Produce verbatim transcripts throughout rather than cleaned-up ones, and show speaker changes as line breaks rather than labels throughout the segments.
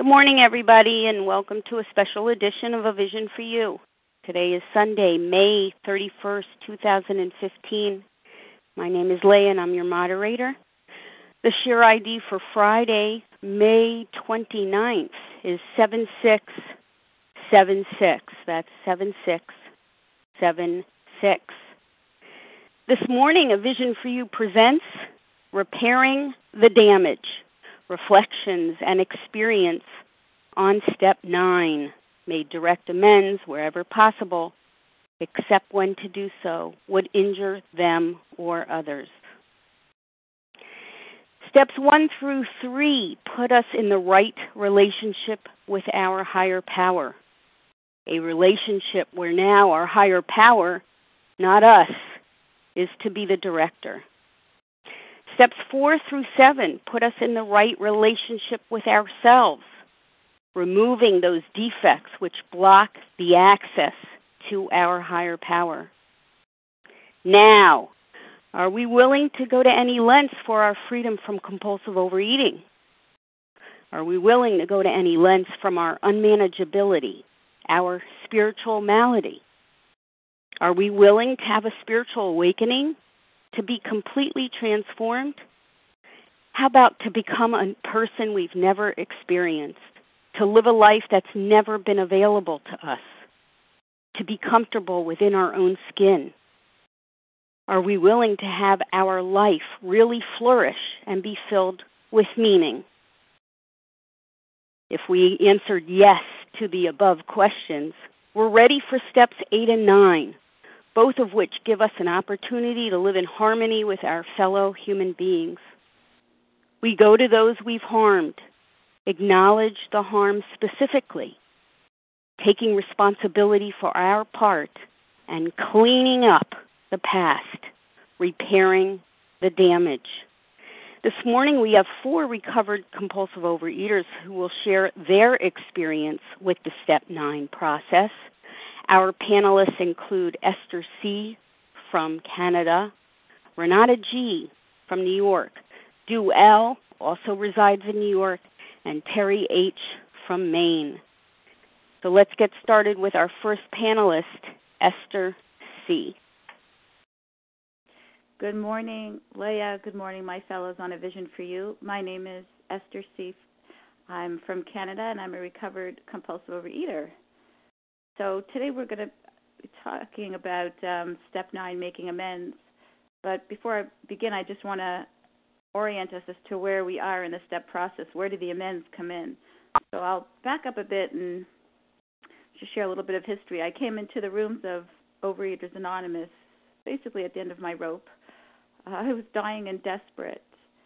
Good morning, everybody, and welcome to a special edition of A Vision for You. Today is Sunday, May thirty-first, two thousand fifteen. My name is Leah, and I'm your moderator. The share I D for Friday, May twenty-ninth, is seven six seven six. That's seven six seven six. This morning, A Vision for You presents Repairing the Damage, Reflections and Experience on Step nine. Made direct amends wherever possible, except when to do so would injure them or others. Steps one through three put us in the right relationship with our higher power, a relationship where now our higher power, not us, is to be the director. Steps four through seven put us in the right relationship with ourselves, removing those defects which block the access to our higher power. Now, are we willing to go to any lengths for our freedom from compulsive overeating? Are we willing to go to any lengths from our unmanageability, our spiritual malady? Are we willing to have a spiritual awakening, to be completely transformed? How about to become a person we've never experienced, to live a life that's never been available to us, to be comfortable within our own skin? Are we willing to have our life really flourish and be filled with meaning? If we answered yes to the above questions, we're ready for steps eight and nine, both of which give us an opportunity to live in harmony with our fellow human beings. We go to those we've harmed, acknowledge the harm specifically, taking responsibility for our part, and cleaning up the past, repairing the damage. This morning we have four recovered compulsive overeaters who will share their experience with the Step nine process. Our panelists include Esther C. from Canada, Renata G. from New York, Du L. also resides in New York, and Terry H. from Maine. So let's get started with our first panelist, Esther C.
Good morning, Leah. Good morning, my fellows on A Vision for You. My name is Esther C. I'm from Canada, and I'm a recovered compulsive overeater. So today we're going to be talking about um, Step nine, making amends. But before I begin, I just want to orient us as to where we are in the step process. Where do the amends come in? So I'll back up a bit and just share a little bit of history. I came into the rooms of Overeaters Anonymous basically at the end of my rope. Uh, I was dying and desperate.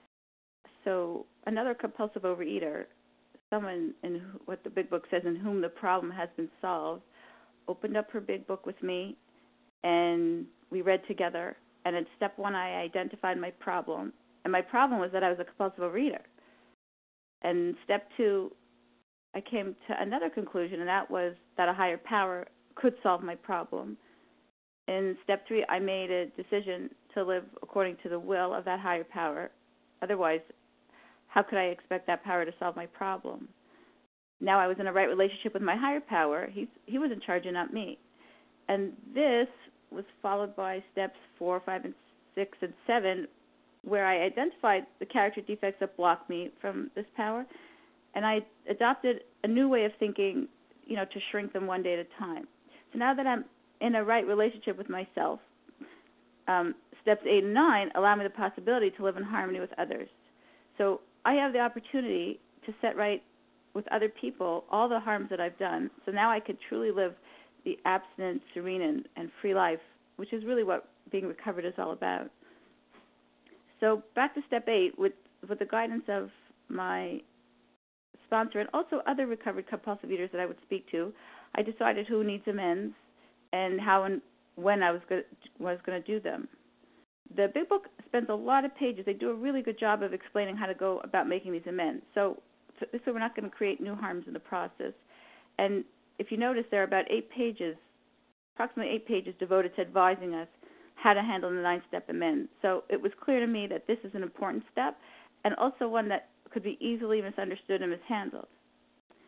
So another compulsive overeater, someone in what the Big Book says, in whom the problem has been solved, opened up her Big Book with me, and we read together. And in step one, I identified my problem. And my problem was that I was a compulsive overeater. And step two, I came to another conclusion, and that was that a higher power could solve my problem. In step three, I made a decision to live according to the will of that higher power. Otherwise, how could I expect that power to solve my problem? Now I was in a right relationship with my higher power. He, he was in charge and not me. And this was followed by steps four, five, and six, and seven, where I identified the character defects that block me from this power, and I adopted a new way of thinking, you know, to shrink them one day at a time. So now that I'm in a right relationship with myself, um, steps eight and nine allow me the possibility to live in harmony with others. So I have the opportunity to set right with other people all the harms that I've done. So now I could truly live the abstinent, serene, and, and free life, which is really what being recovered is all about. So back to step eight, with, with the guidance of my sponsor and also other recovered compulsive eaters that I would speak to, I decided who needs amends and how and when I was going was going to do them. The Big Book spends a lot of pages. They do a really good job of explaining how to go about making these amends. So, so this way we're not going to create new harms in the process. And if you notice, there are about eight pages, approximately eight pages devoted to advising us how to handle the nine-step amends. So it was clear to me that this is an important step and also one that could be easily misunderstood and mishandled.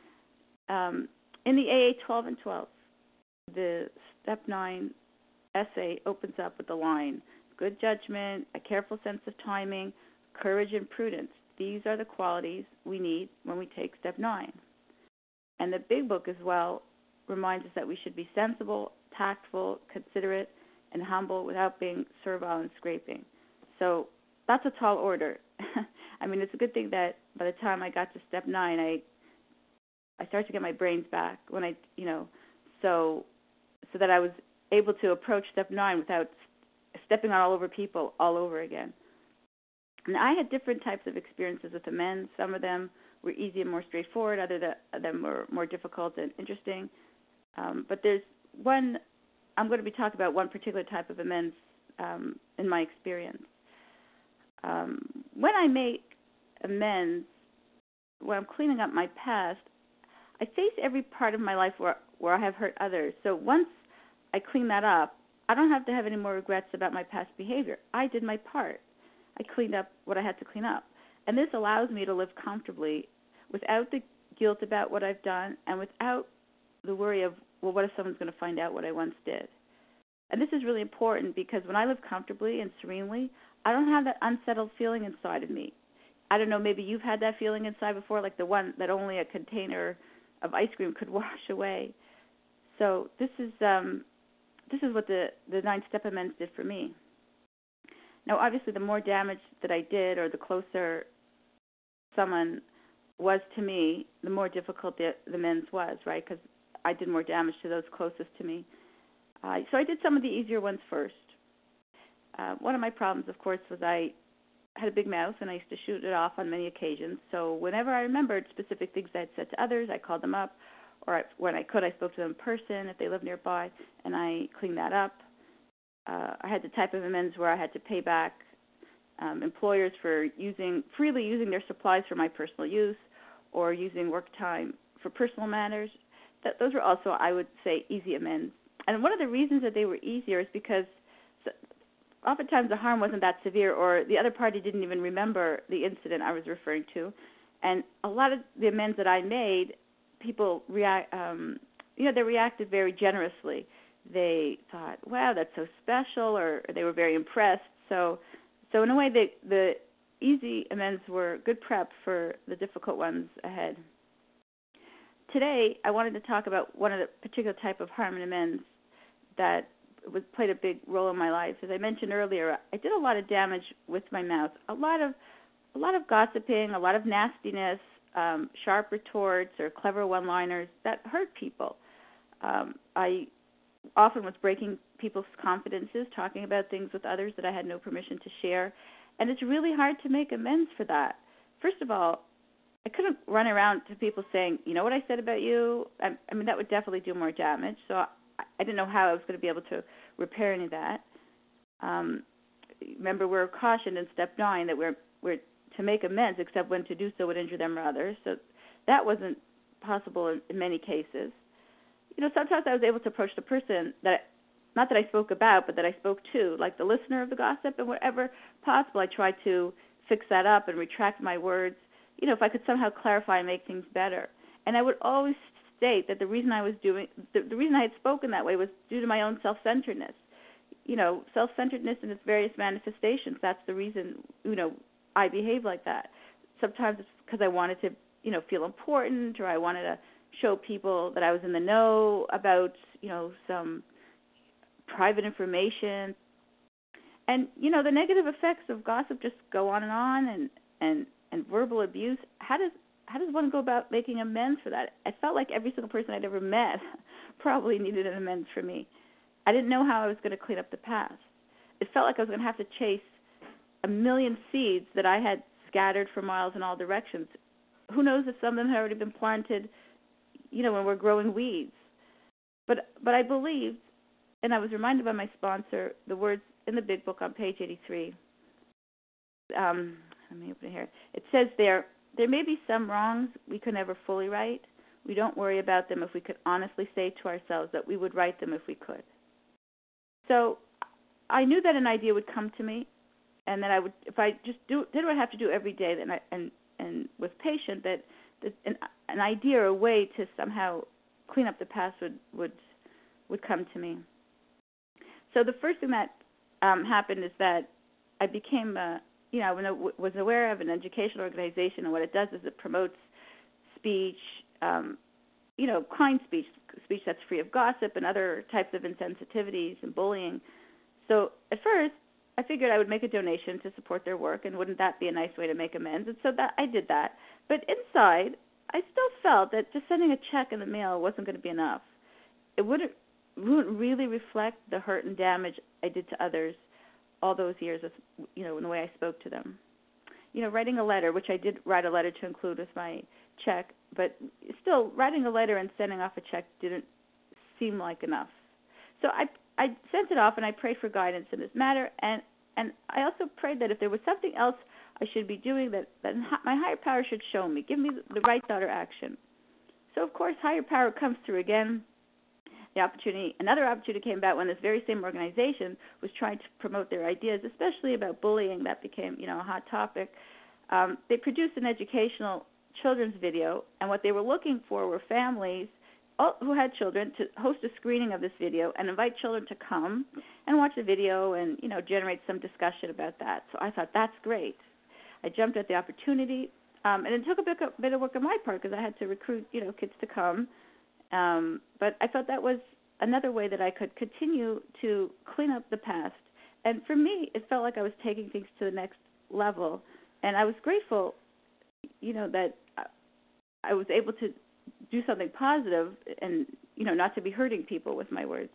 Um, in the A A twelve and twelve, the step nine essay opens up with the line, good judgment, a careful sense of timing, courage and prudence. These are the qualities we need when we take step nine. And the big book as well reminds us that we should be sensible, tactful, considerate, and humble without being servile and scraping. So that's a tall order. I mean, it's a good thing that by the time I got to step nine, I I started to get my brains back when I, you know, so so that I was able to approach step nine without stepping on all over people all over again. And I had different types of experiences with amends. Some of them were easy and more straightforward. Other of them were more difficult and interesting. Um, but there's one, I'm going to be talking about one particular type of amends um, in my experience. Um, when I make amends, when I'm cleaning up my past, I face every part of my life where, where I have hurt others. So once I clean that up, I don't have to have any more regrets about my past behavior. I did my part. I cleaned up what I had to clean up. And this allows me to live comfortably without the guilt about what I've done and without the worry of, well, what if someone's going to find out what I once did? And this is really important because when I live comfortably and serenely, I don't have that unsettled feeling inside of me. I don't know, maybe you've had that feeling inside before, like the one that only a container of ice cream could wash away. So this is um, this is what the, the nine-step amends did for me. Now, obviously, the more damage that I did or the closer someone was to me, the more difficult the, the amends was, right, because I did more damage to those closest to me. Uh, so I did some of the easier ones first. Uh, one of my problems, of course, was I had a big mouth, and I used to shoot it off on many occasions. So whenever I remembered specific things I had said to others, I called them up, or I, when I could, I spoke to them in person if they lived nearby, and I cleaned that up. Uh, I had the type of amends where I had to pay back um, employers for using freely using their supplies for my personal use or using work time for personal matters. That, those were also, I would say, easy amends. And one of the reasons that they were easier is because oftentimes the harm wasn't that severe or the other party didn't even remember the incident I was referring to. And a lot of the amends that I made, people react, um, you know, they reacted very generously. They thought, wow, that's so special, or, or they were very impressed. So so in a way, the, the easy amends were good prep for the difficult ones ahead. Today, I wanted to talk about one of the particular type of harm and amends that was, played a big role in my life. As I mentioned earlier, I did a lot of damage with my mouth, a lot of a lot of gossiping, a lot of nastiness, um, sharp retorts or clever one-liners that hurt people. Um, I often was breaking people's confidences, talking about things with others that I had no permission to share, and it's really hard to make amends for that. First of all, I couldn't run around to people saying, you know what I said about you? I, I mean, that would definitely do more damage, so I, I didn't know how I was going to be able to repair any of that. Um, remember, we're cautioned in step nine that we're, we're to make amends, except when to do so would injure them or others, so that wasn't possible in, in many cases. You know, sometimes I was able to approach the person that, not that I spoke about, but that I spoke to, like the listener of the gossip, and wherever possible, I tried to fix that up and retract my words, you know, if I could somehow clarify and make things better. And I would always state that the reason I was doing, the, the reason I had spoken that way was due to my own self-centeredness. You know, self-centeredness in its various manifestations, that's the reason, you know, I behave like that. Sometimes it's because I wanted to, you know, feel important, or I wanted to show people that I was in the know about, you know, some private information. And, you know, the negative effects of gossip just go on and on, and, and, and verbal abuse. How does how does one go about making amends for that? I felt like every single person I'd ever met probably needed an amends for me. I didn't know how I was going to clean up the past. It felt like I was going to have to chase a million seeds that I had scattered for miles in all directions. Who knows if some of them had already been planted, you know, when we're growing weeds. But but I believed, and I was reminded by my sponsor, the words in the big book on page eighty-three. Um, let me open it here. It says there, there may be some wrongs we could never fully right. We don't worry about them if we could honestly say to ourselves that we would right them if we could. So I knew that an idea would come to me, and that I would, if I just do, did what I have to do every day, then I, and and was patient, that, that and an idea or a way to somehow clean up the past would would would come to me. So the first thing that um, happened is that I became, uh, you know, when I w- was aware of an educational organization, and what it does is it promotes speech, um, you know, kind speech, speech that's free of gossip and other types of insensitivities and bullying. So at first, I figured I would make a donation to support their work, and wouldn't that be a nice way to make amends? And so that I did that. But inside, I still felt that just sending a check in the mail wasn't going to be enough. It wouldn't wouldn't really reflect the hurt and damage I did to others all those years, of, you know, in the way I spoke to them. You know, writing a letter, which I did write a letter to include with my check, but still, writing a letter and sending off a check didn't seem like enough. So I I sent it off, and I prayed for guidance in this matter, and, and I also prayed that if there was something else I should be doing, that, that my higher power should show me, give me the right thought or action. So, of course, higher power comes through again. The opportunity, another opportunity came about when this very same organization was trying to promote their ideas, especially about bullying. That became, you know, a hot topic. Um, they produced an educational children's video, and what they were looking for were families who had children to host a screening of this video and invite children to come and watch the video and, you know, generate some discussion about that. So I thought, that's great. I jumped at the opportunity, um, and it took a bit, a bit of work on my part because I had to recruit, you know, kids to come. Um, but I thought that was another way that I could continue to clean up the past. And for me, it felt like I was taking things to the next level. And I was grateful, you know, that I was able to do something positive and, you know, not to be hurting people with my words.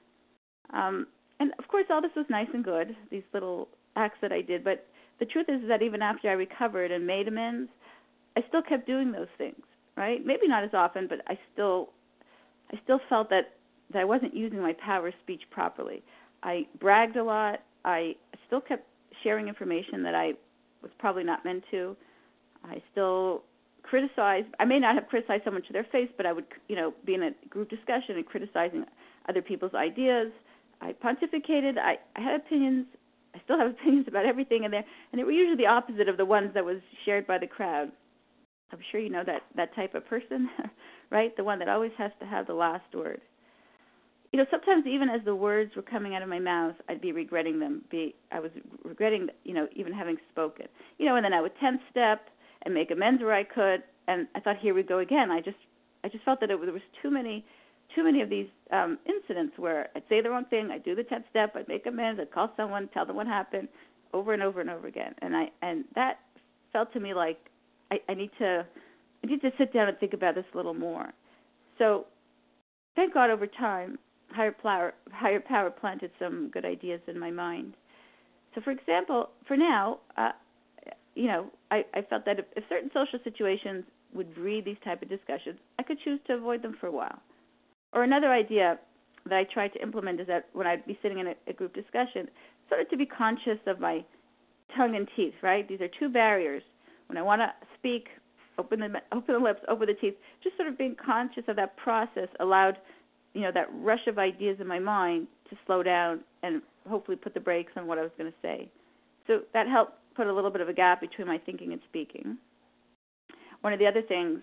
Um, and, of course, all this was nice and good, these little acts that I did. But the truth is that even after I recovered and made amends, I still kept doing those things, right? Maybe not as often, but I still I still felt that, that I wasn't using my power of speech properly. I bragged a lot. I still kept sharing information that I was probably not meant to. I still criticized. I may not have criticized someone to their face, but I would, you know, be in a group discussion and criticizing other people's ideas. I pontificated. I, I had opinions. I still have opinions about everything in there, and they were usually the opposite of the ones that was shared by the crowd. I'm sure you know that, that type of person, right? The one that always has to have the last word. You know, sometimes even as the words were coming out of my mouth, I'd be regretting them. Be I was regretting, you know, even having spoken. You know, and then I would tenth step and make amends where I could. And I thought, here we go again. I just, I just felt that it was, there was too many, too many of these um, incidents where I'd say the wrong thing, I'd do the tenth step, I'd make amends, I'd call someone, tell them what happened, over and over and over again. And I, and that felt to me like I, I need to, I need to sit down and think about this a little more. So, thank God, over time, higher power, higher power planted some good ideas in my mind. So, for example, for now, uh, you know, I, I felt that if, if certain social situations would breed these type of discussions, I could choose to avoid them for a while. Or another idea that I tried to implement is that when I'd be sitting in a, a group discussion, sort of to be conscious of my tongue and teeth, right? These are two barriers. When I want to speak, open the open the lips, open the teeth, just sort of being conscious of that process allowed, you know, that rush of ideas in my mind to slow down and hopefully put the brakes on what I was going to say. So that helped put a little bit of a gap between my thinking and speaking. One of the other things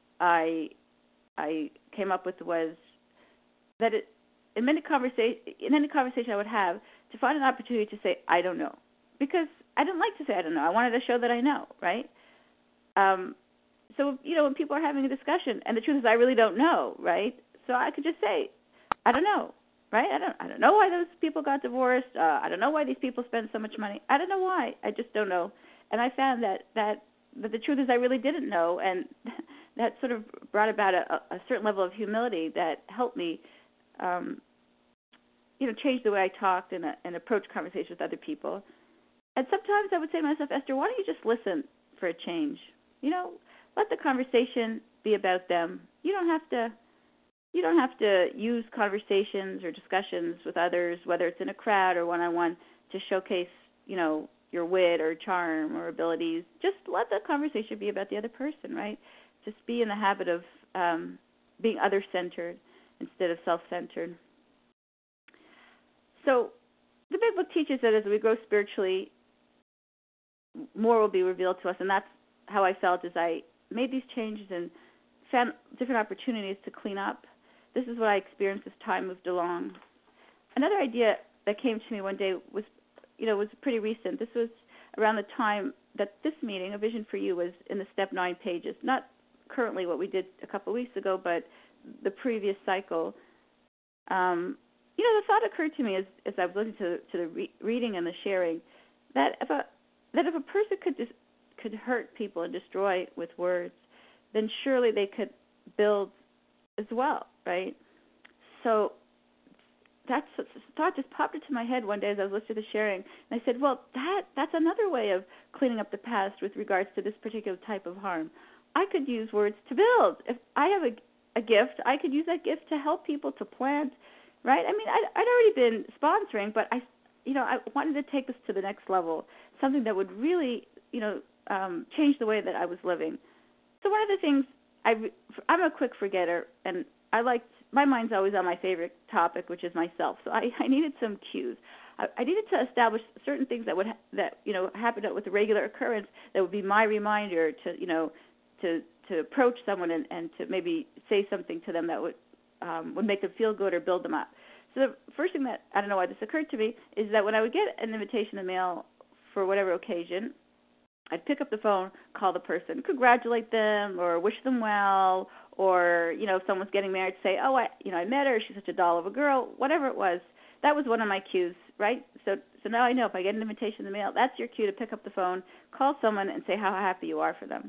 I I came up with was that it, in many conversation in any conversation I would have, to find an opportunity to say I don't know, because I didn't like to say I don't know. I wanted to show that I know, right? Um, so you know, when people are having a discussion, and the truth is I really don't know, right? So I could just say I don't know, right? I don't I don't know why those people got divorced. Uh, I don't know why these people spend so much money. I don't know why. I just don't know. And I found that that but the truth is I really didn't know, and that sort of brought about a, a certain level of humility that helped me, um, you know, change the way I talked and, uh, and approached conversations with other people. And sometimes I would say to myself, Esther, why don't you just listen for a change? You know, let the conversation be about them. You don't have to. You don't have to use conversations or discussions with others, whether it's in a crowd or one-on-one, to showcase, you know, your wit or charm or abilities. Just let the conversation be about the other person, right? Just be in the habit of um, being other-centered instead of self-centered. So the Big Book teaches that as we grow spiritually, more will be revealed to us, and that's how I felt as I made these changes and found different opportunities to clean up. This is what I experienced as time moved along. Another idea that came to me one day was, you know, was pretty recent. This was around the time that this meeting, A Vision for You, was in the step nine pages. Not currently what we did a couple of weeks ago, but the previous cycle. Um, you know, the thought occurred to me as, as I was listening to, to the re- reading and the sharing that if a that if a person could dis- could hurt people and destroy with words, then surely they could build as well, right? So that thought just popped into my head one day as I was listening to the sharing, and I said, well, that that's another way of cleaning up the past with regards to this particular type of harm. I could use words to build. If I have a, a gift, I could use that gift to help people, to plant, right? I mean, I'd, I'd already been sponsoring, but I, you know, I wanted to take this to the next level, something that would really, you know, um, change the way that I was living. So one of the things, I, I'm a quick forgetter, and I like, my mind's always on my favorite topic, which is myself. So I, I needed some cues. I, I needed to establish certain things that would, ha- that, you know, happen with a regular occurrence that would be my reminder to, you know, to to approach someone and, and to maybe say something to them that would um, would make them feel good or build them up. So the first thing that, I don't know why this occurred to me, is that when I would get an invitation in the mail for whatever occasion, I'd pick up the phone, call the person, congratulate them or wish them well, or, you know, if someone's getting married, say, oh, I, you know, I met her, she's such a doll of a girl, whatever it was. That was one of my cues, right? So so now I know if I get an invitation in the mail, that's your cue to pick up the phone, call someone, and say how happy you are for them.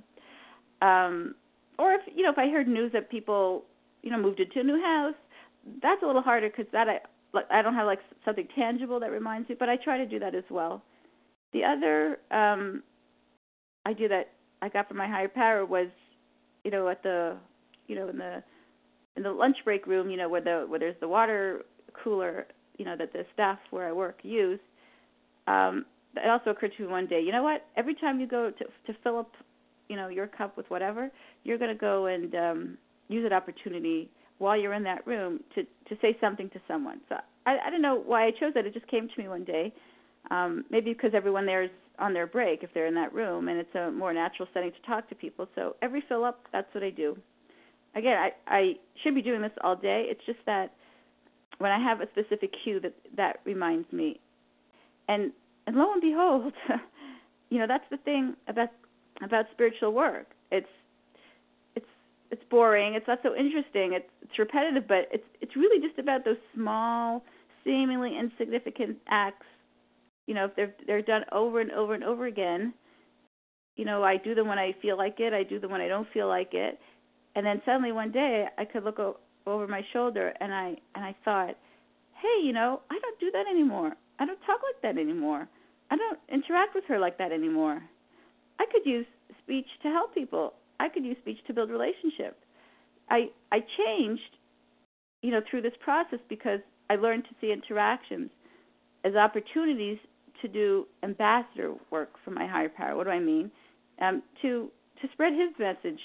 Um, or if, you know, if I heard news that people, you know, moved into a new house, that's a little harder because that I, like, I don't have, like, something tangible that reminds me, but I try to do that as well. The other um, idea that I got from my higher power was, you know, at the, you know, in the in the lunch break room, you know, where the where there's the water cooler, you know, that the staff where I work use. Um, it also occurred to me one day, you know what? Every time you go to to fill up, you know, your cup with whatever, you're going to go and um, use that opportunity while you're in that room to to say something to someone. So I, I don't know why I chose that. It just came to me one day. Um, maybe because everyone there is on their break if they're in that room, and it's a more natural setting to talk to people. So every fill up, that's what I do. Again, I, I should be doing this all day. It's just that when I have a specific cue, that that reminds me. And and lo and behold, you know, that's the thing about about spiritual work. It's it's it's boring. It's not so interesting. It's it's repetitive, but it's it's really just about those small, seemingly insignificant acts. You know, if they're they're done over and over and over again, you know, I do them when I feel like it. I do them when I don't feel like it. And then suddenly one day I could look o- over my shoulder and I and I thought, hey, you know, I don't do that anymore. I don't talk like that anymore. I don't interact with her like that anymore. I could use speech to help people. I could use speech to build relationships. I I changed, you know, through this process because I learned to see interactions as opportunities to do ambassador work for my higher power. What do I mean? Um, to to spread his message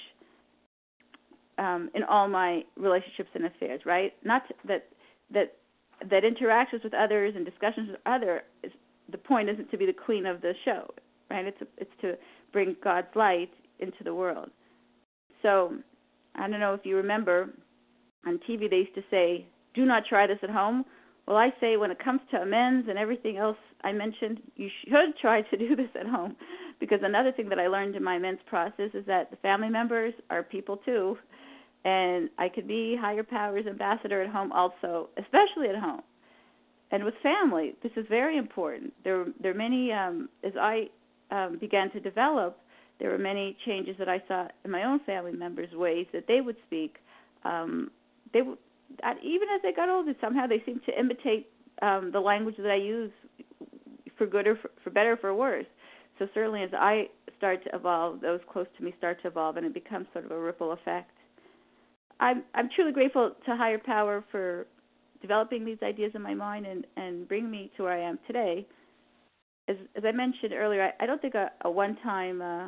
um, in all my relationships and affairs. Right? Not to, that that that interactions with others and discussions with others. The point isn't to be the queen of the show. Right? It's a, it's to bring God's light into the world. So I don't know if you remember on T V they used to say, "Do not try this at home." Well, I say when it comes to amends and everything else I mentioned, you should try to do this at home, because another thing that I learned in my amends process is that the family members are people too, and I could be higher powers ambassador at home also, especially at home. And with family, this is very important. There, there are many, um, as I um, began to develop, there were many changes that I saw in my own family members' ways that they would speak. Um, they would. Even as they got older, somehow they seemed to imitate um, the language that I use, for good or for, for better or for worse. So certainly as I start to evolve, those close to me start to evolve, and it becomes sort of a ripple effect. I'm, I'm truly grateful to higher power for developing these ideas in my mind and, and bringing me to where I am today. As, as I mentioned earlier, I, I don't think a, a one-time uh,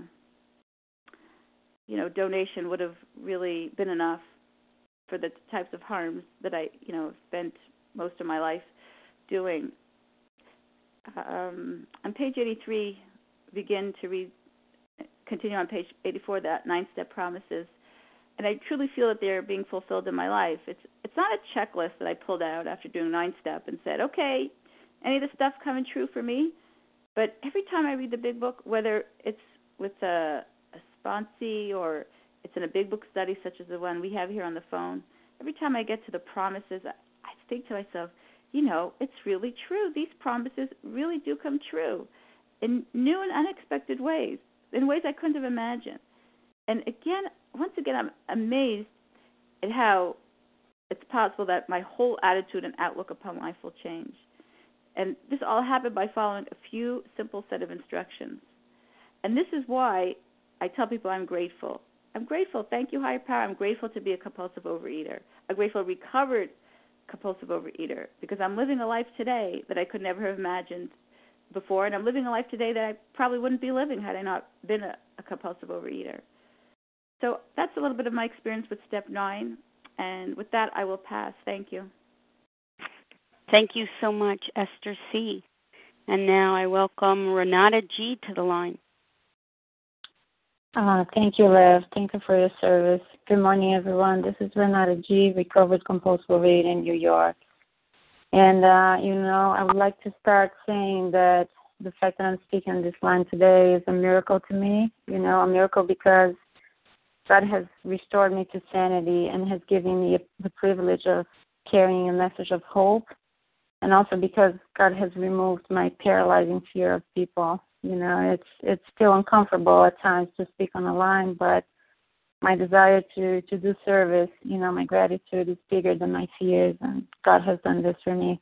you know, donation would have really been enough for the types of harms that I, you know, spent most of my life doing. Um, on page eighty-three, begin to read, continue on page eighty-four, that nine-step promises. and I truly feel that they're being fulfilled in my life. It's it's not a checklist that I pulled out after doing nine step and said, okay, any of this stuff coming true for me? But every time I read the Big Book, whether it's with a, a sponsee or it's in a Big Book study such as the one we have here on the phone, every time I get to the promises, I, I think to myself, you know, it's really true. These promises really do come true in new and unexpected ways, in ways I couldn't have imagined. And again, once again, I'm amazed at how it's possible that my whole attitude and outlook upon life will change. And this all happened by following a few simple set of instructions. And this is why I tell people I'm grateful. I'm grateful. Thank you, higher power. I'm grateful to be a compulsive overeater, a grateful recovered compulsive overeater, because I'm living a life today that I could never have imagined before, and I'm living a life today that I probably wouldn't be living had I not been a, a compulsive overeater. So that's a little bit of my experience with step nine, and with that, I will pass. Thank you.
Thank you so much, Esther C. And now I welcome Renata G. to the line.
Uh, thank you, Lev. Thank you for your service. Good morning, everyone. This is Renata G., recovered compulsive overeater in New York. And, uh, you know, I would like to start saying that the fact that I'm speaking this line today is a miracle to me, you know, a miracle because God has restored me to sanity and has given me the privilege of carrying a message of hope, and also because God has removed my paralyzing fear of people. You know, it's it's still uncomfortable at times to speak on the line, but my desire to, to do service, you know, my gratitude is bigger than my fears, and God has done this for me.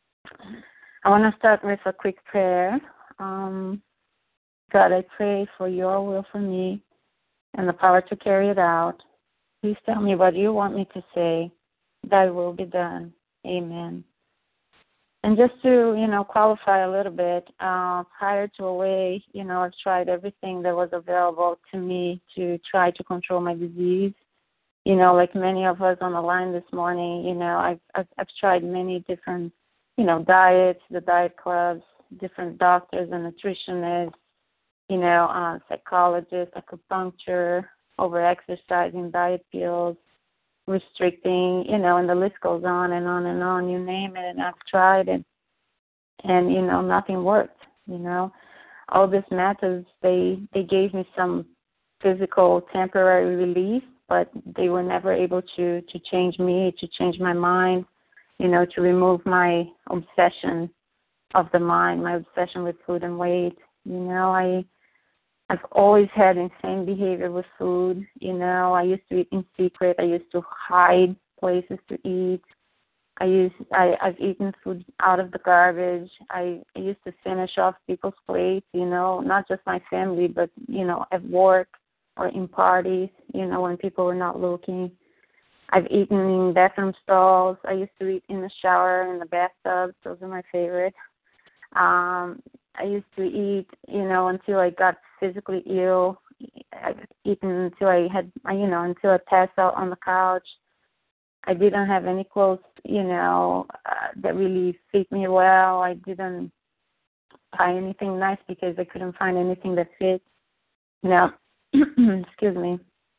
I want to start with a quick prayer. Um, God, I pray for your will for me and the power to carry it out. Please tell me what you want me to say. Thy will be done. Amen. And just to, you know, qualify a little bit, uh, prior to O A, you know, I've tried everything that was available to me to try to control my disease. You know, like many of us on the line this morning, you know, I've, I've, I've tried many different, you know, diets, the diet clubs, different doctors and nutritionists, you know, uh, psychologists, acupuncture, over-exercising, diet pills, restricting, you know, and the list goes on and on and on. You name it, and I've tried it, and you know, nothing worked. You know, all these methods, they they gave me some physical temporary relief, but they were never able to to change me, to change my mind, you know, to remove my obsession of the mind, my obsession with food and weight. You know, I I've always had insane behavior with food. You know, I used to eat in secret. I used to hide places to eat. I used, I, I've eaten food out of the garbage. I, I used to finish off people's plates, you know, not just my family, but, you know, at work or in parties, you know, when people were not looking. I've eaten in bathroom stalls. I used to eat in the shower, in the bathtub. Those are my favorite. Um, I used to eat, you know, until I got physically ill. I've eaten until I had, you know, until I passed out on the couch. I didn't have any clothes, you know, uh, that really fit me well. I didn't buy anything nice because I couldn't find anything that fit. Now, excuse me.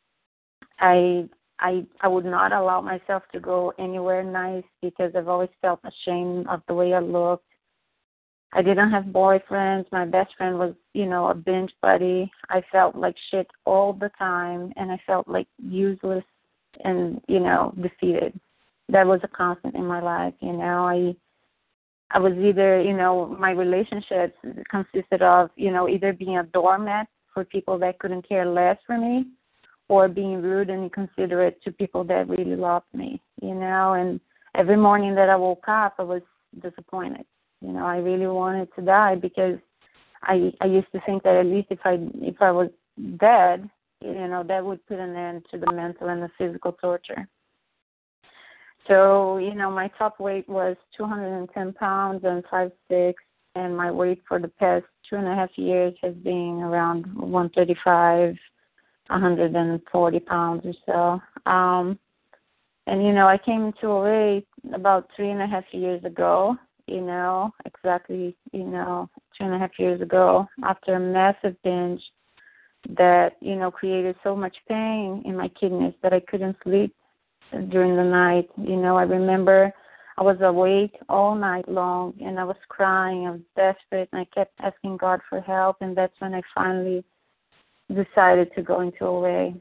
I I I would not allow myself to go anywhere nice because I've always felt ashamed of the way I looked. I didn't have boyfriends. My best friend was, you know, a binge buddy. I felt like shit all the time, and I felt like useless and, you know, defeated. That was a constant in my life, you know. I I was either, you know, my relationships consisted of, you know, either being a doormat for people that couldn't care less for me or being rude and inconsiderate to people that really loved me, you know. And every morning that I woke up, I was disappointed. You know, I really wanted to die because I I used to think that at least if I if I was dead, you know, that would put an end to the mental and the physical torture. So, you know, my top weight was two hundred ten pounds and five foot six, and my weight for the past two and a half years has been around one thirty-five, one hundred forty pounds or so. Um, and, you know, I came into O A about three and a half years ago. You know, exactly, you know, two and a half years ago, after a massive binge, that, you know, created so much pain in my kidneys that I couldn't sleep during the night. You know, I remember I was awake all night long, and I was crying. I was desperate, and I kept asking God for help, and that's when I finally decided to go into O A.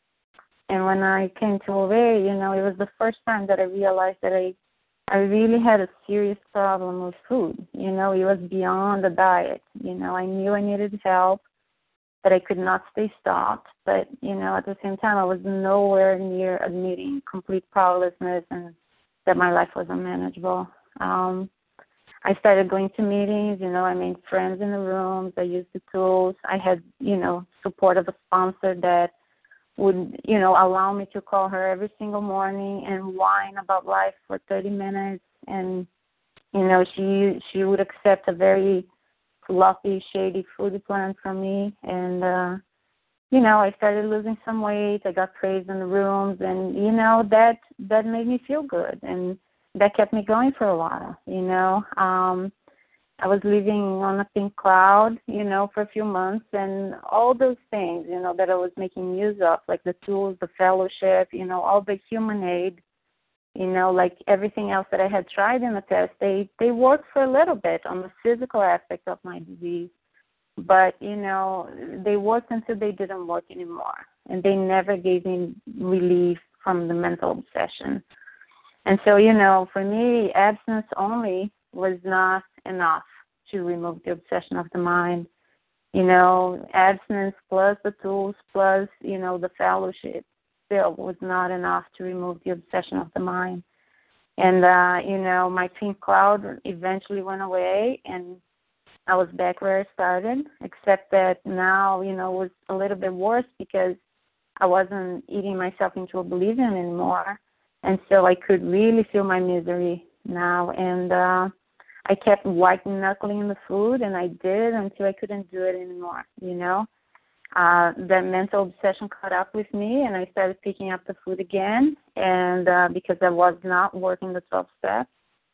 And when I came to O A, you know, it was the first time that I realized that I I really had a serious problem with food. You know, it was beyond the diet. You know, I knew I needed help, that I could not stay stopped. But, you know, at the same time, I was nowhere near admitting complete powerlessness and that my life was unmanageable. Um, I started going to meetings. You know, I made friends in the rooms. I used the tools. I had, you know, support of a sponsor that would, you know, allow me to call her every single morning and whine about life for thirty minutes. And, you know, she she would accept a very fluffy, shady food plan from me. And, uh, you know, I started losing some weight. I got praised in the rooms. And, you know, that, that made me feel good. And that kept me going for a while, you know. Um, I was living on a pink cloud, you know, for a few months, and all those things, you know, that I was making use of, like the tools, the fellowship, you know, all the human aid, you know, like everything else that I had tried in the past, they, they worked for a little bit on the physical aspect of my disease, but, you know, they worked until they didn't work anymore, and they never gave me relief from the mental obsession. And so, you know, for me, abstinence only was not enough to remove the obsession of the mind. You know, abstinence plus the tools plus, you know, the fellowship still was not enough to remove the obsession of the mind. And, uh, you know, my pink cloud eventually went away, and I was back where I started, except that now, you know, it was a little bit worse because I wasn't eating myself into oblivion anymore. And so I could really feel my misery now. And uh, I kept white knuckling the food, and I did until I couldn't do it anymore, you know. Uh, the mental obsession caught up with me, and I started picking up the food again, and uh, because I was not working the twelve steps.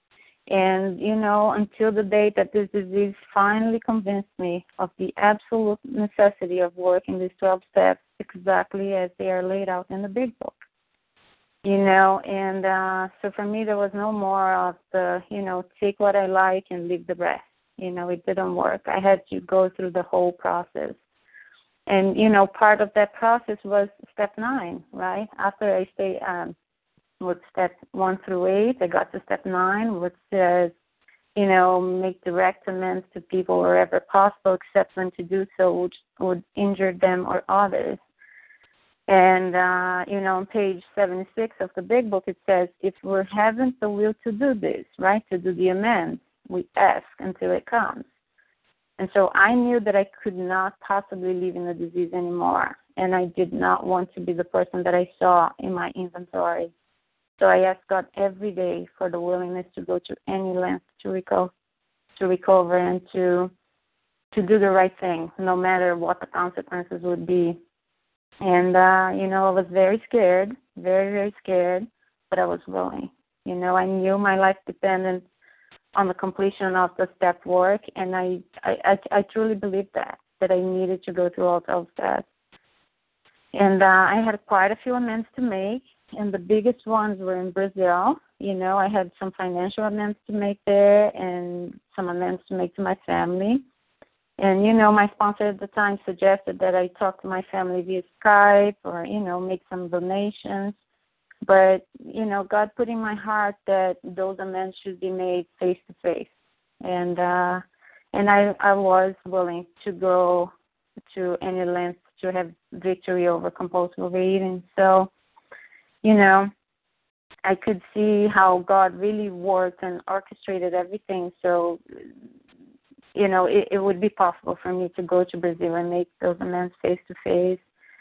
And, you know, until the day that this disease finally convinced me of the absolute necessity of working these twelve steps exactly as they are laid out in the Big Book. You know, and uh, so for me, there was no more of the, you know, take what I like and leave the rest. You know, it didn't work. I had to go through the whole process. And, you know, part of that process was step nine, right? After I stayed um, with step one through eight, I got to step nine, which says, you know, make direct amends to people wherever possible, except when to do so would, would injure them or others. And, uh, you know, on page seventy-six of the Big Book, it says, if we haven't the will to do this, right, to do the amends, we ask until it comes. And so I knew that I could not possibly live in the disease anymore, and I did not want to be the person that I saw in my inventory. So I asked God every day for the willingness to go to any length to recover, to recover and to to do the right thing, no matter what the consequences would be. And, uh, you know, I was very scared, very, very scared, but I was willing. You know, I knew my life depended on the completion of the step work, and I, I, I, I truly believed that, that I needed to go through all twelve steps. And uh, I had quite a few amends to make, and the biggest ones were in Brazil. You know, I had some financial amends to make there and some amends to make to my family. And, you know, my sponsor at the time suggested that I talk to my family via Skype or, you know, make some donations. But, you know, God put in my heart that those amends should be made face-to-face. And uh, and I, I was willing to go to any length to have victory over compulsive overeating. So, you know, I could see how God really worked and orchestrated everything. So, you know, it, it would be possible for me to go to Brazil and make those amends face-to-face.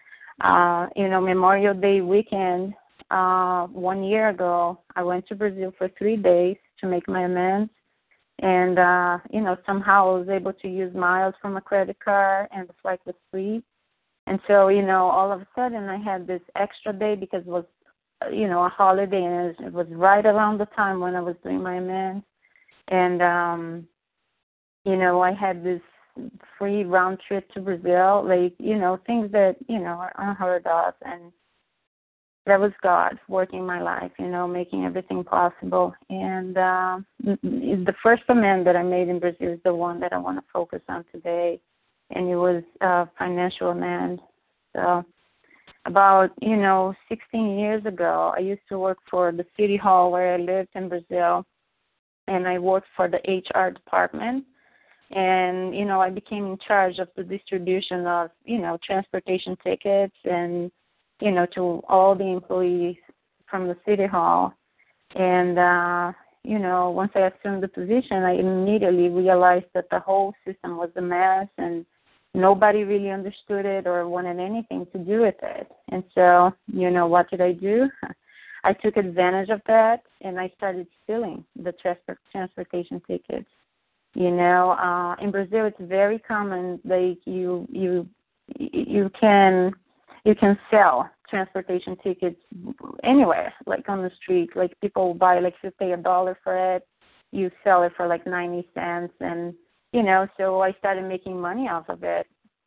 Uh, you know, Memorial Day weekend, uh, one year ago, I went to Brazil for three days to make my amends. And, uh, you know, somehow I was able to use miles from a credit card, and the flight was free. And so, you know, all of a sudden I had this extra day because it was, you know, a holiday, and it was right around the time when I was doing my amends. And, um, you know, I had this free round trip to Brazil, like, you know, things that, you know, are unheard of. And that was God working my life, you know, making everything possible. And uh, the first amend that I made in Brazil is the one that I want to focus on today, and it was uh, financial amend. So about, you know, sixteen years ago, I used to work for the city hall where I lived in Brazil, and I worked for the H R department. And, you know, I became in charge of the distribution of, you know, transportation tickets and, you know, to all the employees from the city hall. And, uh, you know, once I assumed the position, I immediately realized that the whole system was a mess and nobody really understood it or wanted anything to do with it. And so, you know, what did I do? I took advantage of that, and I started stealing the transport, transportation tickets. You know, uh, in Brazil, it's very common, like, you, you, you can... You can sell transportation tickets anywhere, like on the street. Like people buy, like if you pay a dollar for it, you sell it for like ninety cents. And, you know, so I started making money off of it.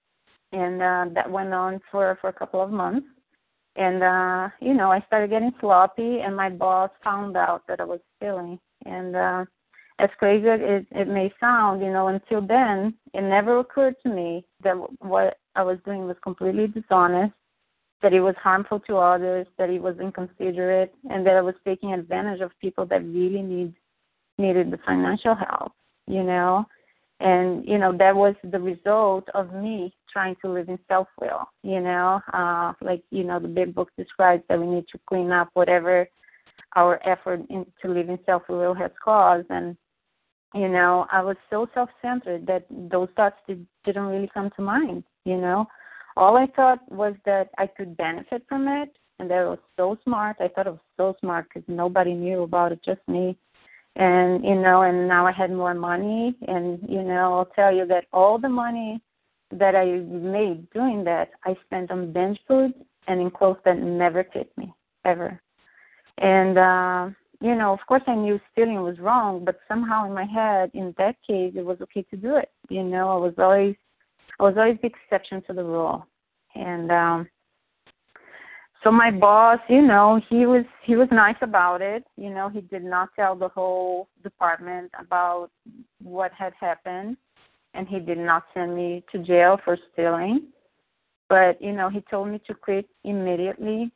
And uh, that went on for, for a couple of months. And, uh, you know, I started getting sloppy, and my boss found out that I was stealing. And uh, as crazy as it, it may sound, you know, until then, it never occurred to me that what I was doing was completely dishonest, that it was harmful to others, that it was inconsiderate, and that I was taking advantage of people that really need needed the financial help, you know. And, you know, that was the result of me trying to live in self-will, you know. Uh, like, you know, the big book describes that we need to clean up whatever our effort in, to live in self-will has caused. And, you know, I was so self-centered that those thoughts did, didn't really come to mind, you know. All I thought was that I could benefit from it, and that I was so smart. I thought I was so smart because nobody knew about it, just me. And, you know, and now I had more money. And, you know, I'll tell you that all the money that I made doing that, I spent on bench food and in clothes that never fit me, ever. And, uh, you know, of course I knew stealing was wrong, but somehow in my head, in that case, it was okay to do it. You know, I was always I was always the exception to the rule. And um, so my boss, you know, he was he was nice about it. You know, he did not tell the whole department about what had happened, and he did not send me to jail for stealing. But, you know, he told me to quit immediately,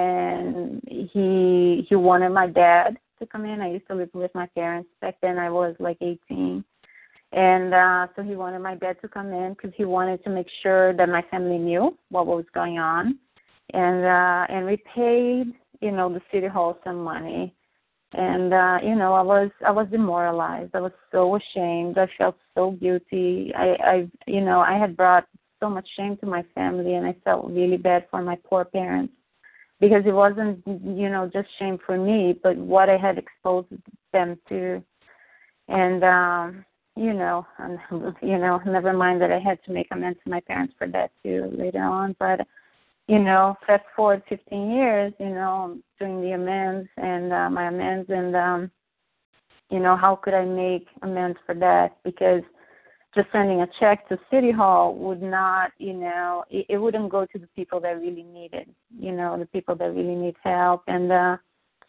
and he he wanted my dad to come in. I used to live with my parents. Back then I was like eighteen. And uh, so he wanted my dad to come in because he wanted to make sure that my family knew what was going on. And uh, and we paid, you know, the city hall some money. And, uh, you know, I was I was demoralized. I was so ashamed. I felt so guilty. I, I, you know, I had brought so much shame to my family, and I felt really bad for my poor parents because it wasn't, you know, just shame for me, but what I had exposed them to. And, um, you know, and, you know, never mind that I had to make amends to my parents for that too later on. But, you know, fast forward fifteen years, you know, doing the amends and uh, my amends, and, um, you know, how could I make amends for that? Because just sending a check to City Hall would not, you know, it, it wouldn't go to the people that really need it, you know, the people that really need help. And, uh,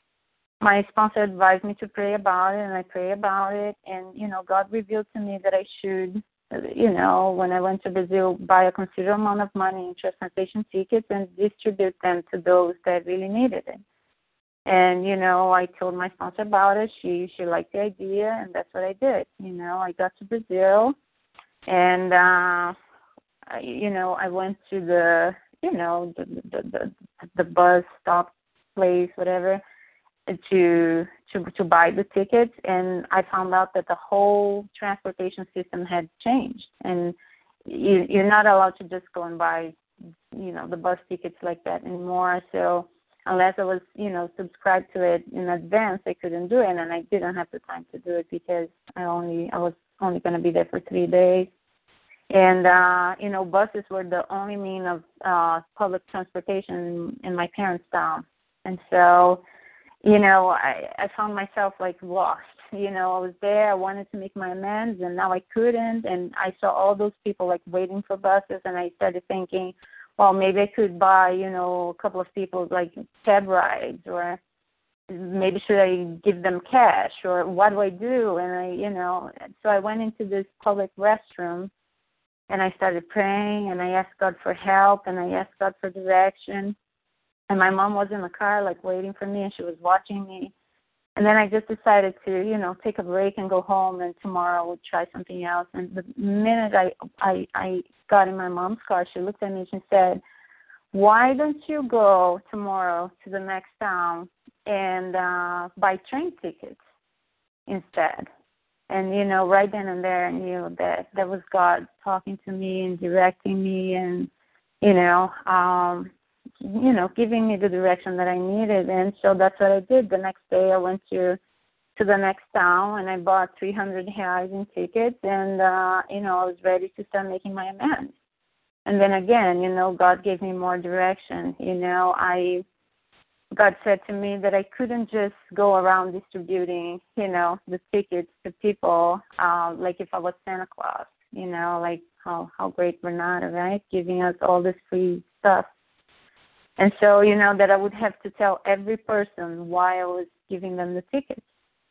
my sponsor advised me to pray about it, and I pray about it. And, you know, God revealed to me that I should, you know, when I went to Brazil, buy a considerable amount of money in transportation tickets and distribute them to those that really needed it. And, you know, I told my sponsor about it. She she liked the idea, and that's what I did. You know, I got to Brazil, and, uh, I, you know, I went to the, you know, the the, the, the bus stop place, whatever, to to to buy the tickets, and I found out that the whole transportation system had changed, and you, you're not allowed to just go and buy, you know, the bus tickets like that anymore. So unless I was, you know, subscribed to it in advance, I couldn't do it, and I didn't have the time to do it because I only I was only going to be there for three days. And, uh, you know, buses were the only mean of uh, public transportation in my parents' town. And so, you know, I, I found myself, like, lost, you know, I was there. I wanted to make my amends, and now I couldn't. And I saw all those people, like, waiting for buses, and I started thinking, well, maybe I could buy, you know, a couple of people, like, cab rides, or maybe should I give them cash, or what do I do? And I, you know, so I went into this public restroom, and I started praying, and I asked God for help, and I asked God for direction. And my mom was in the car, like, waiting for me, and she was watching me. And then I just decided to, you know, take a break and go home, and tomorrow I would try something else. And the minute I, I, I got in my mom's car, she looked at me and she said, why don't you go tomorrow to the next town and uh, buy train tickets instead? And, you know, right then and there I knew that that was God talking to me and directing me and, you know, um, you know, giving me the direction that I needed. And so that's what I did. The next day I went to to the next town, and I bought three hundred reais in tickets, and, uh, you know, I was ready to start making my amends. And then again, you know, God gave me more direction. You know, I, God said to me that I couldn't just go around distributing, you know, the tickets to people, uh, like if I was Santa Claus, you know, like how, how great Renata, right, giving us all this free stuff. And so, you know, that I would have to tell every person why I was giving them the tickets.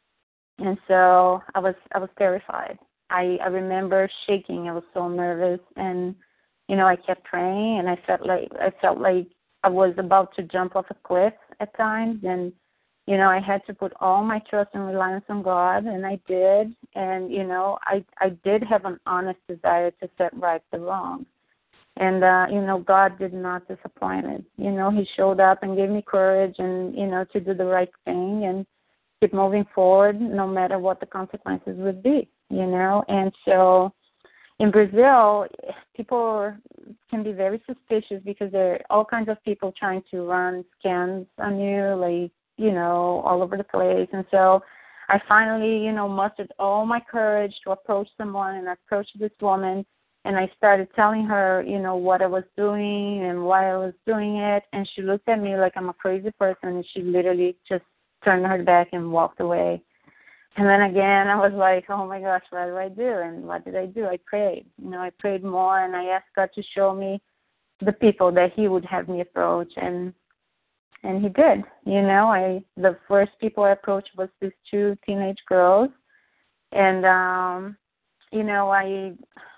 And so I was I was terrified. I, I remember shaking. I was so nervous, and, you know, I kept praying, and I felt like I felt like I was about to jump off a cliff at times. And, you know, I had to put all my trust and reliance on God, and I did. And, you know, I I did have an honest desire to set right the wrong. And, uh, you know, God did not disappoint. You know, he showed up and gave me courage and, you know, to do the right thing and keep moving forward no matter what the consequences would be, you know. And so in Brazil, people can be very suspicious because there are all kinds of people trying to run scams on you, like, you know, all over the place. And so I finally, you know, mustered all my courage to approach someone, and I approached this woman. And I started telling her, you know, what I was doing and why I was doing it. And she looked at me like I'm a crazy person, and she literally just turned her back and walked away. And then again, I was like, oh, my gosh, what do I do? And what did I do? I prayed. You know, I prayed more, and I asked God to show me the people that he would have me approach. And and he did. You know, I the first people I approached was these two teenage girls. And, um, you know, I...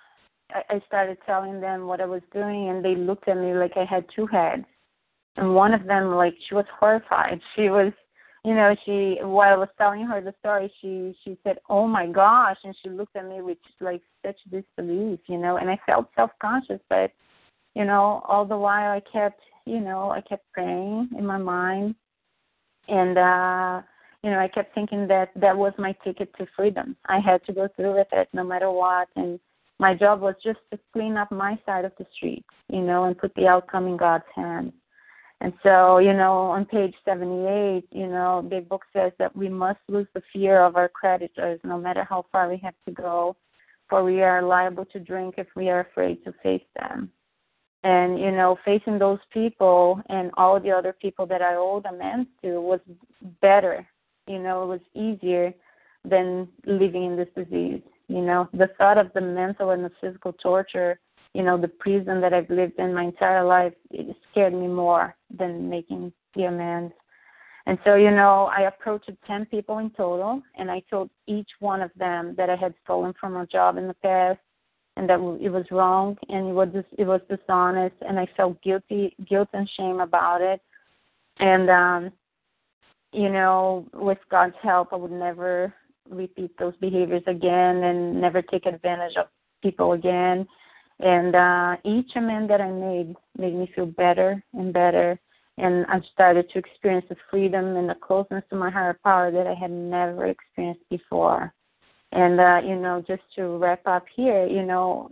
I started telling them what I was doing, and they looked at me like I had two heads. And one of them, like, she was horrified. She was, you know, she, while I was telling her the story, she, she said, oh, my gosh, and she looked at me with, like, such disbelief, you know, and I felt self-conscious, but, you know, all the while I kept, you know, I kept praying in my mind, and, uh, you know, I kept thinking that that was my ticket to freedom. I had to go through with it no matter what, and my job was just to clean up my side of the street, you know, and put the outcome in God's hands. And so, you know, on page seventy-eight, you know, the book says that we must lose the fear of our creditors, no matter how far we have to go, for we are liable to drink if we are afraid to face them. And, you know, facing those people and all the other people that I owed amends to was better, you know, it was easier than living in this disease. You know, the thought of the mental and the physical torture, you know, the prison that I've lived in my entire life, it scared me more than making the amends. And so, you know, I approached ten people in total, and I told each one of them that I had stolen from a job in the past, and that it was wrong, and it was it was dishonest, and I felt guilty, guilt and shame about it. And, um, you know, with God's help, I would never repeat those behaviors again and never take advantage of people again. And uh, each amend that I made made me feel better and better. And I started to experience the freedom and the closeness to my higher power that I had never experienced before. And, uh, you know, just to wrap up here, you know,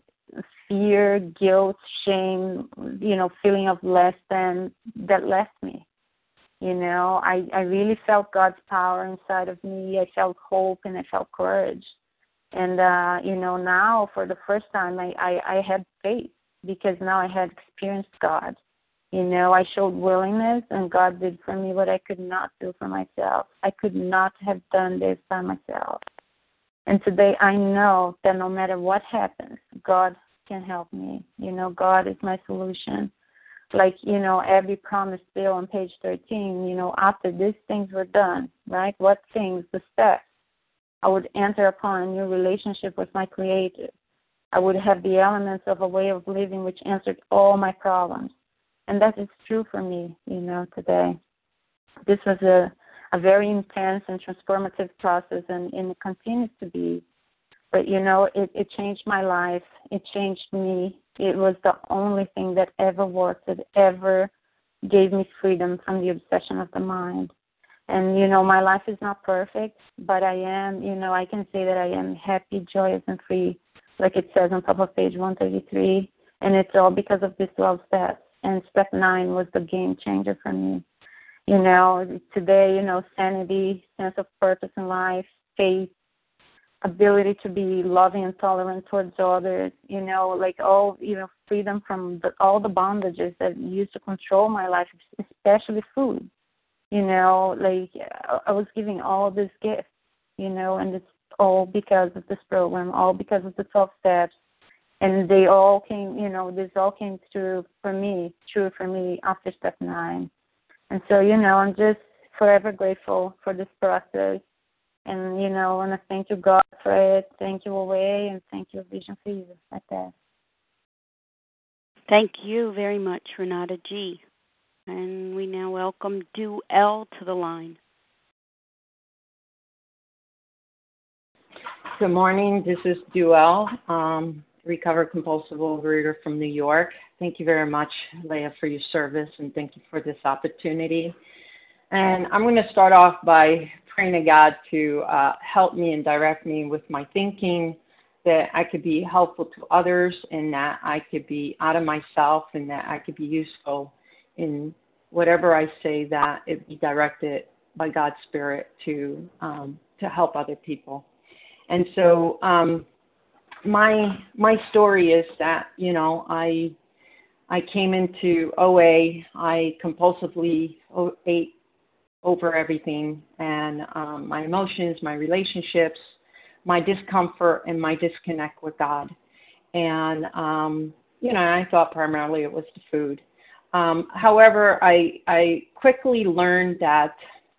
fear, guilt, shame, you know, feeling of less than, that left me. You know, I, I really felt God's power inside of me. I felt hope and I felt courage. And, uh, you know, now for the first time I, I, I had faith because now I had experienced God. You know, I showed willingness, and God did for me what I could not do for myself. I could not have done this by myself. And today I know that no matter what happens, God can help me. You know, God is my solution. Like, you know, every promise bill on page thirteen, you know, after these things were done, right? What things, the steps? I would enter upon a new relationship with my Creator. I would have the elements of a way of living which answered all my problems. And that is true for me, you know, today. This was a, a very intense and transformative process, and, and it continues to be. But, you know, it, it changed my life. It changed me. It was the only thing that ever worked, that ever gave me freedom from the obsession of the mind. And, you know, my life is not perfect, but I am, you know, I can say that I am happy, joyous, and free, like it says on top of page one thirty-three. And it's all because of these twelve steps. And step nine was the game changer for me. You know, today, you know, sanity, sense of purpose in life, faith, ability to be loving and tolerant towards others, you know, like all, you know, freedom from the, all the bondages that used to control my life, especially food. You know, like I was giving all these gifts, you know, and it's all because of this program, all because of the twelve steps. And they all came, you know, this all came true for me, true for me after step nine. And so, you know, I'm just forever grateful for this process. And, you know, I want to thank you, God, for it. Thank you, Away, and thank you, Vision for You, at that.
Thank you very much, Renata G. And we now welcome Du L to the line.
Good morning. This is Du L, um, recovered compulsive overeater from New York. Thank you very much, Leah, for your service, and thank you for this opportunity. And I'm going to start off by praying to God to uh, help me and direct me with my thinking, that I could be helpful to others, and that I could be out of myself, and that I could be useful in whatever I say, that it be directed by God's Spirit to um, to help other people. And so um, my my story is that, you know, I I came into O A, I compulsively ate over everything, and um, my emotions, my relationships, my discomfort, and my disconnect with God. And, um, you know, I thought primarily it was the food. Um, however, I I quickly learned that,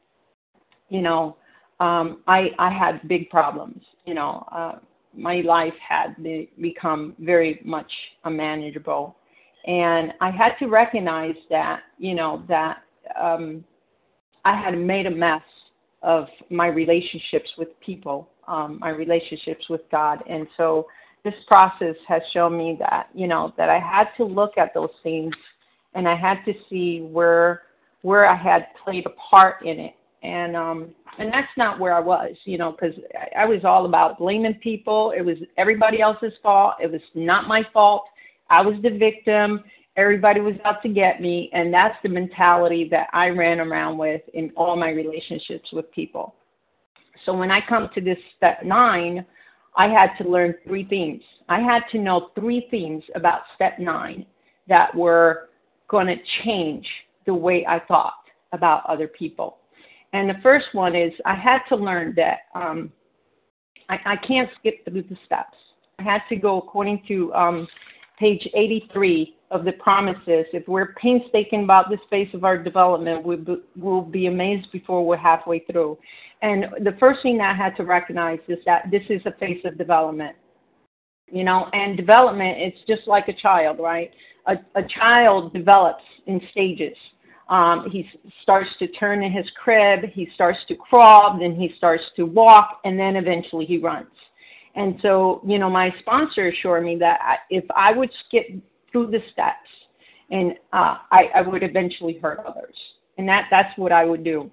you know, um, I, I had big problems. You know, uh, my life had be, become very much unmanageable. And I had to recognize that, you know, that um, I had made a mess of my relationships with people, um, my relationships with God. And so this process has shown me that, you know, that I had to look at those things, and I had to see where where I had played a part in it. And um, and that's not where I was, you know, because I, I was all about blaming people. It was everybody else's fault. It was not my fault. I was the victim. Everybody was out to get me. And that's the mentality that I ran around with in all my relationships with people. So when I come to this step nine, I had to learn three things. I had to know three things about step nine that were going to change the way I thought about other people. And the first one is I had to learn that um, I, I can't skip through the steps. I had to go according to um, page eighty-three of the promises. If we're painstaking about this phase of our development, we'll be, we'll be amazed before we're halfway through. And the first thing that I had to recognize is that this is a phase of development. You know, and development, it's just like a child, right? A, a child develops in stages. Um, he starts to turn in his crib, he starts to crawl, then he starts to walk, and then eventually he runs. And so, you know, my sponsor assured me that I, if I would skip through the steps, and uh, I, I would eventually hurt others. And that, that's what I would do.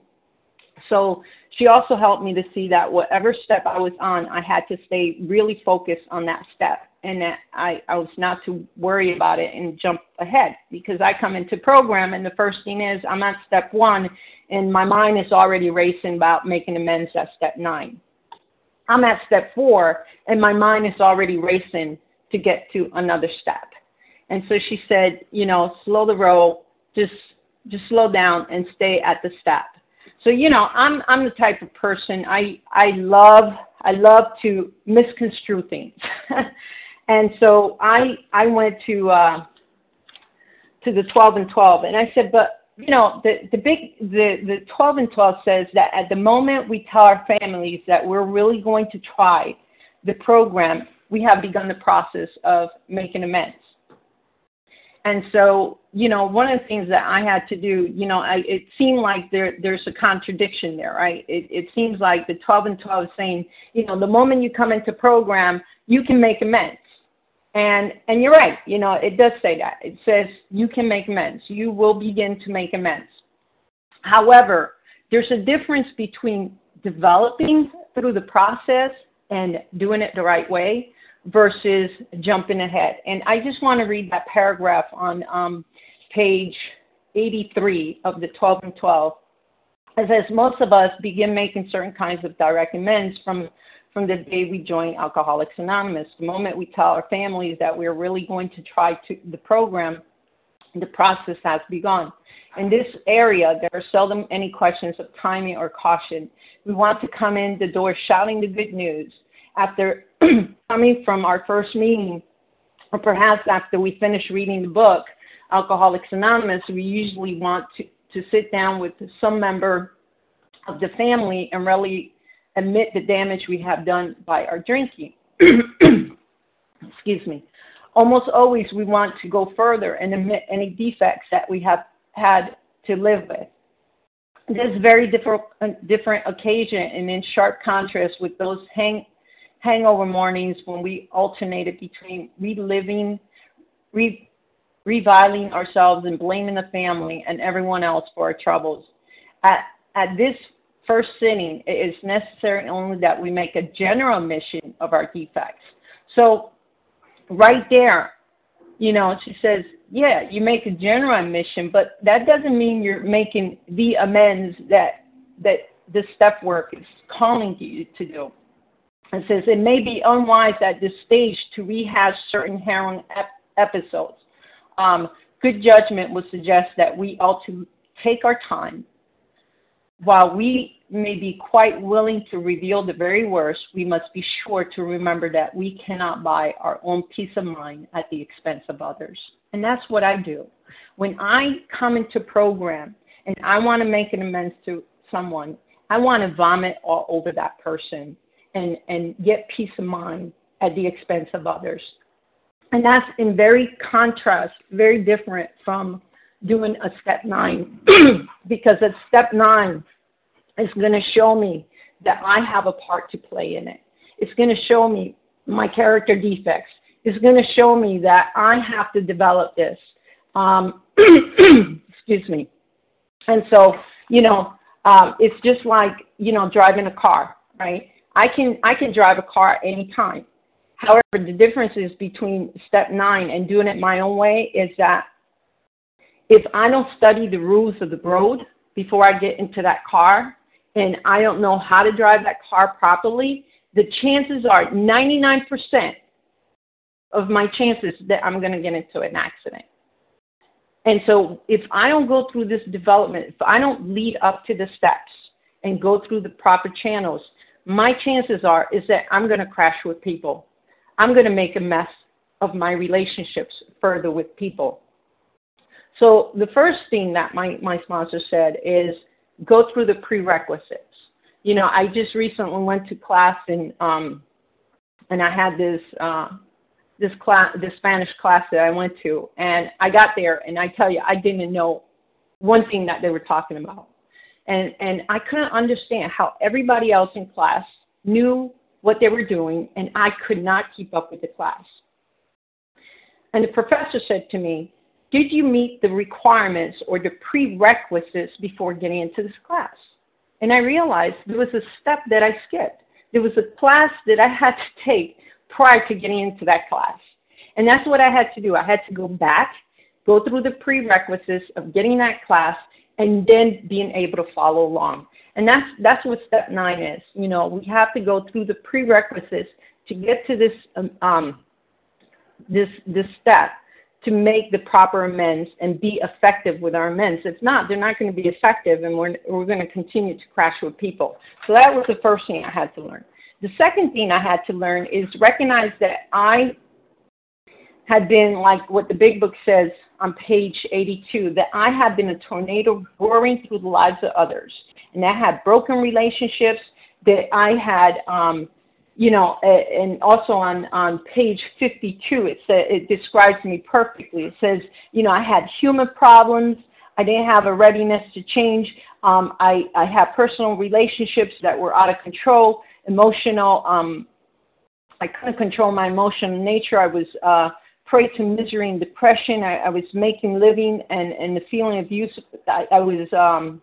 So she also helped me to see that whatever step I was on, I had to stay really focused on that step, and that I, I was not to worry about it and jump ahead, because I come into program and the first thing is I'm at step one and my mind is already racing about making amends at step nine. I'm at step four and my mind is already racing to get to another step. And so she said, you know, slow the roll, just just slow down and stay at the step. So, you know, I'm I'm the type of person, I I love I love to misconstrue things. And so I I went to uh, to the twelve and twelve, and I said, but you know, the the big the the twelve and twelve says that at the moment we tell our families that we're really going to try the program, we have begun the process of making amends. And so, you know, one of the things that I had to do, you know, I, it seemed like there there's a contradiction there, right? It, it seems like the twelve and twelve is saying, you know, the moment you come into program, you can make amends. And and you're right, you know, it does say that. It says you can make amends. You will begin to make amends. However, there's a difference between developing through the process and doing it the right way versus jumping ahead. And I just want to read that paragraph on um, page eighty-three of the twelve and twelve. It says, most of us begin making certain kinds of direct amends from, from the day we join Alcoholics Anonymous. The moment we tell our families that we're really going to try to, the program, the process has begun. In this area, there are seldom any questions of timing or caution. We want to come in the door shouting the good news. After coming from our first meeting, or perhaps after we finish reading the book, Alcoholics Anonymous, we usually want to, to sit down with some member of the family and really admit the damage we have done by our drinking. Excuse me. Almost always we want to go further and admit any defects that we have had to live with. This is very different, different occasion and in sharp contrast with those hang hangover mornings when we alternated between reliving, re, reviling ourselves and blaming the family and everyone else for our troubles. At, at this first sitting, it is necessary only that we make a general admission of our defects. So right there, you know, she says, yeah, you make a general admission, but that doesn't mean you're making the amends that that the step work is calling you to do. It says it may be unwise at this stage to rehash certain harrowing ep- episodes. Um, good judgment would suggest that we ought to take our time. While we may be quite willing to reveal the very worst, we must be sure to remember that we cannot buy our own peace of mind at the expense of others. And that's what I do. When I come into program and I want to make an amends to someone, I want to vomit all over that person and, and get peace of mind at the expense of others. And that's in very contrast, very different from doing a step nine, because at step nine, it's going to show me that I have a part to play in it. It's going to show me my character defects. It's going to show me that I have to develop this. Um, excuse me. And so, you know, um, it's just like, you know, driving a car, right? I can I can drive a car anytime. However, the difference is between step nine and doing it my own way is that if I don't study the rules of the road before I get into that car and I don't know how to drive that car properly, the chances are ninety-nine percent of my chances that I'm going to get into an accident. And so if I don't go through this development, if I don't lead up to the steps and go through the proper channels, my chances are is that I'm going to crash with people. I'm going to make a mess of my relationships further with people. So the first thing that my, my sponsor said is go through the prerequisites. You know, I just recently went to class and um, and I had this uh, this class, this Spanish class that I went to, and I got there and I tell you, I didn't know one thing that they were talking about. And and I couldn't understand how everybody else in class knew what they were doing, and I could not keep up with the class. And the professor said to me, did you meet the requirements or the prerequisites before getting into this class? And I realized there was a step that I skipped. There was a class that I had to take prior to getting into that class. And that's what I had to do. I had to go back, go through the prerequisites of getting that class, and then being able to follow along. And that's that's what step nine is. You know, we have to go through the prerequisites to get to this um, um this this step, to make the proper amends and be effective with our amends. If not, they're not going to be effective, and we're, we're going to continue to crash with people. So that was the first thing I had to learn. The second thing I had to learn is recognize that I had been, like what the Big Book says on page eighty-two, that I had been a tornado roaring through the lives of others. And I had broken relationships, that I had, um, you know, and also on, on page fifty-two, it says, it describes me perfectly. It says, you know, I had human problems. I didn't have a readiness to change. Um, I, I had personal relationships that were out of control, emotional. Um, I couldn't control my emotional nature. I was uh, prey to misery and depression. I, I was making living and, and the feeling of use. I, I was, um,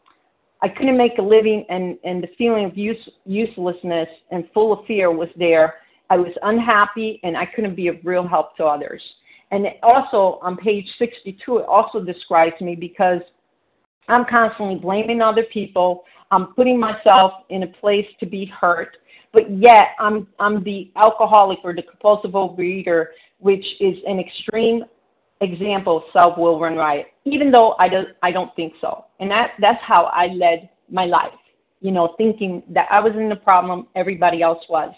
I couldn't make a living, and, and the feeling of use, uselessness and full of fear was there. I was unhappy, and I couldn't be of real help to others. And it also on page sixty-two, it also describes me because I'm constantly blaming other people. I'm putting myself in a place to be hurt, but yet I'm I'm the alcoholic or the compulsive overeater, which is an extreme example of self-will run riot, even though I don't, I don't think so. And that, that's how I led my life, you know, thinking that I was in the problem, everybody else was.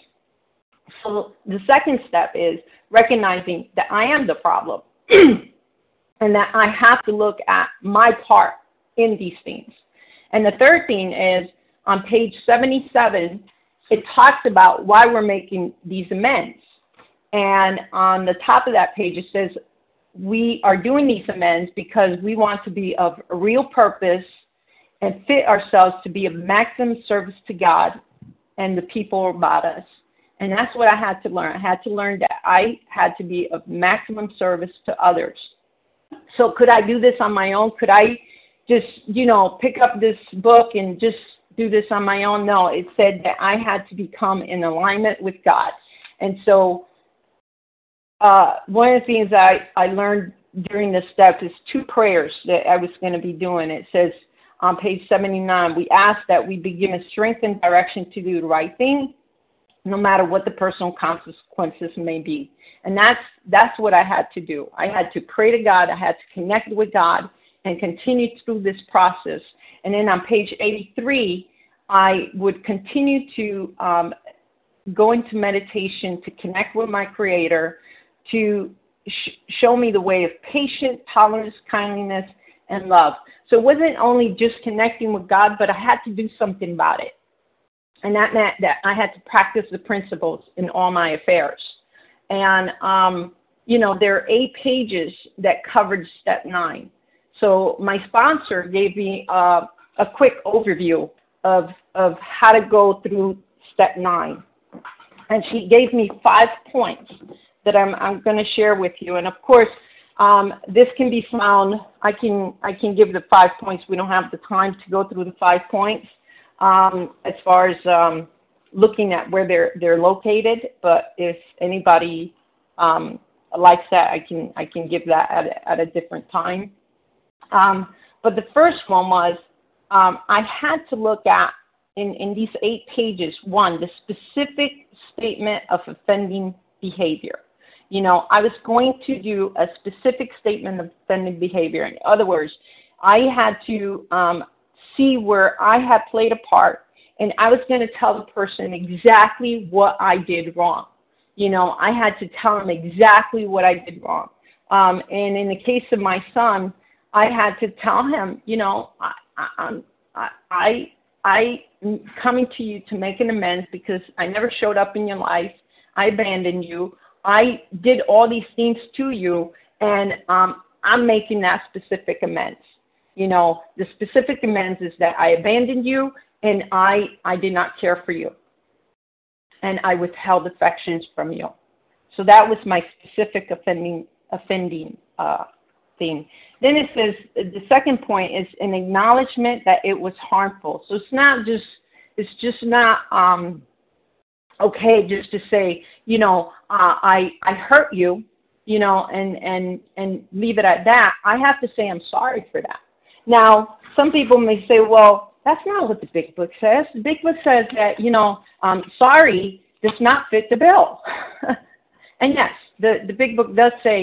So the second step is recognizing that I am the problem and that I have to look at my part in these things. And the third thing is on page seventy-seven, it talks about why we're making these amends. And on the top of that page, it says, we are doing these amends because we want to be of a real purpose and fit ourselves to be of maximum service to God and the people about us. And that's what I had to learn. I had to learn that I had to be of maximum service to others. So could I do this on my own? Could I just, you know, pick up this book and just do this on my own? No, it said that I had to become in alignment with God. And so Uh, one of the things I, I learned during this step is two prayers that I was going to be doing. It says on page seventy-nine, we ask that we be given strength and direction to do the right thing, no matter what the personal consequences may be. And that's, that's what I had to do. I had to pray to God. I had to connect with God and continue through this process. And then on page eighty-three, I would continue to um, go into meditation to connect with my Creator, to sh- show me the way of patience, tolerance, kindliness, and love. So it wasn't only just connecting with God, but I had to do something about it. And that meant that I had to practice the principles in all my affairs. And, um, you know, there are eight pages that covered step nine. So my sponsor gave me uh, a quick overview of, of how to go through step nine. And she gave me five points that I'm, I'm going to share with you. And of course, um, this can be found, I can, I can give the five points. We don't have the time to go through the five points um, as far as um, looking at where they're, they're located. But if anybody um, likes that, I can, I can give that at a, at a different time. Um, but the first one was um, I had to look at, in, in these eight pages, one, the specific statement of offending behavior. You know, I was going to do a specific statement of offending behavior. In other words, I had to um, see where I had played a part, and I was going to tell the person exactly what I did wrong. You know, I had to tell them exactly what I did wrong. Um, and in the case of my son, I had to tell him, you know, I, I, I, I, I'm coming to you to make an amends because I never showed up in your life. I abandoned you. I did all these things to you, and um, I'm making that specific amends. You know, the specific amends is that I abandoned you, and I, I did not care for you, and I withheld affections from you. So that was my specific offending, offending uh, thing. Then it says, the second point is an acknowledgement that it was harmful. So it's not just, it's just not, um, okay, just to say, you know, uh, I I hurt you, you know, and, and, and leave it at that. I have to say I'm sorry for that. Now, some people may say, well, that's not what the Big Book says. The Big Book says that, you know, um, sorry does not fit the bill. And yes, the, the Big Book does say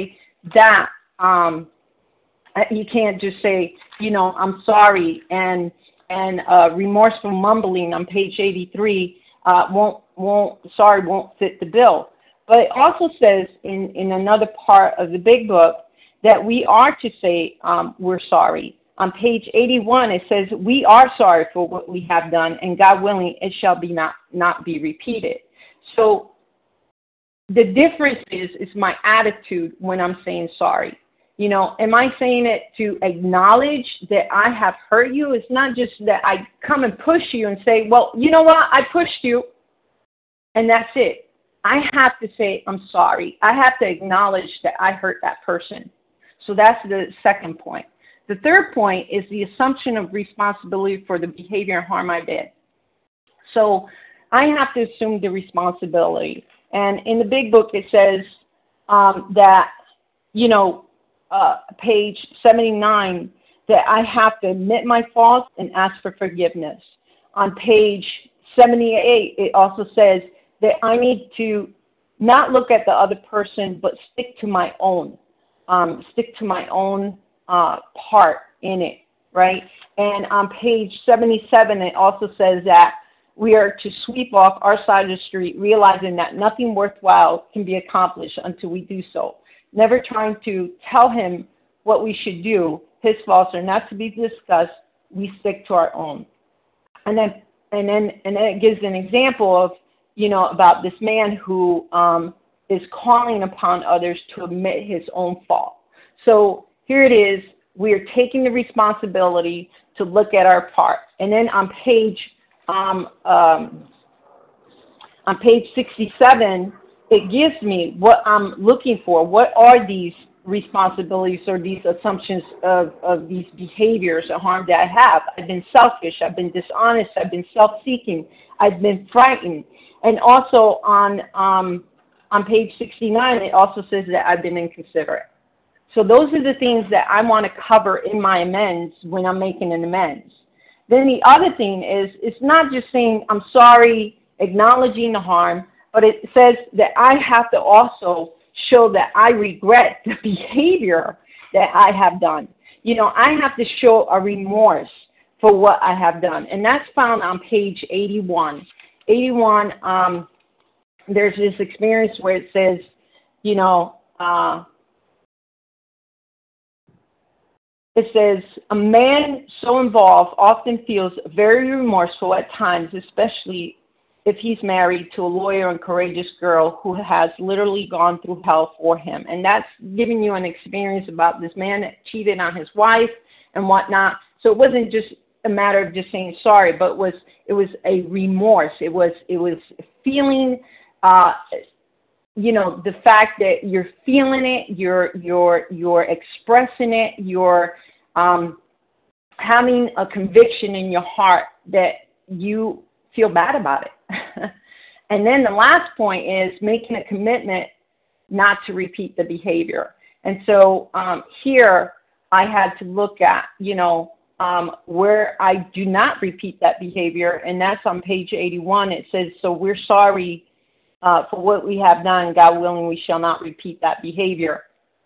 that um, you can't just say, you know, I'm sorry, and and uh, remorseful mumbling on page eighty-three uh, won't won't sorry won't fit the bill. But it also says in, in another part of the big book that we are to say um, we're sorry. On page eighty-one, it says we are sorry for what we have done, and God willing, it shall be not, not be repeated. So the difference is is my attitude when I'm saying sorry. You know, am I saying it to acknowledge that I have hurt you? It's not just that I come and push you and say, well, you know what, I pushed you, and that's it. I have to say I'm sorry. I have to acknowledge that I hurt that person. So that's the second point. The third point is the assumption of responsibility for the behavior and harm I did. So I have to assume the responsibility. And in the big book, it says um, that, you know, uh, page seventy-nine, that I have to admit my faults and ask for forgiveness. On page seventy-eight, it also says that I need to not look at the other person, but stick to my own, um, stick to my own uh, part in it, right? And on page seventy-seven, it also says that we are to sweep off our side of the street, realizing that nothing worthwhile can be accomplished until we do so. Never trying to tell him what we should do. His faults are not to be discussed. We stick to our own. And then, and then, and then it gives an example of, you know, about this man who um, is calling upon others to admit his own fault. So here it is. We are taking the responsibility to look at our part. And then on page um, um, on page sixty-seven, it gives me what I'm looking for. What are these responsibilities or these assumptions of, of these behaviors of harm that I have? I've been selfish. I've been dishonest. I've been self-seeking. I've been frightened. And also on um, on page sixty-nine, it also says that I've been inconsiderate. So those are the things that I want to cover in my amends when I'm making an amends. Then the other thing is, it's not just saying I'm sorry, acknowledging the harm, but it says that I have to also show that I regret the behavior that I have done. You know, I have to show a remorse for what I have done. And that's found on page eighty-one. eighty-one, um, there's this experience where it says, you know, uh, it says, a man so involved often feels very remorseful at times, especially if he's married to a loyal and courageous girl who has literally gone through hell for him. And that's giving you an experience about this man that cheated on his wife and whatnot. So it wasn't just a matter of just saying sorry, but it was it was a remorse. It was it was feeling, uh, you know, the fact that you're feeling it, you're you're you're expressing it, you're um, having a conviction in your heart that you feel bad about it. And then the last point is making a commitment not to repeat the behavior. And so um, here I had to look at, you know, um, where I do not repeat that behavior, and that's on page eighty-one. It says, so we're sorry uh, for what we have done. God willing, we shall not repeat that behavior.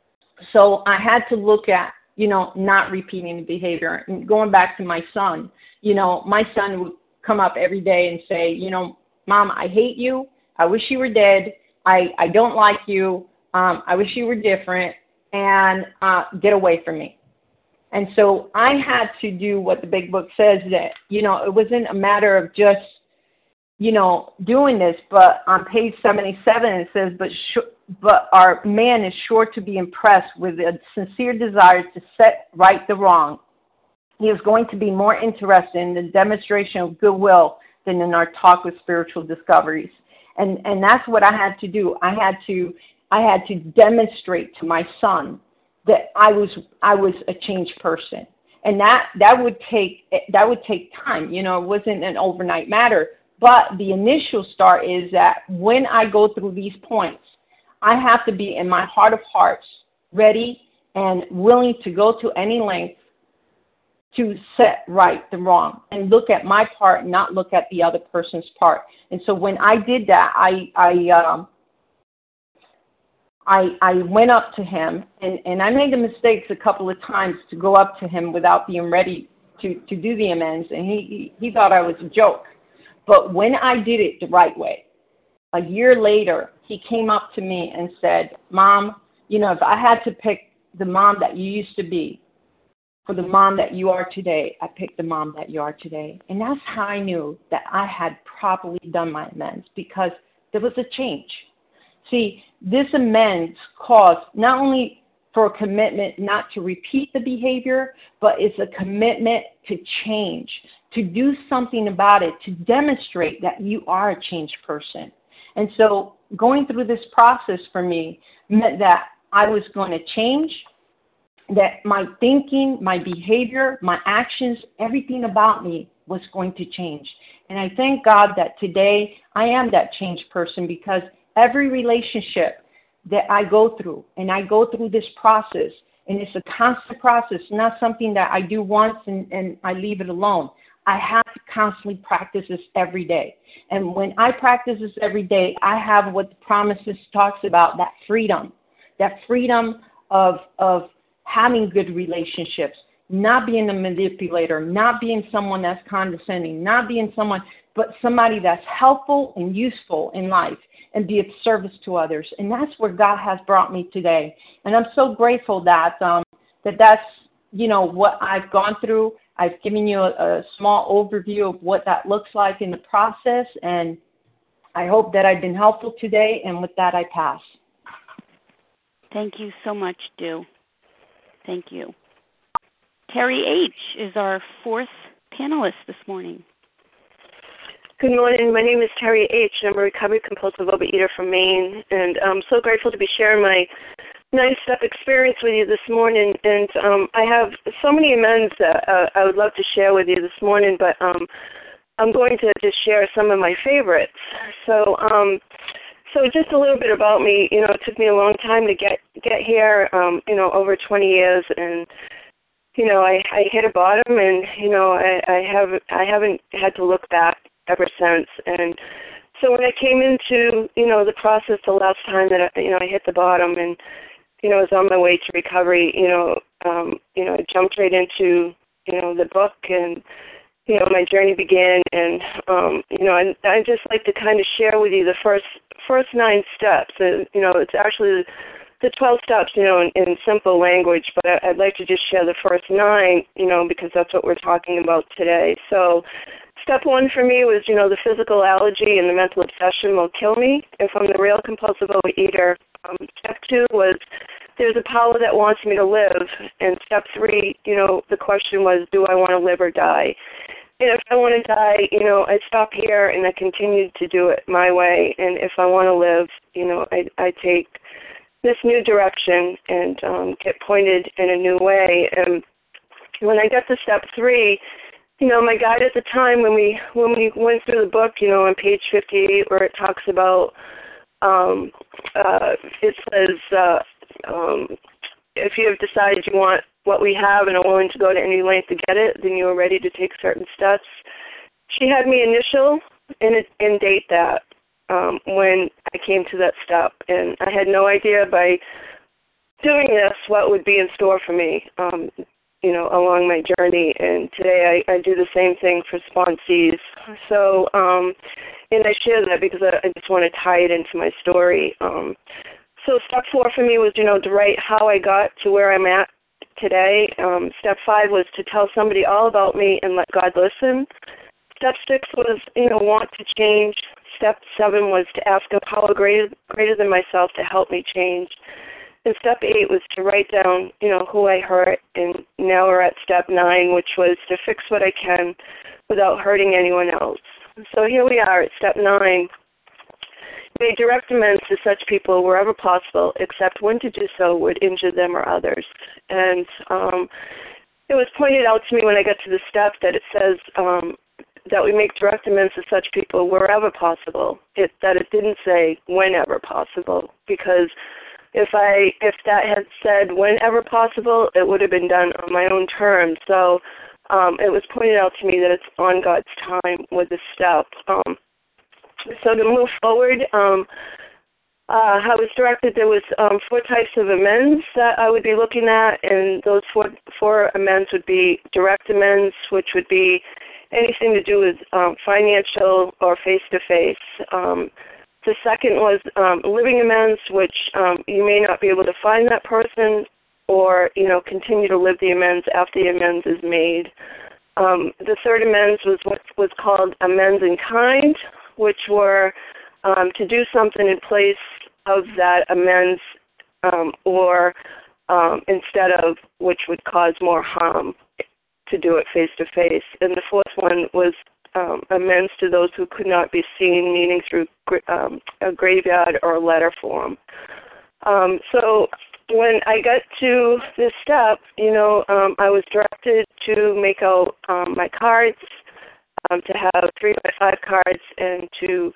So I had to look at, you know, not repeating the behavior. And going back to my son, you know, my son would come up every day and say, you know, Mom, I hate you. I wish you were dead. I, I don't like you. Um, I wish you were different. And uh, get away from me. And so I had to do what the big book says, that, you know, it wasn't a matter of just, you know, doing this. But on page seventy-seven, it says, but sh- but our man is sure to be impressed with a sincere desire to set right the wrong. He is going to be more interested in the demonstration of goodwill than in our talk with spiritual discoveries. And and that's what I had to do. I had to I had to demonstrate to my son that I was I was a changed person. And that that would take that would take time. You know, it wasn't an overnight matter. But the initial start is that when I go through these points, I have to be in my heart of hearts ready and willing to go to any length to set right the wrong and look at my part, not look at the other person's part. And so when I did that, I I um, I, I went up to him, and, and I made the mistakes a couple of times to go up to him without being ready to, to do the amends, and he, he, he thought I was a joke. But when I did it the right way, a year later, he came up to me and said, Mom, you know, if I had to pick the mom that you used to be for the mom that you are today, I picked the mom that you are today. And that's how I knew that I had properly done my amends, because there was a change. See, this amends calls not only for a commitment not to repeat the behavior, but it's a commitment to change, to do something about it, to demonstrate that you are a changed person. And so going through this process for me meant that I was going to change, that my thinking, my behavior, my actions, everything about me was going to change. And I thank God that today I am that changed person, because every relationship that I go through, and I go through this process, and it's a constant process, not something that I do once and, and I leave it alone. I have to constantly practice this every day. And when I practice this every day, I have what the promises talks about, that freedom, that freedom of, of having good relationships, not being a manipulator, not being someone that's condescending, not being someone, but somebody that's helpful and useful in life and be of service to others. And that's where God has brought me today. And I'm so grateful that um, that that's, you know, what I've gone through. I've given you a, a small overview of what that looks like in the process, and I hope that I've been helpful today. And with that, I pass.
Thank you so much, Du. Thank you. Terry H. is our fourth panelist this morning.
Good morning. My name is Terry H. and I'm a recovered compulsive overeater from Maine, and I'm so grateful to be sharing my nine-step experience with you this morning. And um, I have so many amends that uh, I would love to share with you this morning, but um, I'm going to just share some of my favorites. So, um, so just a little bit about me. You know, it took me a long time to get get here. Um, you know, over twenty years, and you know, I, I hit a bottom, and you know, I, I have I haven't had to look back ever since. And so when I came into, you know, the process the last time that, I, you know, I hit the bottom and, you know, was on my way to recovery, you know, um, you know, I jumped right into, you know, the book, and, you know, my journey began. And, um, you know, I, I just like to kind of share with you the first, first nine steps. And, you know, it's actually the twelve steps, you know, in, in simple language, but I, I'd like to just share the first nine, you know, because that's what we're talking about today. So, step one for me was, you know, the physical allergy and the mental obsession will kill me if I'm the real compulsive overeater. Um, step two was there's a power that wants me to live. And step three, you know, the question was, do I want to live or die? And if I want to die, you know, I stop here and I continued to do it my way. And if I want to live, you know, I, I take this new direction and um, get pointed in a new way. And when I get to step three, you know, my guide at the time when we when we went through the book, you know, on page fifty-eight, where it talks about, um, uh, it says, uh, um, if you have decided you want what we have and are willing to go to any length to get it, then you are ready to take certain steps. She had me initial and, and date that um, when I came to that step, and I had no idea by doing this what would be in store for me. Um, you know, along my journey. And today I, I do the same thing for sponsees. So, um, and I share that because I, I just want to tie it into my story. Um, so step four for me was, you know, to write how I got to where I'm at today. Um, step five was to tell somebody all about me and let God listen. Step six was, you know, want to change. Step seven was to ask a power greater, greater than myself to help me change. And step eight was to write down, you know, who I hurt, and now we're at step nine, which was to fix what I can without hurting anyone else. So here we are at step nine. Make direct amends to such people wherever possible, except when to do so would injure them or others. And um, it was pointed out to me when I got to the step that it says um, that we make direct amends to such people wherever possible, it, that it didn't say whenever possible, because If I if that had said whenever possible, it would have been done on my own terms. So um, it was pointed out to me that it's on God's time with this step. Um, so to move forward, um, uh, I was directed there was um, four types of amends that I would be looking at, and those four, four amends would be direct amends, which would be anything to do with um, financial or face-to-face. Um, the second was um, living amends, which um, you may not be able to find that person or, you know, continue to live the amends after the amends is made. Um, the third amends was what was called amends in kind, which were um, to do something in place of that amends um, or um, instead of, which would cause more harm, to do it face-to-face. And the fourth one was um, amends to those who could not be seen, meaning through um, a graveyard or a letter form. Um, so when I got to this step, you know, um, I was directed to make out um, my cards, um, to have three by five cards, and to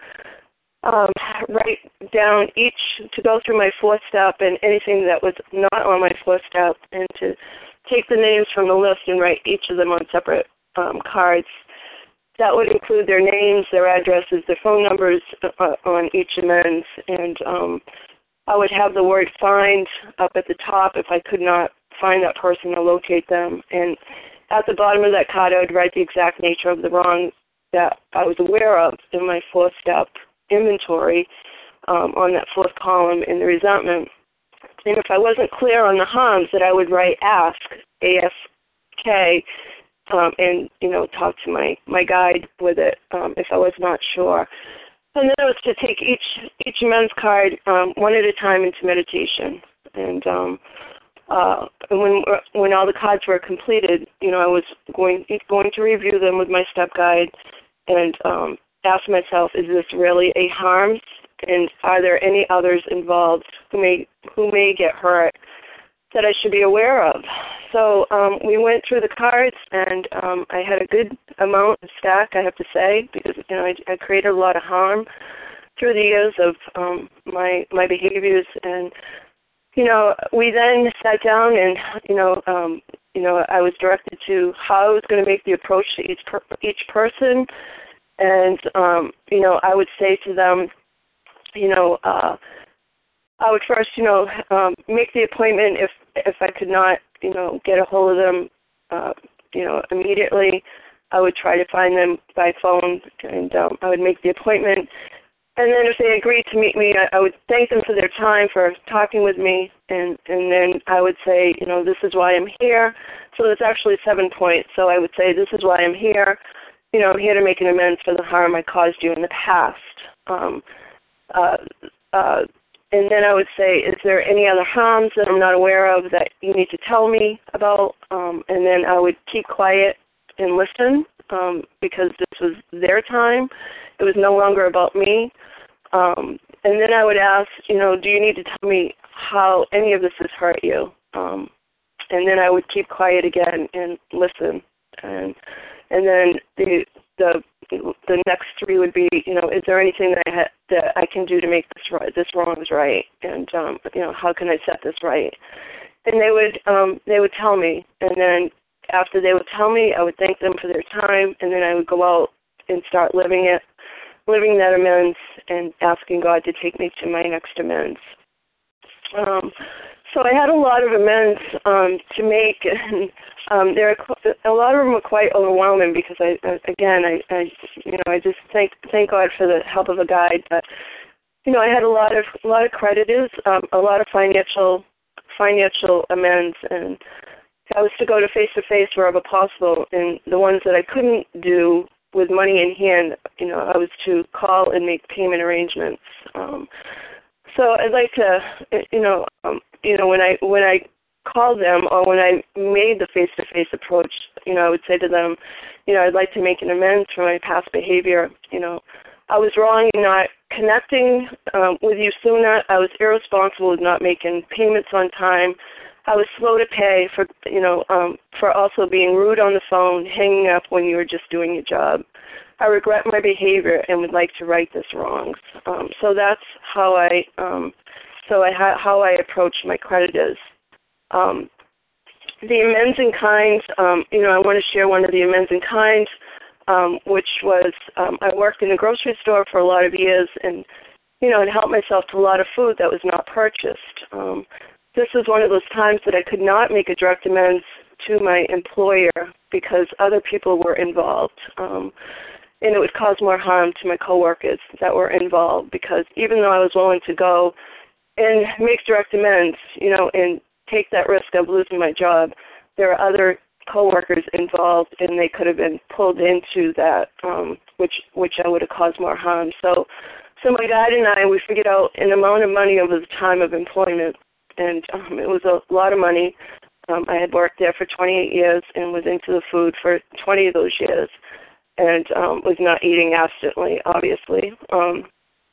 um, write down each, to go through my fourth step and anything that was not on my fourth step, and to take the names from the list and write each of them on separate um, cards. That would include their names, their addresses, their phone numbers uh, on each amends, and um, I would have the word find up at the top if I could not find that person or locate them. And at the bottom of that card, I would write the exact nature of the wrong that I was aware of in my fourth step inventory um, on that fourth column in the resentment. And if I wasn't clear on the harms, that I would write ask, A S K, um, and, you know, talk to my, my guide with it um, if I was not sure. And then it was to take each each amends card um, one at a time into meditation. And um, uh, when when all the cards were completed, you know, I was going going to review them with my step guide and um, ask myself, is this really a harm? And are there any others involved who may who may get hurt that I should be aware of? So um, we went through the cards, and um, I had a good amount of stack, I have to say, because you know I, I created a lot of harm through the years of um, my my behaviors. And you know, we then sat down, and you know, um, you know, I was directed to how I was going to make the approach to each per, each person, and um, you know, I would say to them, you know, uh, I would first, you know, um, make the appointment if if I could not, you know, get a hold of them, uh, you know, immediately. I would try to find them by phone, and um, I would make the appointment. And then if they agreed to meet me, I, I would thank them for their time, for talking with me, and, and then I would say, you know, this is why I'm here. So there's actually seven points. So I would say, this is why I'm here. You know, I'm here to make an amends for the harm I caused you in the past. Um, uh, uh, And then I would say, is there any other harms that I'm not aware of that you need to tell me about? Um, and then I would keep quiet and listen um, because this was their time. It was no longer about me. Um, and then I would ask, you know, do you need to tell me how any of this has hurt you? Um, and then I would keep quiet again and listen. And and then the the the next three would be, you know, is there anything that I ha- that I can do to make this right, this wrongs right, and um, you know, how can I set this right? And they would um, they would tell me, and then after they would tell me, I would thank them for their time, and then I would go out and start living it, living that amends, and asking God to take me to my next amends. Um, so I had a lot of amends um, to make, and um, there are a lot of them were quite overwhelming because I, again, I, I, you know, I just thank thank God for the help of a guide. But you know, I had a lot of a lot of creditors, um, a lot of financial financial amends, and I was to go to face to face wherever possible. And the ones that I couldn't do with money in hand, you know, I was to call and make payment arrangements. Um, so I'd like to, you know, um, you know, when I when I called them or when I made the face-to-face approach, you know, I would say to them, you know, I'd like to make an amends for my past behavior. You know, I was wrong in not connecting um, with you sooner. I was irresponsible with not making payments on time. I was slow to pay for, you know, um, for also being rude on the phone, hanging up when you were just doing your job. I regret my behavior and would like to right this wrongs. Um, so that's how I, um, so I ha- how I approach my creditors. Um, the amends in kind, um, you know, I want to share one of the amends in kind, um, which was um, I worked in a grocery store for a lot of years, and you know, and help myself to a lot of food that was not purchased. Um, this was one of those times that I could not make a direct amends to my employer because other people were involved. Um, and it would cause more harm to my coworkers that were involved because even though I was willing to go and make direct amends, you know, and take that risk of losing my job, there are other coworkers involved and they could have been pulled into that, um, which which I would have caused more harm. So so my guide and I, we figured out an amount of money over the time of employment, and um, it was a lot of money. Um, I had worked there for twenty-eight years and was into the food for twenty of those years and um, was not eating abstinently, obviously. Um,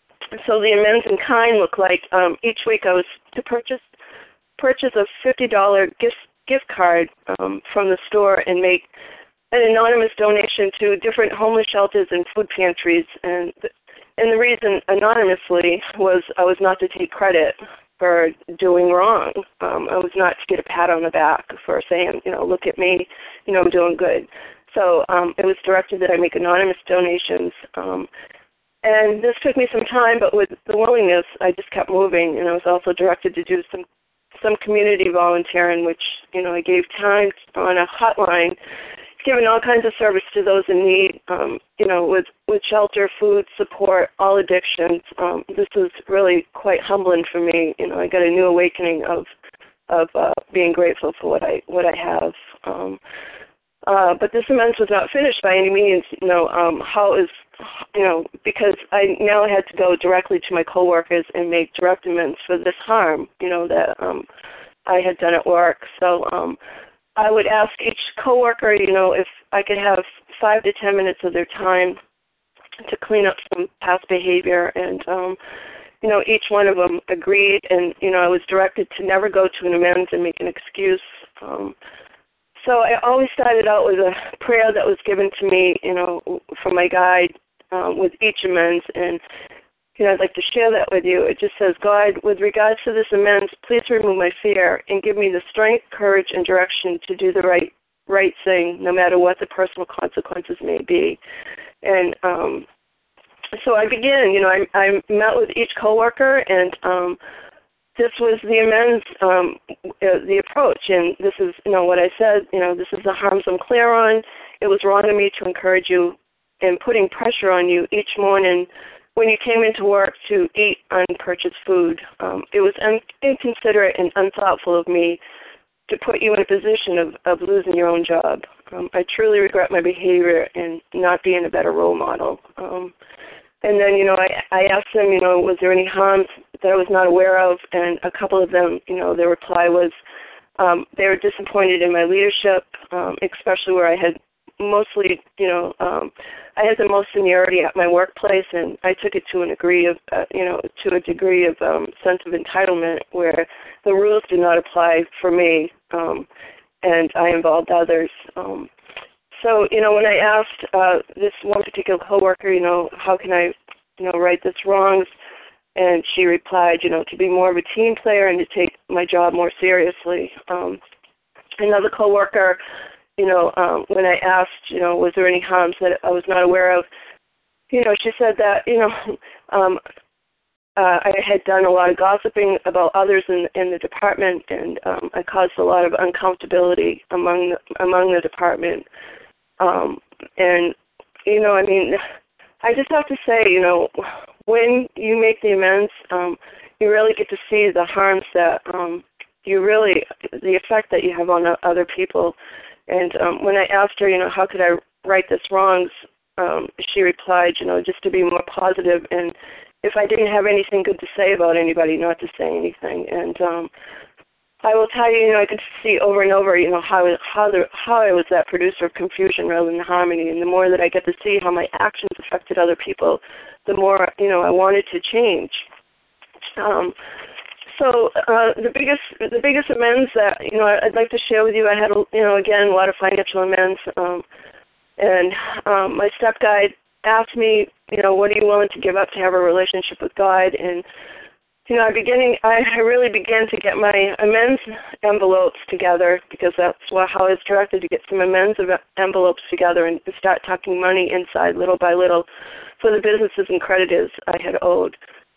so the amends in kind looked like um, each week I was to purchase purchase a fifty dollars gift gift card um, from the store and make an anonymous donation to different homeless shelters and food pantries. And th- and the reason anonymously was I was not to take credit for doing wrong. Um, I was not to get a pat on the back for saying, you know, look at me, you know, I'm doing good. So um, it was directed that I make anonymous donations. Um, and this took me some time, but with the willingness, I just kept moving. And I was also directed to do some some community volunteering, which, you know, I gave time on a hotline, giving all kinds of service to those in need, um, you know, with, with shelter, food, support, all addictions. Um, this was really quite humbling for me. You know, I got a new awakening of of uh, being grateful for what I what I have. Um, uh, but this amends was not finished by any means. You know, um, how is, you know, because I now had to go directly to my coworkers and make direct amends for this harm, you know, that um, I had done at work. So um, I would ask each coworker, you know, if I could have five to ten minutes of their time to clean up some past behavior, and um, you know, each one of them agreed, and you know, I was directed to never go to an amends and make an excuse. Um, so I always started out with a prayer that was given to me, you know, from my guide um, with each amends, and you know, I'd like to share that with you. It just says, God, with regards to this amends, please remove my fear and give me the strength, courage, and direction to do the right right thing, no matter what the personal consequences may be. And um, so I began, you know, I, I met with each coworker, and um, this was the amends, um, uh, the approach. And this is, you know, what I said, you know, this is the harms I'm clear on. It was wrong of me to encourage you and putting pressure on you each morning when you came into work to eat unpurchased food. Um, it was un- inconsiderate and unthoughtful of me to put you in a position of, of losing your own job. Um, I truly regret my behavior and not being a better role model. Um, and then, you know, I, I asked them, you know, was there any harms that I was not aware of? And a couple of them, you know, their reply was um, they were disappointed in my leadership, um, especially where I had mostly, you know, um, I had the most seniority at my workplace, and I took it to a degree of, uh, you know, to a degree of um, sense of entitlement where the rules did not apply for me, um, and I involved others. Um, so, you know, when I asked uh, this one particular coworker, you know, how can I, you know, right this wrongs, and she replied, you know, to be more of a team player and to take my job more seriously. Um, another coworker, you know, um, when I asked, you know, was there any harms that I was not aware of, you know, she said that, you know, um, uh, I had done a lot of gossiping about others in, in the department, and um, I caused a lot of uncomfortability among the, among the department. Um, and, you know, I mean, I just have to say, you know, when you make the amends, um, you really get to see the harms that um, you really, the effect that you have on other people. And um, when I asked her, you know, how could I right this wrongs, um, she replied, you know, just to be more positive, and if I didn't have anything good to say about anybody, not to say anything. And um, I will tell you, you know, I could see over and over, you know, how how the, how I was that producer of confusion rather than harmony. And the more that I get to see how my actions affected other people, the more, you know, I wanted to change. Um, So uh, the biggest the biggest amends that, you know, I'd like to share with you, I had, you know, again, a lot of financial amends. Um, and um, my step guide asked me, you know, what are you willing to give up to have a relationship with God? And, you know, I beginning I really began to get my amends envelopes together, because that's what, how I was directed, to get some amends envelopes together and start tucking money inside little by little for the businesses and creditors I had owed.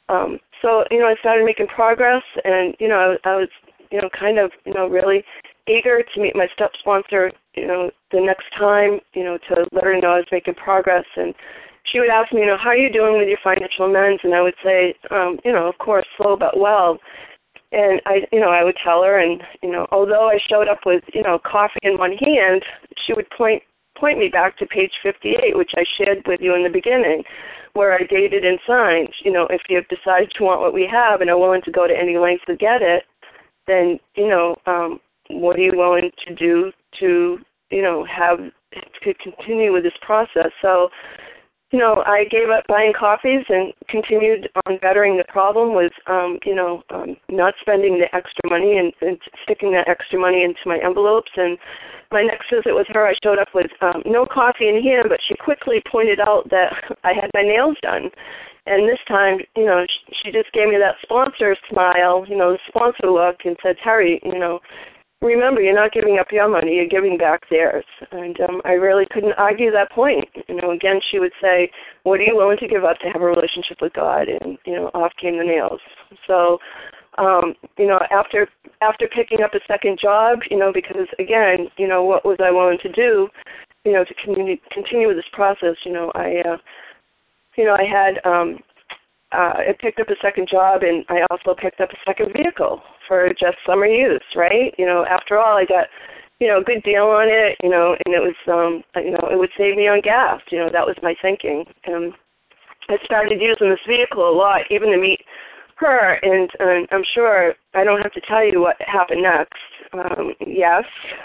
um, so, you know, I started making progress, and, you know, I, I was, you know, kind of, you know, really eager to meet my step sponsor, you know, the next time, you know, to let her know I was making progress. And she would ask me, you know, how are you doing with your financial amends? And I would say, um, you know, of course, slow but well. And I, you know, I would tell her, and, you know, although I showed up with, you know, coffee in one hand, she would point point me back to page fifty-eight, which I shared with you in the beginning, where I dated and signed. You know, if you've decided to want what we have and are willing to go to any length to get it, then, you know, um, what are you willing to do to, you know, have to continue with this process? So, you know, I gave up buying coffees and continued on bettering the problem with, um, you know, um, not spending the extra money and, and sticking that extra money into my envelopes. And my next visit with her, I showed up with um, no coffee in hand, but she quickly pointed out that I had my nails done. And this time, you know, she just gave me that sponsor smile, you know, the sponsor look, and said, Terry, you know, remember, you're not giving up your money, you're giving back theirs. And um, I really couldn't argue that point. You know, again, she would say, what are you willing to give up to have a relationship with God? And, you know, off came the nails. So, um, you know, after after picking up a second job, you know, because, again, you know, what was I willing to do, you know, to continue, continue with this process? You know, I, uh, you know, I had, um, uh, I picked up a second job, and I also picked up a second vehicle for just summer use, right? You know, after all, I got, you know, a good deal on it, you know, and it was, um, you know, it would save me on gas. You know, that was my thinking. And I started using this vehicle a lot, even to meet her, and, and I'm sure I don't have to tell you what happened next. Um, yes,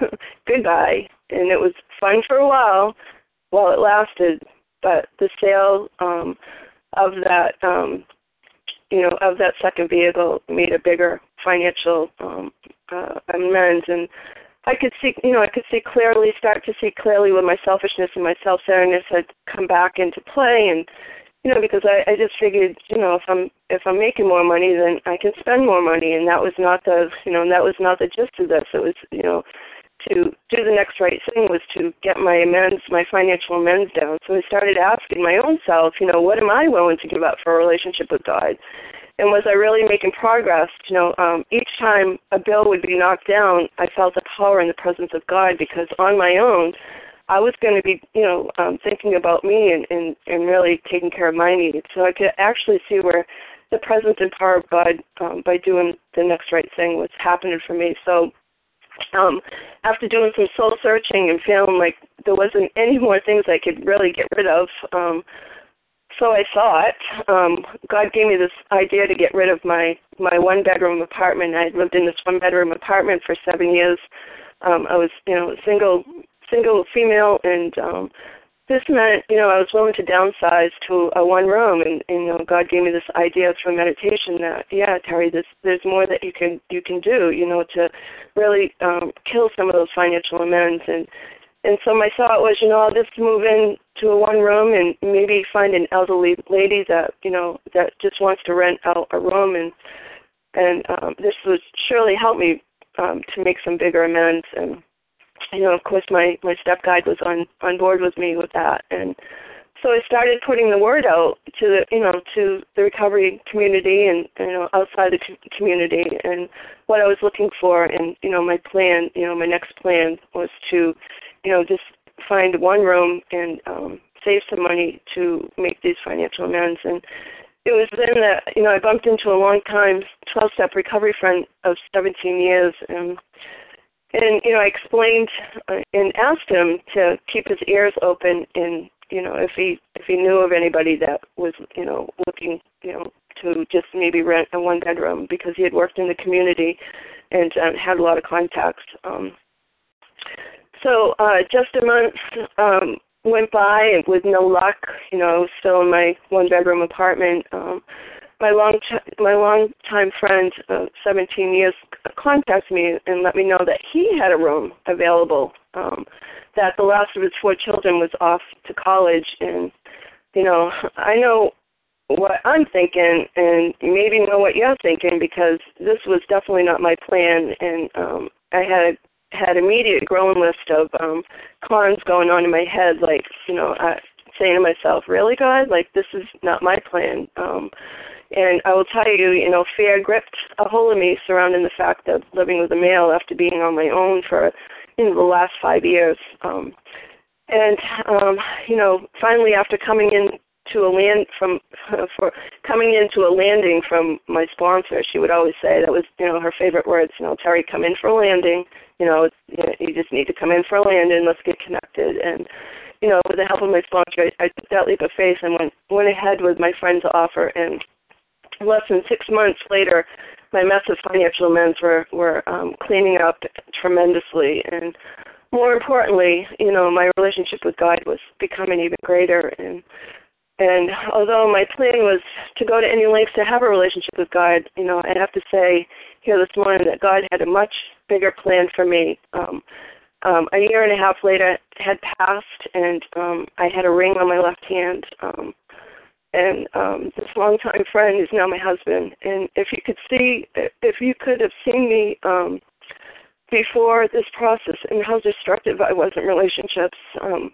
goodbye. And it was fun for a while while it lasted, but the sale um, of that, um, you know, of that second vehicle made a bigger financial um, uh, amends, and I could see, you know, I could see clearly, start to see clearly when my selfishness and my self-centeredness had come back into play, and you know, because I, I just figured, you know, if I'm if I'm making more money, then I can spend more money, and that was not the, you know, that was not the gist of this. It was, you know, to do the next right thing was to get my amends, my financial amends down. So I started asking my own self, you know, what am I willing to give up for a relationship with God? And was I really making progress? You know, um, each time a bill would be knocked down, I felt the power and the presence of God, because on my own, I was going to be, you know, um, thinking about me and, and, and really taking care of my needs. So I could actually see where the presence and power of God um, by doing the next right thing was happening for me. So um, after doing some soul searching and feeling like there wasn't any more things I could really get rid of, um, so I thought, um, God gave me this idea to get rid of my, my one-bedroom apartment. I had lived in this one-bedroom apartment for seven years. Um, I was, you know, single, single female, and um, this meant, you know, I was willing to downsize to a one room, and, and you know, God gave me this idea through meditation that, yeah, Terry, this, there's more that you can you can do, you know, to really um, kill some of those financial amends. And and so my thought was, you know, I'll just move in to a one room and maybe find an elderly lady that, you know, that just wants to rent out a room, and and um, this would surely help me um, to make some bigger amends. And you know, of course, my, my step guide was on, on board with me with that. And so I started putting the word out to the, you know, to the recovery community and, you know, outside the community, and what I was looking for. And, you know, my plan, you know, my next plan was to, you know, just find one room and um, save some money to make these financial amends. And it was then that, you know, I bumped into a long-time twelve-step recovery friend of seventeen years, and And, you know, I explained uh, and asked him to keep his ears open, and, you know, if he if he knew of anybody that was, you know, looking, you know, to just maybe rent a one bedroom, because he had worked in the community and um, had a lot of contacts. Um, so uh, just a month um, went by with no luck. You know, I was still in my one bedroom apartment. Um, My long, t- my long-time friend, uh, seventeen years, contacted me and let me know that he had a room available, um, that the last of his four children was off to college. And, you know, I know what I'm thinking, and maybe know what you're thinking, because this was definitely not my plan. And um, I had had immediate growing list of um, cons going on in my head, like, you know, I, saying to myself, really, God? Like, this is not my plan. Um And I will tell you, you know, fear gripped a hold of me surrounding the fact of living with a male after being on my own for, you know, the last five years. Um, and, um, you know, finally after coming in to a land from, for coming into a landing from my sponsor, she would always say, that was, you know, her favorite words, you know, Terry, come in for a landing. You know, it's, you know, you just need to come in for a landing. Let's get connected. And, you know, with the help of my sponsor, I, I took that leap of faith and went, went ahead with my friend's offer. And less than six months later, my massive financial amends were, were um, cleaning up tremendously. And more importantly, you know, my relationship with God was becoming even greater. And and although my plan was to go to any lengths to have a relationship with God, you know, I have to say here this morning that God had a much bigger plan for me. Um, um, a year and a half later had passed, and um, I had a ring on my left hand. Um, And um, this longtime friend is now my husband. And if you could see, if you could have seen me um, before this process and how destructive I was in relationships, um,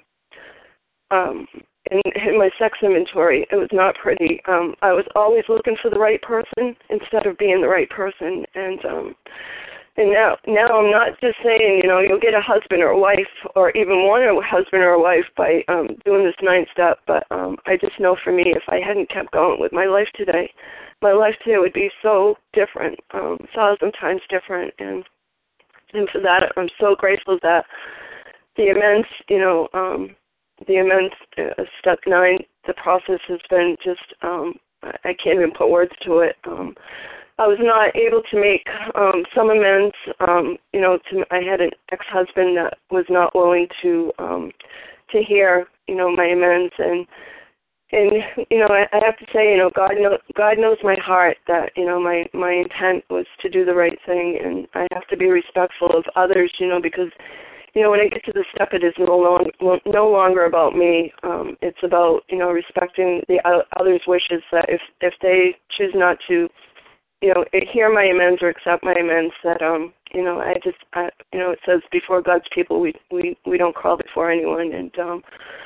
um, in, in my sex inventory, it was not pretty. Um, I was always looking for the right person instead of being the right person. And um, And now, now I'm not just saying, you know, you'll get a husband or a wife or even want a husband or a wife by um, doing this ninth step, but um, I just know for me, if I hadn't kept going with my life today, my life today would be so different, um, a thousand times different. And and for that, I'm so grateful that the immense, you know, um, the immense uh, step nine, the process has been just, um, I can't even put words to it. Um, I was not able to make um, some amends. Um, you know, to, I had an ex-husband that was not willing to um, to hear, you know, my amends, and and you know, I, I have to say, you know, God knows God knows my heart. That you know, my my intent was to do the right thing, and I have to be respectful of others. You know, because you know, when I get to this step, it is no longer no longer about me. Um, it's about you know respecting the others' wishes. That if if they choose not to, you know, hear my amends or accept my amends, that, um, you know, I just, I, you know, it says before God's people, we, we, we don't crawl before anyone. And um,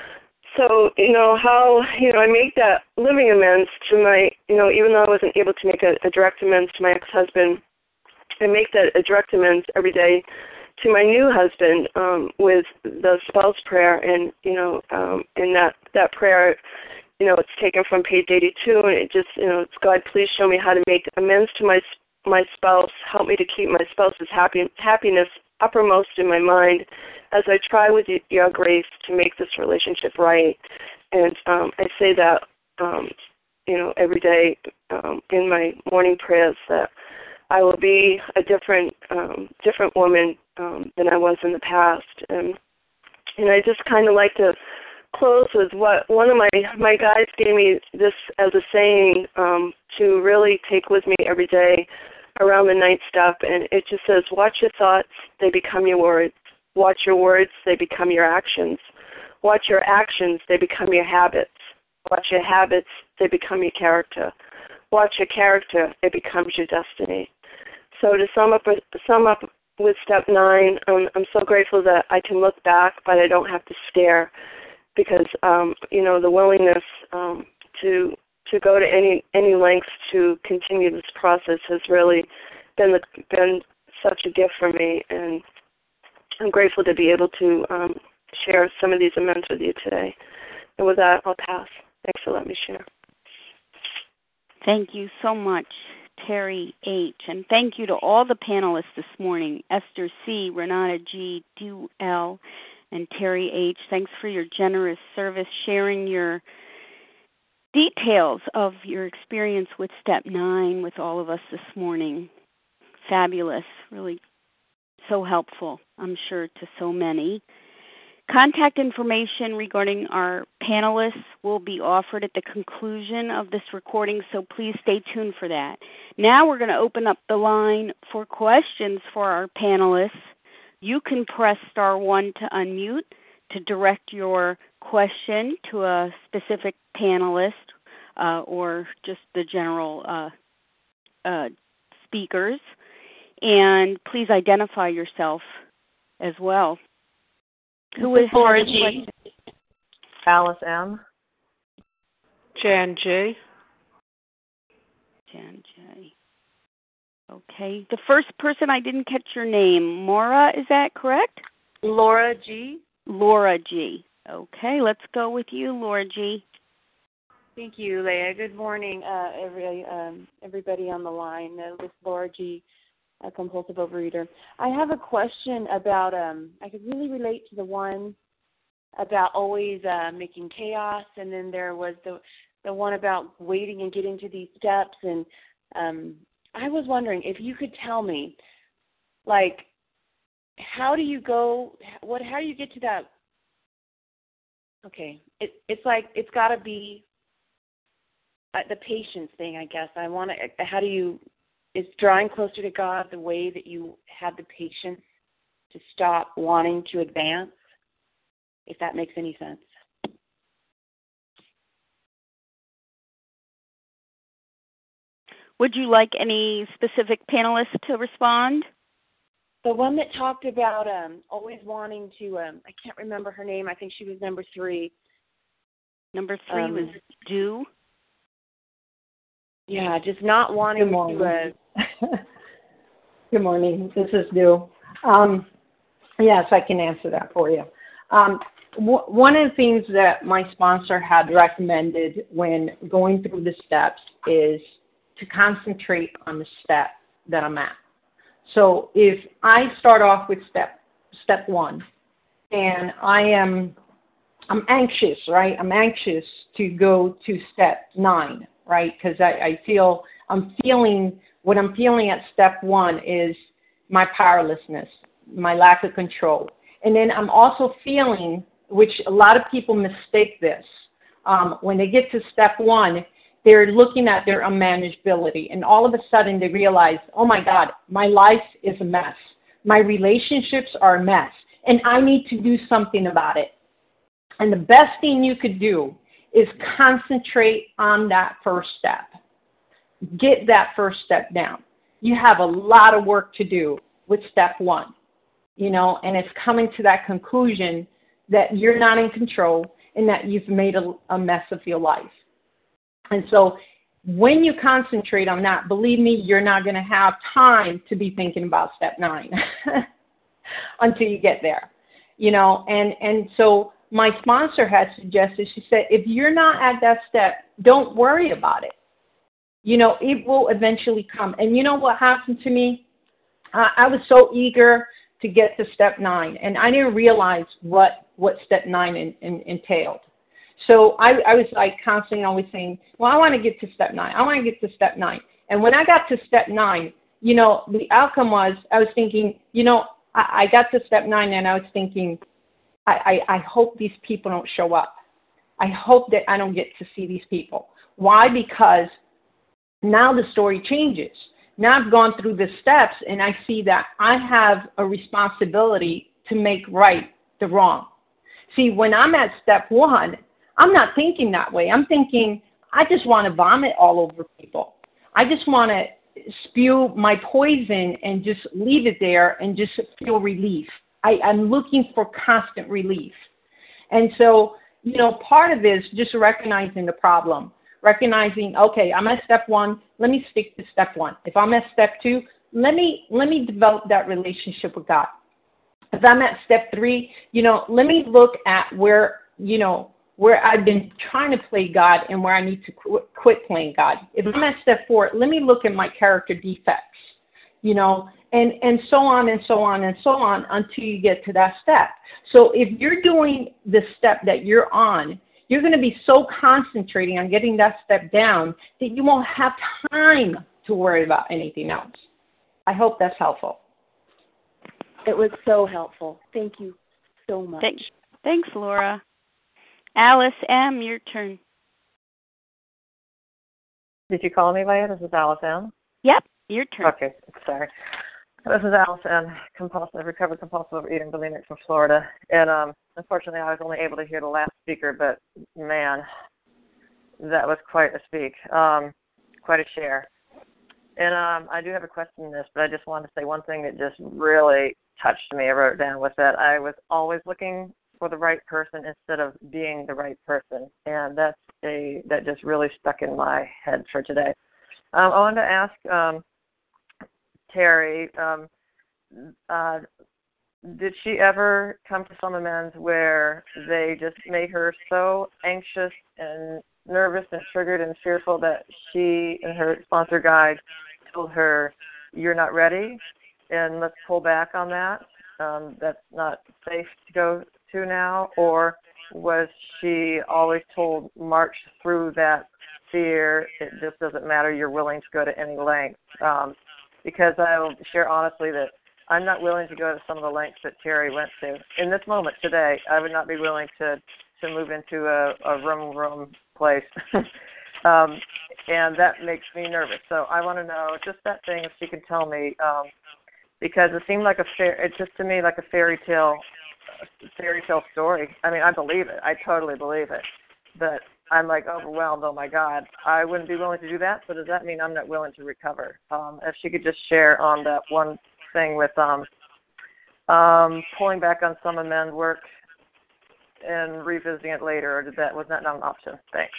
so, you know, how, you know, I make that living amends to my, you know, even though I wasn't able to make a, a direct amends to my ex-husband, I make that a direct amends every day to my new husband um, with the spouse prayer. And, you know, um, in that, that prayer, you know, it's taken from page eighty-two, and it just, you know, it's God, please show me how to make amends to my my spouse. Help me to keep my spouse's happy, happiness uppermost in my mind as I try with your grace to make this relationship right. And um, I say that, um, you know, every day um, in my morning prayers, that I will be a different um, different woman um, than I was in the past. And and I just kind of like to close with what one of my my guides gave me this as a saying um, to really take with me every day around the ninth step, and it just says, watch your thoughts, they become your words. Watch your words, they become your actions. Watch your actions, they become your habits. Watch your habits, they become your character. Watch your character, it becomes your destiny. So to sum up, sum up with step nine, um, I'm so grateful that I can look back, but I don't have to stare. Because um, you know, the willingness um, to to go to any any lengths to continue this process has really been the, been such a gift for me, and I'm grateful to be able to um, share some of these amends with you today. And with that, I'll pass. Thanks for letting me share.
Thank you so much, Terry H. And thank you to all the panelists this morning, Esther C., Renata G., Du L., and Terry H. Thanks for your generous service, sharing your details of your experience with Step nine with all of us this morning. Fabulous, really so helpful, I'm sure, to so many. Contact information regarding our panelists will be offered at the conclusion of this recording, so please stay tuned for that. Now we're going to open up the line for questions for our panelists. You can press star one to unmute to direct your question to a specific panelist uh, or just the general uh, uh, speakers. And please identify yourself as well. Who is
Laura G. Alice M.
Jan G.
Jan J. Okay. The first person, I didn't catch your name. Maura, is that correct?
Laura G.
Laura G. Okay, let's go with you, Laura G.
Thank you, Leah. Good morning, uh, every, um, everybody on the line. Uh, this is Laura G., a compulsive overeater. I have a question about, um, I could really relate to the one about always uh, making chaos, and then there was the the one about waiting and getting to these steps. And um, I was wondering if you could tell me, like, how do you go, what, how do you get to that? Okay, it, it's like, it's got to be uh, the patience thing, I guess. I want to, how do you, is drawing closer to God the way that you have the patience to stop wanting to advance, if that makes any sense?
Would you like any specific panelists to respond?
The one that talked about um, always wanting to, um, I can't remember her name. I think she was number three.
Number three um, was Do.
Yeah, just not wanting
Good morning.
to. Uh...
Good morning. This is Do. Um, yes, I can answer that for you. Um, w- one of the things that my sponsor had recommended when going through the steps is to concentrate on the step that I'm at. So if I start off with step step one, and I am I'm anxious, right? I'm anxious to go to step nine, right? Because I, I feel I'm feeling what I'm feeling at step one is my powerlessness, my lack of control, and then I'm also feeling, which a lot of people mistake this, um, when they get to step one. They're looking at their unmanageability, and all of a sudden they realize, oh my God, my life is a mess. My relationships are a mess, and I need to do something about it. And the best thing you could do is concentrate on that first step. Get that first step down. You have a lot of work to do with step one, you know, and it's coming to that conclusion that you're not in control and that you've made a, a mess of your life. And so when you concentrate on that, believe me, you're not going to have time to be thinking about step nine until you get there, you know. And, and so my sponsor had suggested, she said, if you're not at that step, don't worry about it. You know, it will eventually come. And you know what happened to me? Uh, I was so eager to get to step nine, and I didn't realize what, what step nine in, in, entailed. So I, I was like constantly always saying, well, I want to get to step nine. I want to get to step nine. And when I got to step nine, you know, the outcome was I was thinking, you know, I, I got to step nine and I was thinking, I, I, I hope these people don't show up. I hope that I don't get to see these people. Why? Because now the story changes. Now I've gone through the steps and I see that I have a responsibility to make right the wrong. See, when I'm at step one, I'm not thinking that way. I'm thinking, I just want to vomit all over people. I just want to spew my poison and just leave it there and just feel relief. I, I'm looking for constant relief. And so, you know, part of it is just recognizing the problem, recognizing, okay, I'm at step one, let me stick to step one. If I'm at step two, let me let me develop that relationship with God. If I'm at step three, you know, let me look at where, you know, where I've been trying to play God and where I need to qu- quit playing God. If I'm at step four, let me look at my character defects, you know, and, and so on and so on and so on until you get to that step. So if you're doing the step that you're on, you're going to be so concentrating on getting that step down that you won't have time to worry about anything else. I hope that's helpful.
It was so helpful. Thank you so much.
Thanks, Thanks Laura. Alice M., your turn.
Did you call me, Leah? This is Alice M.
Yep, your turn.
Okay, sorry. This is Alice M., compulsive, recovered compulsive overeating bulimic from Florida. And um, unfortunately, I was only able to hear the last speaker, but man, that was quite a speak, um, quite a share. And um, I do have a question in this, but I just wanted to say one thing that just really touched me. I wrote it down was that I was always looking for the right person instead of being the right person. And that's a that just really stuck in my head for today. Um, I wanted to ask um, Terry, um, uh, did she ever come to some amends where they just made her so anxious and nervous and triggered and fearful that she and her sponsor guide told her, you're not ready, and let's pull back on that? Um, that's not safe to go to now? Or was she always told, march through that fear, it just doesn't matter, you're willing to go to any length? Um, because I will share honestly that I'm not willing to go to some of the lengths that Terry went to. In this moment today, I would not be willing to, to move into a, a room room place. um, and that makes me nervous. So I want to know just that thing, if she can tell me, um, because it seemed like a fair, it's just to me like a fairy tale, fairy tale story. I mean, I believe it. I totally believe it. But I'm like overwhelmed. Oh my God, I wouldn't be willing to do that. So does that mean I'm not willing to recover? Um, if she could just share on that one thing with um, um, pulling back on some amend work and revisiting it later, or did that was that not an option? Thanks.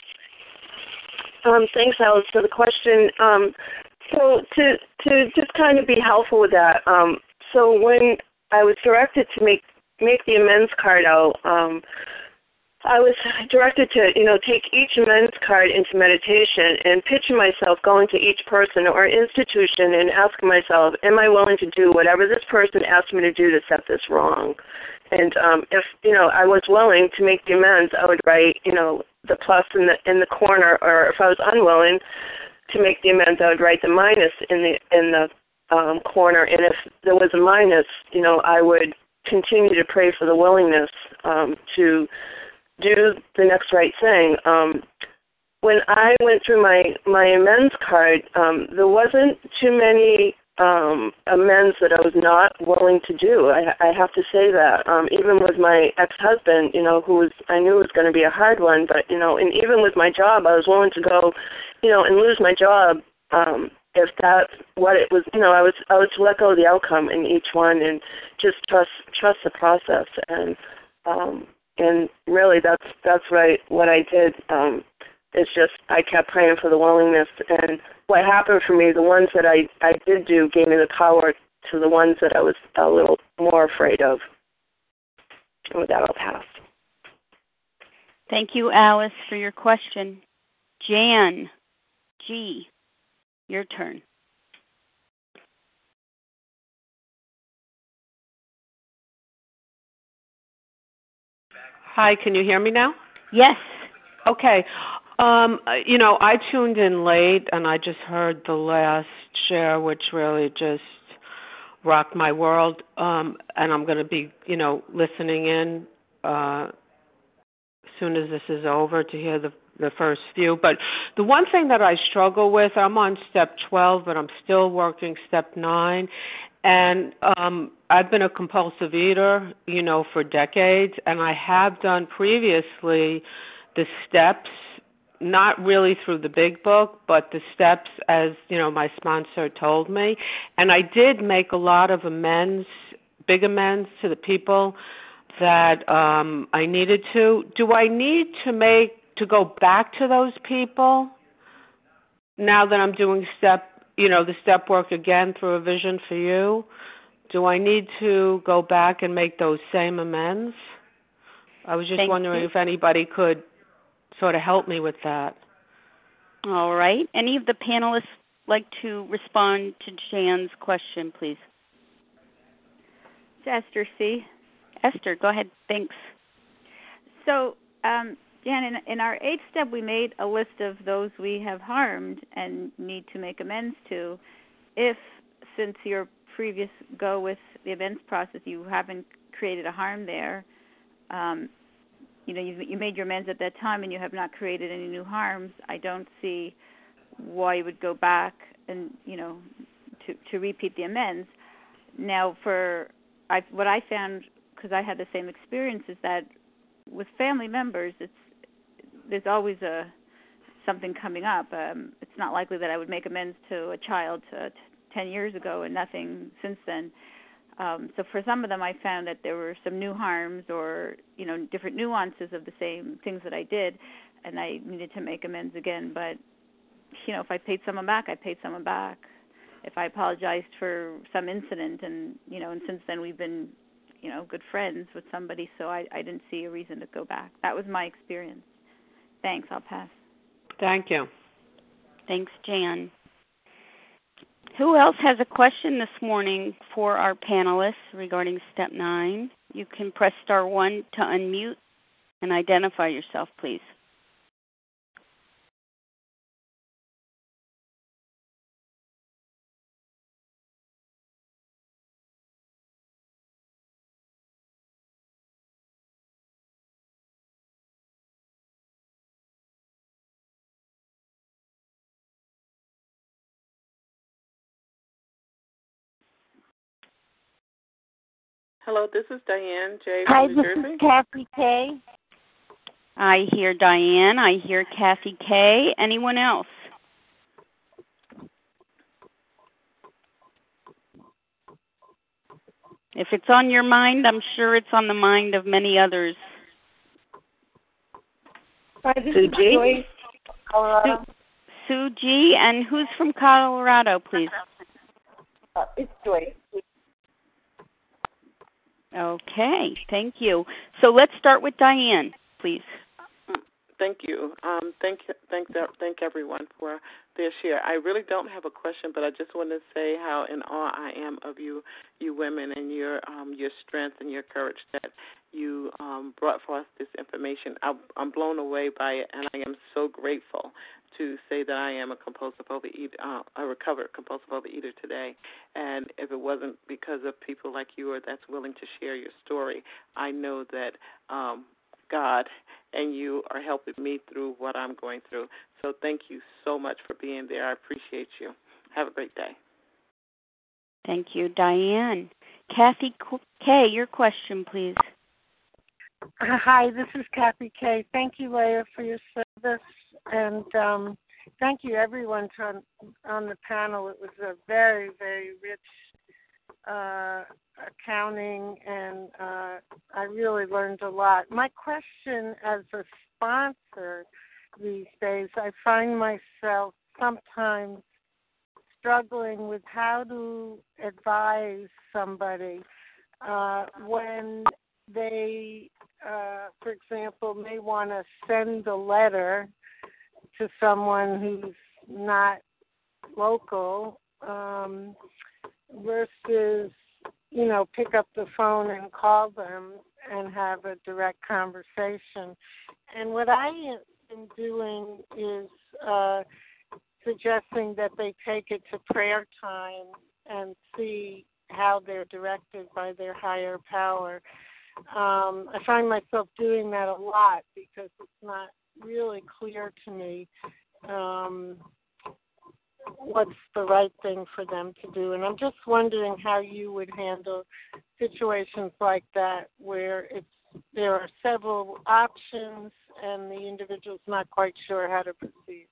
Um, thanks, Alice, for the question. Um, so to to just kind of be helpful with that. Um, so when I was directed to make make the amends card out, um, I was directed to, you know, take each amends card into meditation and picture myself going to each person or institution and asking myself, am I willing to do whatever this person asked me to do to set this wrong? And um, if, you know, I was willing to make the amends, I would write, you know, the plus in the in the corner, or if I was unwilling to make the amends, I would write the minus in the in the um, corner. And if there was a minus, you know, I would continue to pray for the willingness um, to do the next right thing. Um, when I went through my, my amends card, um, there wasn't too many um, amends that I was not willing to do. I, I have to say that. Um, even with my ex-husband, you know, who was, I knew was going to be a hard one, but, you know, and even with my job, I was willing to go, you know, and lose my job um, if that's what it was. You know, I was I was to let go of the outcome in each one and just trust trust the process. And um, And really, that's that's right. What I did um, is just I kept praying for the willingness. And what happened for me, the ones that I, I did do gave me the power to the ones that I was a little more afraid of. And with that, I'll pass.
Thank you, Alice, for your question. Jan, G, your turn.
Hi, can you hear me now?
Yes.
Okay. Um, you know, I tuned in late, and I just heard the last share, which really just rocked my world. Um, and I'm going to be, you know, listening in uh, as soon as this is over to hear the the first few. But the one thing that I struggle with, I'm on step twelve, but I'm still working step nine. And um, I've been a compulsive eater, you know, for decades, and I have done previously the steps, not really through the big book, but the steps as, you know, my sponsor told me. And I did make a lot of amends, big amends to the people that um, I needed to. Do I need to make, to go back to those people now that I'm doing step you know, the step work again through A Vision for You? Do I need to go back and make those same amends? I was just
Thank
wondering
you.
if anybody could sort of help me with that.
All right. Any of the panelists like to respond to Jan's question, please?
It's Esther C.
Esther, go ahead. Thanks.
So, um, Jan, in, in our eighth step, we made a list of those we have harmed and need to make amends to. If, since your previous go with the amends process, you haven't created a harm there, um, you know, you, you made your amends at that time and you have not created any new harms, I don't see why you would go back and, you know, to, to repeat the amends. Now, for I, what I found, because I had the same experience, is that with family members, it's there's always a something coming up. Um, it's not likely that I would make amends to a child uh, t- ten years ago and nothing since then. Um, so for some of them, I found that there were some new harms or, you know, different nuances of the same things that I did, and I needed to make amends again. But you know, if I paid someone back, I paid someone back. If I apologized for some incident, and you know, and since then we've been, you know, good friends with somebody, so I, I didn't see a reason to go back. That was my experience. Thanks. I'll pass.
Thank you.
Thanks, Jan. Who else has a question this morning for our panelists regarding step nine? You can press star one to unmute and identify yourself, please.
Hello, this is Diane J.
Hi,
from New
this
Jersey.
is Kathy K. I hear Diane. I hear Kathy K. Anyone else? If it's on your mind, I'm sure it's on the mind of many others.
Hi, this
Sue
is
G.
Joyce, Colorado.
Sue, Sue G. And who's from Colorado, please?
Uh, it's Joyce.
Okay, thank you. So let's start with Diane, please.
Thank you. Um, thank, thank, thank everyone for their share. I really don't have a question, but I just want to say how in awe I am of you, you women, and your um, your strength and your courage that you um, brought forth this information. I'm, I'm blown away by it, and I am so grateful to say that I am a compulsive overeater, uh, a recovered compulsive overeater today. And if it wasn't because of people like you or that's willing to share your story, I know that um, God and you are helping me through what I'm going through. So thank you so much for being there. I appreciate you. Have a great day.
Thank you, Diane. Kathy K., your question, please.
Hi, this is Kathy K. Thank you, Leah, for your service, and um, thank you, everyone, on, on the panel. It was a very, very rich uh, accounting, and uh, I really learned a lot. My question as a sponsor these days, I find myself sometimes struggling with how to advise somebody uh, when they, uh, for example, may want to send a letter to someone who's not local um, versus, you know, pick up the phone and call them and have a direct conversation. And what I am doing is uh, suggesting that they take it to prayer time and see how they're directed by their higher power. Um, I find myself doing that a lot because it's not really clear to me um, what's the right thing for them to do. And I'm just wondering how you would handle situations like that where it's there are several options and the individual's not quite sure how to proceed.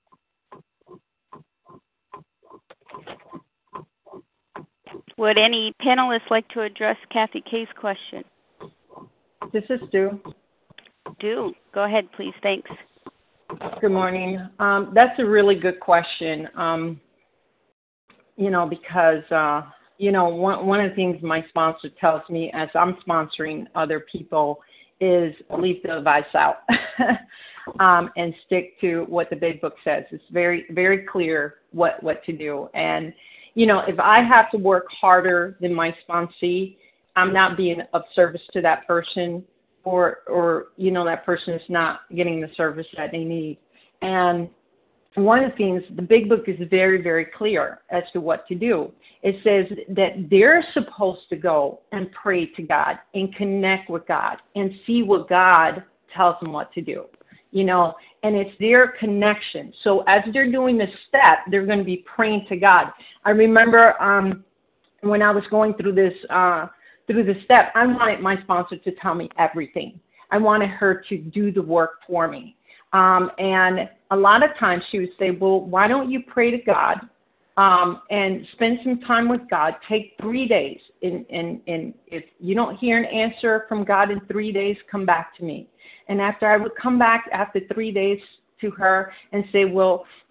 Would any panelists like to address Kathy K's question?
This is Stu.
Do. Go ahead, please. Thanks.
Good morning. Um, that's a really good question, um, you know, because, uh, you know, one, one of the things my sponsor tells me as I'm sponsoring other people is leave the advice out um, and stick to what the big book says. It's very, very clear what, what to do. And, you know, if I have to work harder than my sponsee, I'm not being of service to that person, or, or, you know, that person is not getting the service that they need. And one of the things, the big book is very, very clear as to what to do. It says that they're supposed to go and pray to God and connect with God and see what God tells them what to do, you know, and it's their connection. So as they're doing this step, they're going to be praying to God. I remember um, when I was going through this, uh, through the step, I wanted my sponsor to tell me everything. I wanted her to do the work for me. Um, and a lot of times she would say, well, why don't you pray to God um, and spend some time with God? Take three days. And, and, and if you don't hear an answer from God in three days, come back to me. And after I would come back after three days to her and say, well,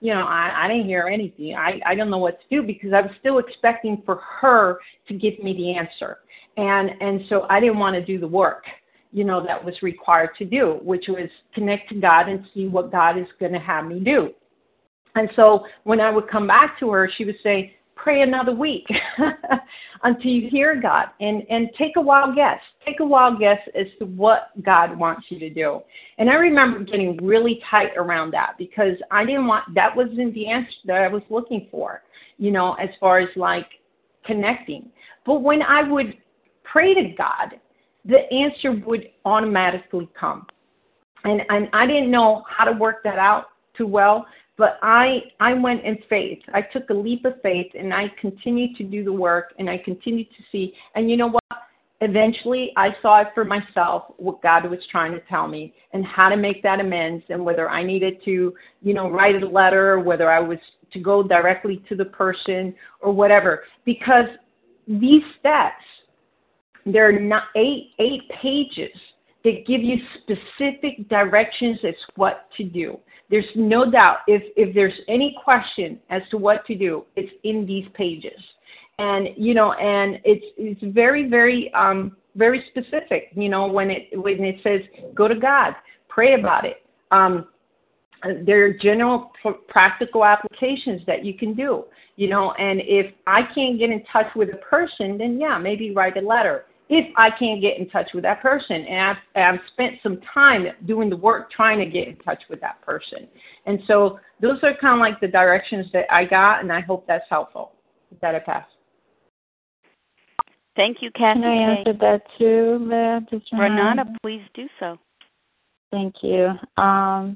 you know, I, I didn't hear anything. I, I don't know what to do because I was still expecting for her to give me the answer. And, and so I didn't want to do the work, you know, that was required to do, which was connect to God and see what God is going to have me do. And so when I would come back to her, she would say, pray another week until you hear God, and, and take a wild guess. Take a wild guess as to what God wants you to do. And I remember getting really tight around that because I didn't want, that wasn't the answer that I was looking for, you know, as far as like connecting. But when I would pray to God, the answer would automatically come. And, and I didn't know how to work that out too well. But I I went in faith. I took a leap of faith, and I continued to do the work, and I continued to see. And you know what? Eventually, I saw it for myself, what God was trying to tell me, and how to make that amends, and whether I needed to, you know, write a letter, or whether I was to go directly to the person, or whatever. Because these steps, there are not eight eight pages that give you specific directions as what to do. There's no doubt if, if there's any question as to what to do, it's in these pages. And, you know, and it's it's very, very, um, very specific, you know, when it when it says go to God, pray about it. Um, there are general pr- practical applications that you can do, you know, and if I can't get in touch with a person, then, yeah, maybe write a letter. If I can't get in touch with that person, and I've, I've spent some time doing the work trying to get in touch with that person. And so those are kind of like the directions that I got, and I hope that's helpful. Is that a pass?
Thank you, Kathy.
Can I answer that too, Leah? Just
Renata, please do so.
Thank you. Um,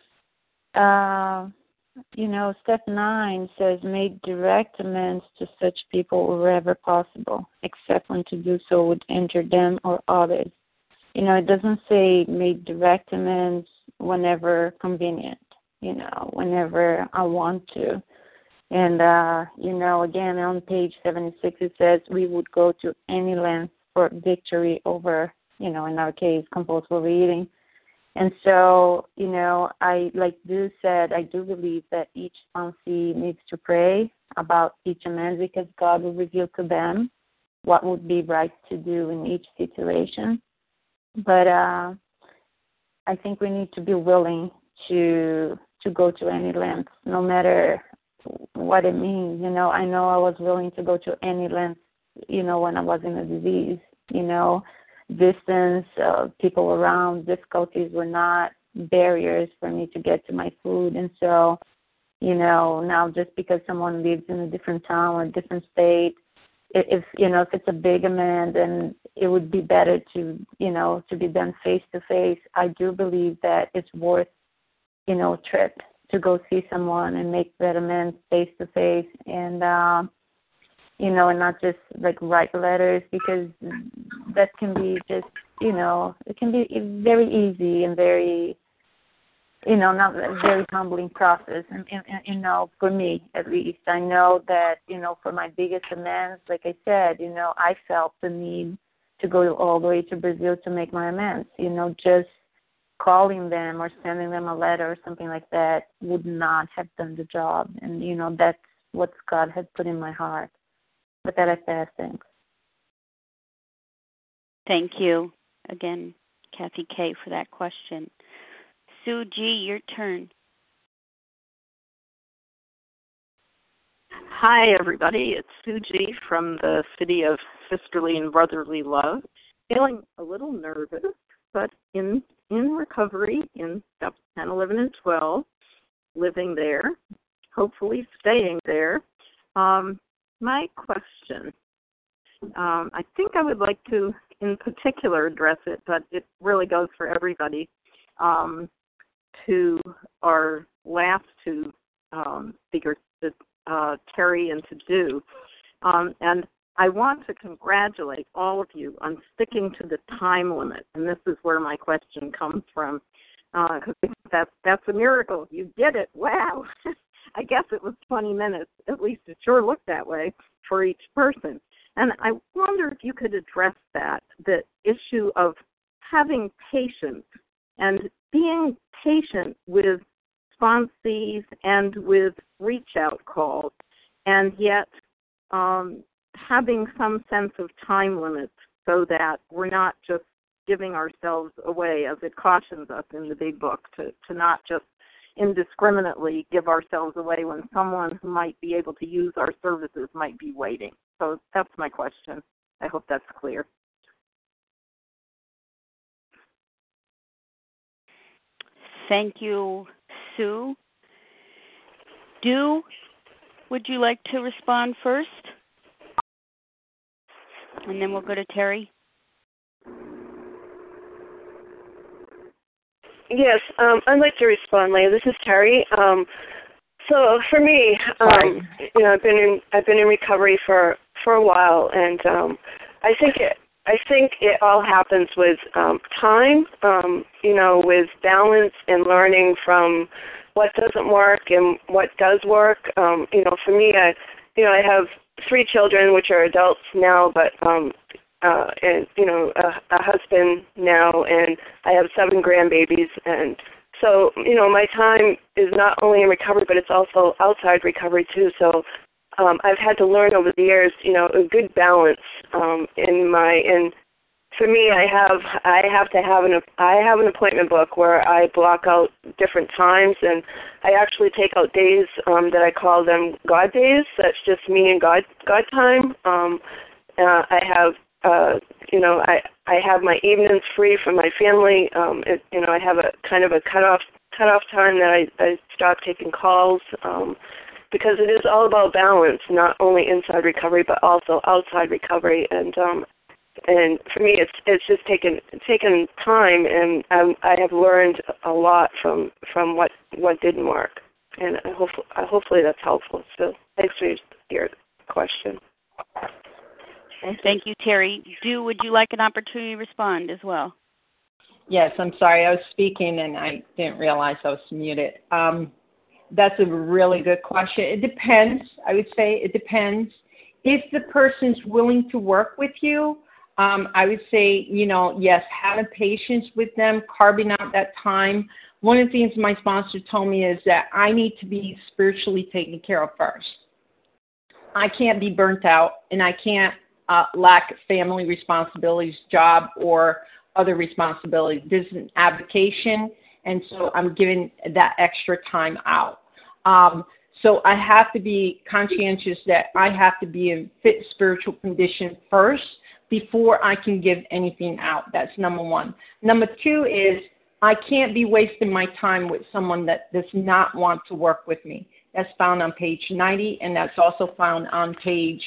uh, you know, step nine says make direct amends to such people wherever possible, except when to do so would injure them or others. You know, it doesn't say make direct amends whenever convenient, you know, whenever I want to. And, uh, you know, again, on page seventy-six, it says we would go to any length for victory over, you know, in our case, compulsive overeating. And so, you know, I, like Drew said, I do believe that each sponsee needs to pray about each amends because God will reveal to them what would be right to do in each situation. But uh, I think we need to be willing to to go to any length, no matter what it means. You know, I know I was willing to go to any length, you know, when I was in a disease, you know, distance, uh, people around, difficulties were not barriers for me to get to my food. And so, you know, now just because someone lives in a different town or a different state, if, you know, if it's a big amend, then it would be better to, you know, to be done face to face. I do believe that it's worth, you know, a trip to go see someone and make that amends face to face. And, uh, you know, and not just like write letters, because that can be just, you know, it can be very easy and very, you know, not a very humbling process. And, and, and, you know, for me at least, I know that, you know, for my biggest amends, like I said, you know, I felt the need to go all the way to Brazil to make my amends. You know, just calling them or sending them a letter or something like that would not have done the job. And, you know, that's what God had put in my heart. But that I pass, thanks.
Thank you again, Kathy K., for that question. Sue G., your turn.
Hi, everybody. It's Sue G. from the city of sisterly and brotherly love. Feeling a little nervous, but in in recovery in steps ten, eleven, and twelve, living there, hopefully staying there. Um, my question, um, I think I would like to, in particular, address it, but it really goes for everybody, um, to our last two um, speakers, uh, Terry and to do. Um, and I want to congratulate all of you on sticking to the time limit, and this is where my question comes from, because uh, that's, that's a miracle. You did it. Wow. I guess it was twenty minutes. At least it sure looked that way for each person. And I wonder if you could address that, the issue of having patience and being patient with sponsees and with reach-out calls, and yet um, having some sense of time limits so that we're not just giving ourselves away, as it cautions us in the big book, to, to not just indiscriminately give ourselves away when someone who might be able to use our services might be waiting. So that's my question. I hope that's clear.
Thank you, Sue. Du, would you like to respond first? And then we'll go to Terry.
Yes, um, I'd like to respond, Leah. This is Terry. Um, so for me, um, you know, I've been in I've been in recovery for, for a while, and um, I think it I think it all happens with um, time, um, you know, with balance and learning from what doesn't work and what does work. Um, you know, for me, I you know I have three children, which are adults now, but um, uh, and you know a, a husband now, and I have seven grandbabies, and so you know my time is not only in recovery, but it's also outside recovery too. So um, I've had to learn over the years, you know, a good balance um, in my in. For me, I have I have to have an I have an appointment book where I block out different times, and I actually take out days um, that I call them God days. That's just me and God God time. Um, uh, I have uh, you know I I have my evenings free from my family. Um, it, you know I have a kind of a cutoff cutoff time that I, I stop taking calls um, because it is all about balance, not only inside recovery but also outside recovery. And um, And for me, it's it's just taken taken time, and um, I have learned a lot from from what, what didn't work, and I hope, hopefully that's helpful. So thanks for your question.
Thank you, Terry. Du, would you like an opportunity to respond as well?
Yes, I'm sorry. I was speaking and I didn't realize I was muted. Um, that's a really good question. It depends. I would say it depends. If the person's willing to work with you, Um, I would say, you know, yes, having patience with them, carving out that time. One of the things my sponsor told me is that I need to be spiritually taken care of first. I can't be burnt out, and I can't uh, lack family responsibilities, job, or other responsibilities. This is an avocation, and so I'm giving that extra time out. Um, so I have to be conscientious that I have to be in fit spiritual condition first before I can give anything out. That's number one. Number two is I can't be wasting my time with someone that does not want to work with me. That's found on page ninety, and that's also found on page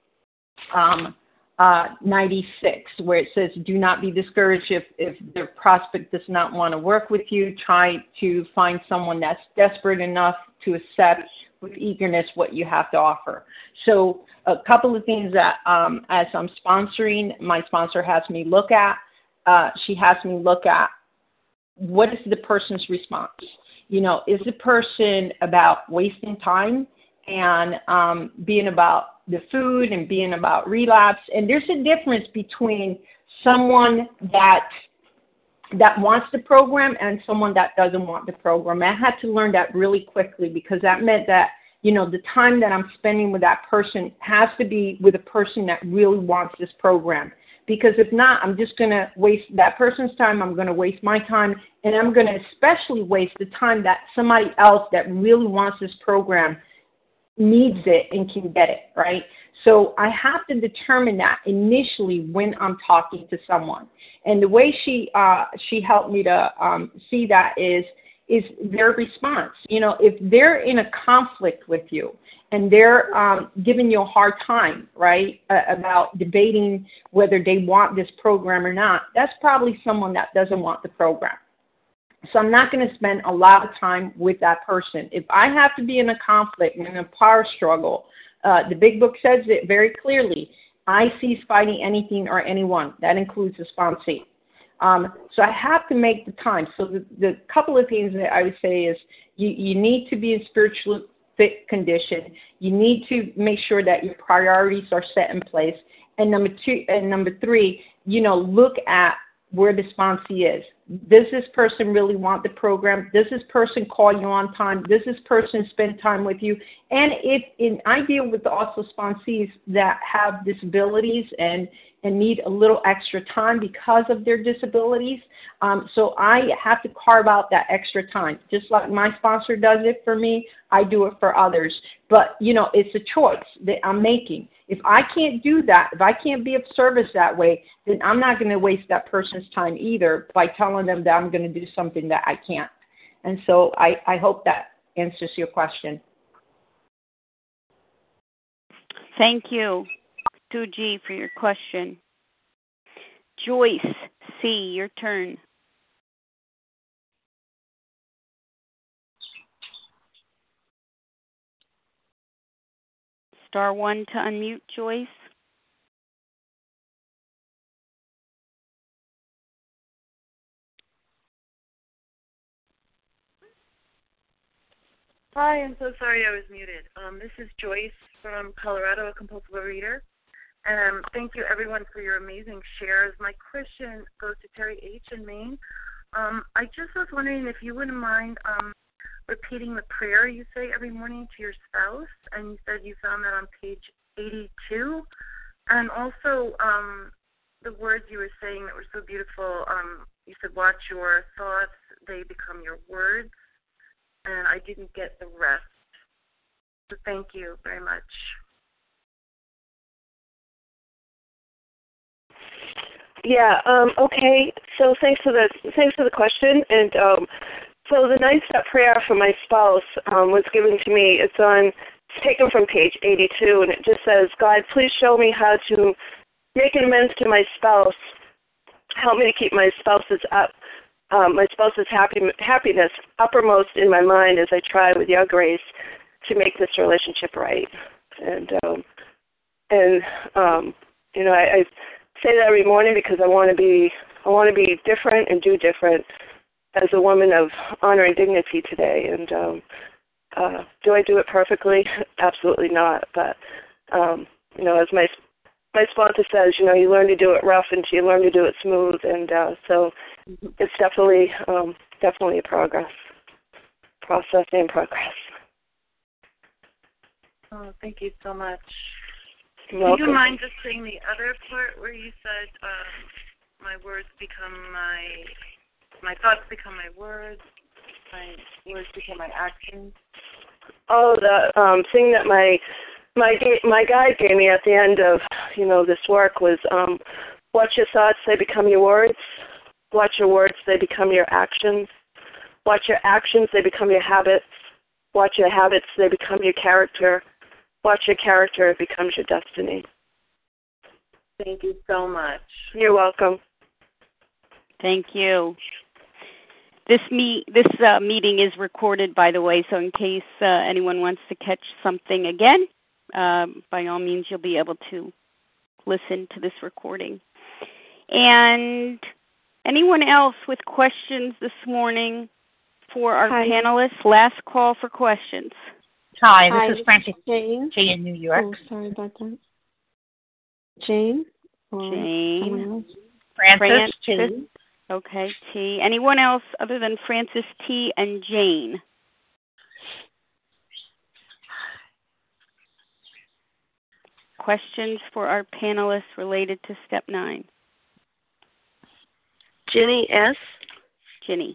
um, uh, ninety-six, where it says, do not be discouraged if, if the prospect does not want to work with you. Try to find someone that's desperate enough to accept with eagerness what you have to offer. So a couple of things that um, as I'm sponsoring, my sponsor has me look at, uh, she has me look at what is the person's response. You know, is the person about wasting time and um, being about the food and being about relapse? And there's a difference between someone that that wants the program and someone that doesn't want the program. I had to learn that really quickly because that meant that, you know, the time that I'm spending with that person has to be with a person that really wants this program. Because if not, I'm just going to waste that person's time, I'm going to waste my time, and I'm going to especially waste the time that somebody else that really wants this program needs it and can get it, right? So I have to determine that initially when I'm talking to someone. And the way she uh, she helped me to um, see that is is their response. You know, if they're in a conflict with you and they're um, giving you a hard time, right, uh, about debating whether they want this program or not, that's probably someone that doesn't want the program. So I'm not going to spend a lot of time with that person. If I have to be in a conflict and in a power struggle, uh, the big book says it very clearly, I cease fighting anything or anyone. That includes the sponsee. Um, so I have to make the time. So the, the couple of things that I would say is you, you need to be in spiritual fit condition. You need to make sure that your priorities are set in place. And number two, and number three, you know, look at where the sponsee is. does this person really want the program? Does this person call you on time? Does this person spend time with you? And if in, I deal with also sponsees that have disabilities and, and need a little extra time because of their disabilities. Um, so I have to carve out that extra time. Just like my sponsor does it for me, I do it for others. But, you know, it's a choice that I'm making. If I can't do that, if I can't be of service that way, then I'm not going to waste that person's time either by telling them that I'm going to do something that I can't. And so I, I hope that answers your question.
Thank you, Suji, for your question. Joyce C., your turn. Star one to unmute, Joyce.
Hi, I'm so sorry I was muted. Um, this is Joyce from Colorado, a compulsive overeater. And um, thank you, everyone, for your amazing shares. My question goes to Terry H. in Maine. Um, I just was wondering if you wouldn't mind um, repeating the prayer you say every morning to your spouse. And you said you found that on page eighty-two. And also um, the words you were saying that were so beautiful. Um, you said, watch your thoughts, they become your words. And I didn't get the rest. So thank you very much.
Yeah. Um, okay. So thanks for the thanks for the question. And um, so the nine-step prayer for my spouse um, was given to me. It's on. It's taken from page eighty-two, and it just says, "God, please show me how to make an amends to my spouse. Help me to keep my spouse's up." Um, my spouse's happy, happiness uppermost in my mind as I try with your grace to make this relationship right. And, um, and um, you know, I, I say that every morning because I want to be, I want to be different and do different as a woman of honor and dignity today. And um, uh, do I do it perfectly? Absolutely not. But, um, you know, as my my sponsor says, you know, you learn to do it rough until you learn to do it smooth. And uh, so it's definitely, um, definitely a progress, process in progress.
Oh, thank you so much.
You're
Do you mind just saying the other part where you said um, my words become my, my thoughts become my words, my words become my actions?
Oh, the um, thing that my my my guide gave me at the end of, you know, this work was um, watch your thoughts, they become your words. Watch your words, they become your actions. Watch your actions, they become your habits. Watch your habits, they become your character. Watch your character, it becomes your destiny.
Thank you so much.
You're welcome.
Thank you. This me this uh, meeting is recorded, by the way, so in case uh, anyone wants to catch something again, um, by all means, you'll be able to listen to this recording. And anyone else with questions this morning for our
Hi.
panelists? Last call for questions.
Hi, this
Hi,
is Francis
Jane.
T. in New York.
Oh, sorry about that. Jane? Or Jane.
Francis,
Francis
T.
Okay, T. Anyone else other than Francis T. and Jane? Questions for our panelists related to step nine?
Ginny S.
Ginny.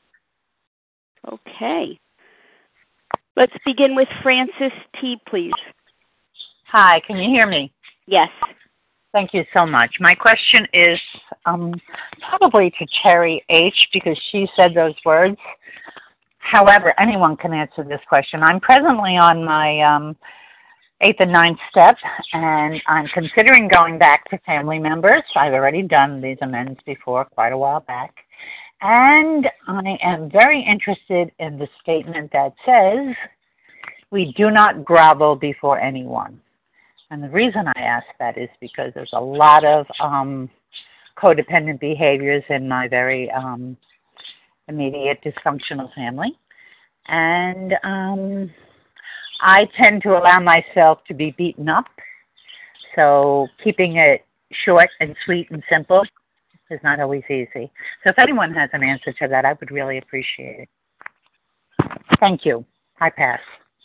Okay. Let's begin with Francis T., please.
Hi, can you hear me?
Yes.
Thank you so much. My question is um, probably to Terry H. because she said those words. However, anyone can answer this question. I'm presently on my um, eighth and ninth step, and I'm considering going back to family members. I've already done these amends before, quite a while back. And I am very interested in the statement that says, we do not grovel before anyone. And the reason I ask that is because there's a lot of um, codependent behaviors in my very um, immediate dysfunctional family. And um, I tend to allow myself to be beaten up. So keeping it short and sweet and simple is not always easy. So if anyone has an answer to that, I would really appreciate it. Thank you. I pass.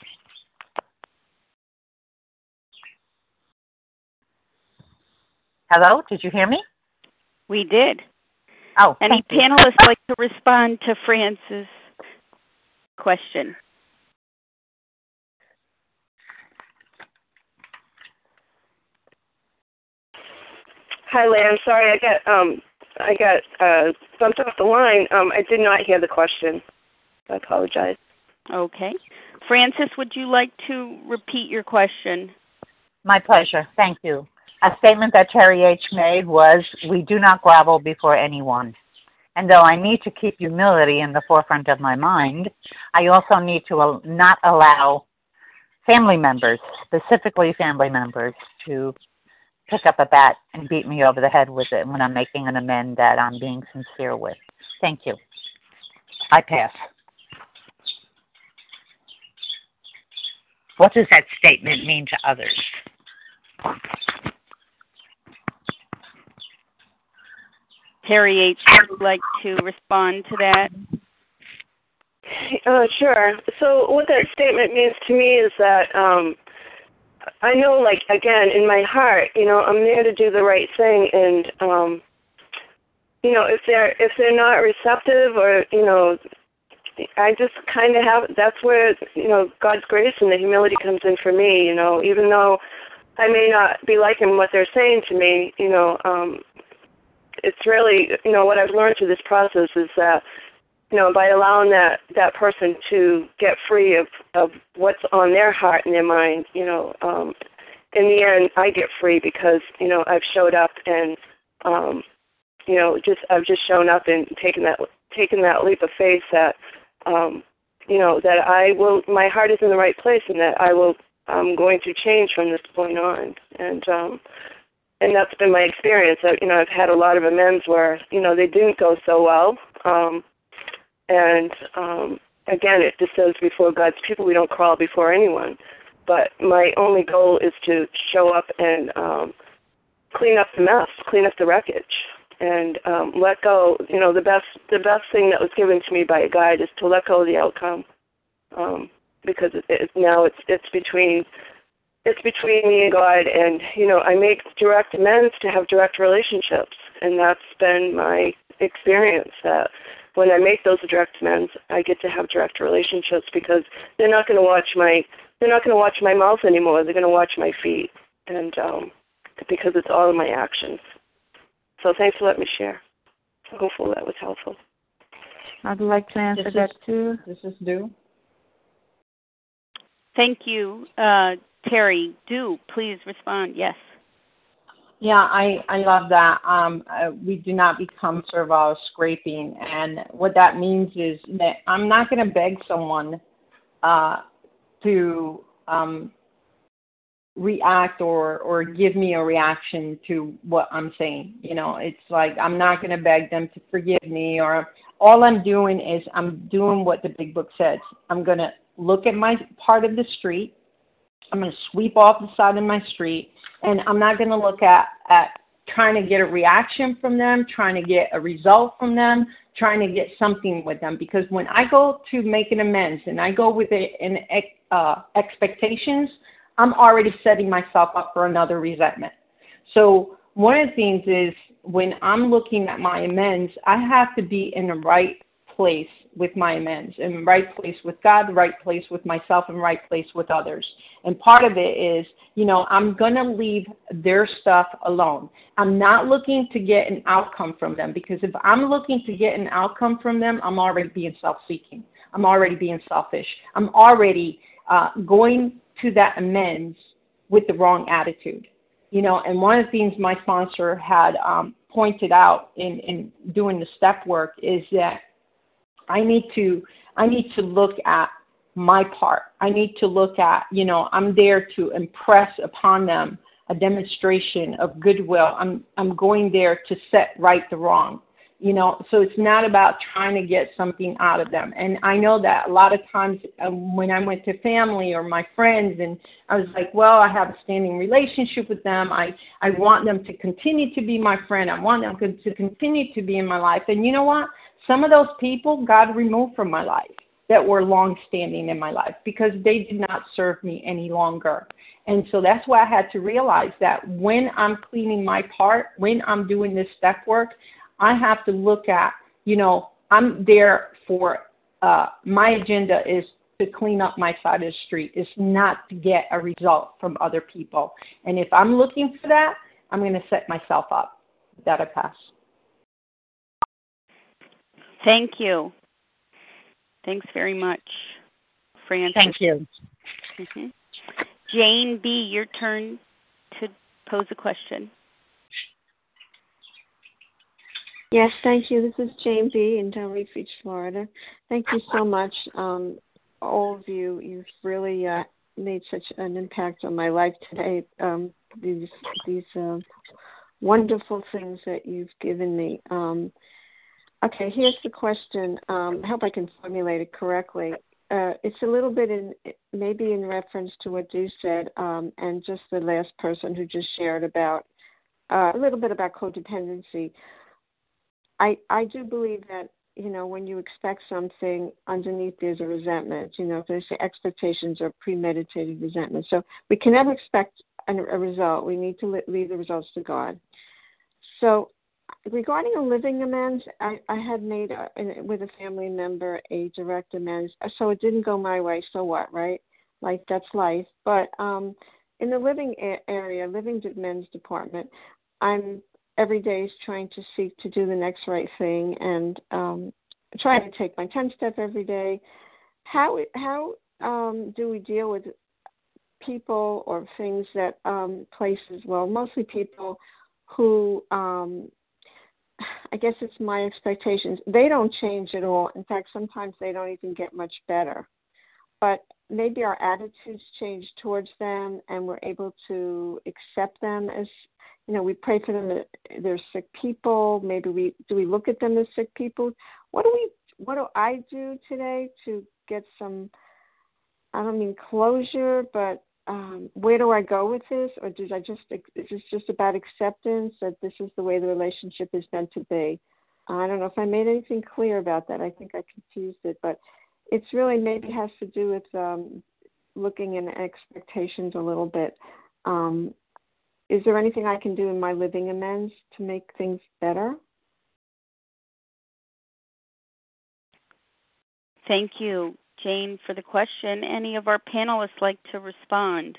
Hello, did you hear me?
We did.
Oh,
Any
thank you.
panelists like to respond to Frances' question?
Hi, Leigh. I'm sorry. I got um, I got uh, bumped off the line. Um, I did not hear the question. I apologize.
Okay. Frances, would you like to repeat your question?
My pleasure. Thank you. A statement that Terry H. made was, we do not grovel before anyone. And though I need to keep humility in the forefront of my mind, I also need to not allow family members, specifically family members, to pick up a bat and beat me over the head with it when I'm making an amend that I'm being sincere with. Thank you. I pass. What does that statement mean to others?
Terry H., would you like to respond to that?
Uh, sure. So what that statement means to me is that um, I know, like, again, in my heart, you know, I'm there to do the right thing, and um, you know, if they're if they're not receptive, or you know, I just kind of have. That's where you know God's grace and the humility comes in for me. You know, even though I may not be liking what they're saying to me, you know, um, it's really, you know, what I've learned through this process is that, you know, by allowing that, that person to get free of, of what's on their heart and their mind, you know, um, in the end, I get free because, you know, I've showed up and, um, you know, just I've just shown up and taken that taken that leap of faith that, um, you know, that I will, my heart is in the right place, and that I will, I'm going to change from this point on, and um, and that's been my experience. I, you know, I've had a lot of amends where, you know, they didn't go so well, um, and um, again, it just says before God's people, we don't crawl before anyone. But my only goal is to show up and um, clean up the mess, clean up the wreckage, and um, let go. You know, the best the best thing that was given to me by a guide is to let go of the outcome, um, because it, it, now it's it's between it's between me and God, and you know, I make direct amends to have direct relationships, and that's been my experience. That when I make those direct amends, I get to have direct relationships because they're not going to watch my they're not going to watch my mouth anymore. They're going to watch my feet, and um, because it's all in my actions. So thanks for letting me share. Hopefully that was helpful.
I'd like to answer
this
that
is,
too.
This is Due.
Thank you, uh, Terry. Do please respond. Yes.
Yeah, I, I love that. Um, uh, we do not become servile scraping. And what that means is that I'm not going to beg someone uh, to um, react or, or give me a reaction to what I'm saying. You know, it's like I'm not going to beg them to forgive me, or all I'm doing is I'm doing what the Big Book says. I'm going to look at my part of the street. I'm going to sweep off the side of my street, and I'm not going to look at, at trying to get a reaction from them, trying to get a result from them, trying to get something with them. Because when I go to make an amends and I go with it in uh, expectations, I'm already setting myself up for another resentment. So one of the things is when I'm looking at my amends, I have to be in the right place with my amends, in the right place with God, the right place with myself, and right place with others. And part of it is, you know, I'm going to leave their stuff alone. I'm not looking to get an outcome from them, because if I'm looking to get an outcome from them, I'm already being self-seeking. I'm already being selfish. I'm already uh, going to that amends with the wrong attitude. You know, and one of the things my sponsor had um, pointed out in, in doing the step work is that I need to I need to look at my part. I need to look at, you know, I'm there to impress upon them a demonstration of goodwill. I'm I'm going there to set right the wrong. You know, so it's not about trying to get something out of them. And I know that a lot of times um, when I went to family or my friends, and I was like, well, I have a standing relationship with them. I, I want them to continue to be my friend. I want them to, to continue to be in my life. And you know what? Some of those people God removed from my life that were long-standing in my life because they did not serve me any longer. And so that's why I had to realize that when I'm cleaning my part, when I'm doing this step work, I have to look at, you know, I'm there for, uh, my agenda is to clean up my side of the street. It's not to get a result from other people. And if I'm looking for that, I'm going to set myself up. That I pass.
Thank you. Thanks very much, Frances.
Thank you.
Mm-hmm. Jane B., your turn to pose a question.
Yes, thank you. This is Jane B. in Delray Beach, Florida. Thank you so much, um, all of you. You've really uh, made such an impact on my life today. Um, these these uh, wonderful things that you've given me. Um, okay, here's the question. Um, I hope I can formulate it correctly. Uh, it's a little bit in, maybe in reference to what you said, um, and just the last person who just shared about uh, a little bit about codependency. I, I do believe that, you know, when you expect something, underneath there's a resentment. You know, there's the expectations or premeditated resentment. So we can never expect a, a result. We need to leave the results to God. So regarding a living amends, I, I had made a, with a family member a direct amends. So it didn't go my way. So what, right? Like, that's life. But um, in the living a- area, living amends department, I'm every day is trying to seek to do the next right thing and um, trying to take my ten step every day. How how um, do we deal with people or things that um, places, well, mostly people who, um, I guess it's my expectations, they don't change at all. In fact, sometimes they don't even get much better. But maybe our attitudes change towards them and we're able to accept them as, you know, we pray for them that they're sick people. Maybe we do we look at them as sick people. What do we? What do I do today to get some? I don't mean closure, but um, where do I go with this? Or did I just? Is this just about acceptance that this is the way the relationship is meant to be? I don't know if I made anything clear about that. I think I confused it, but it's really maybe has to do with um, looking in expectations a little bit. Um, Is there anything I can do in my living amends to make things better?
Thank you, Jane, for the question. Any of our panelists like to respond?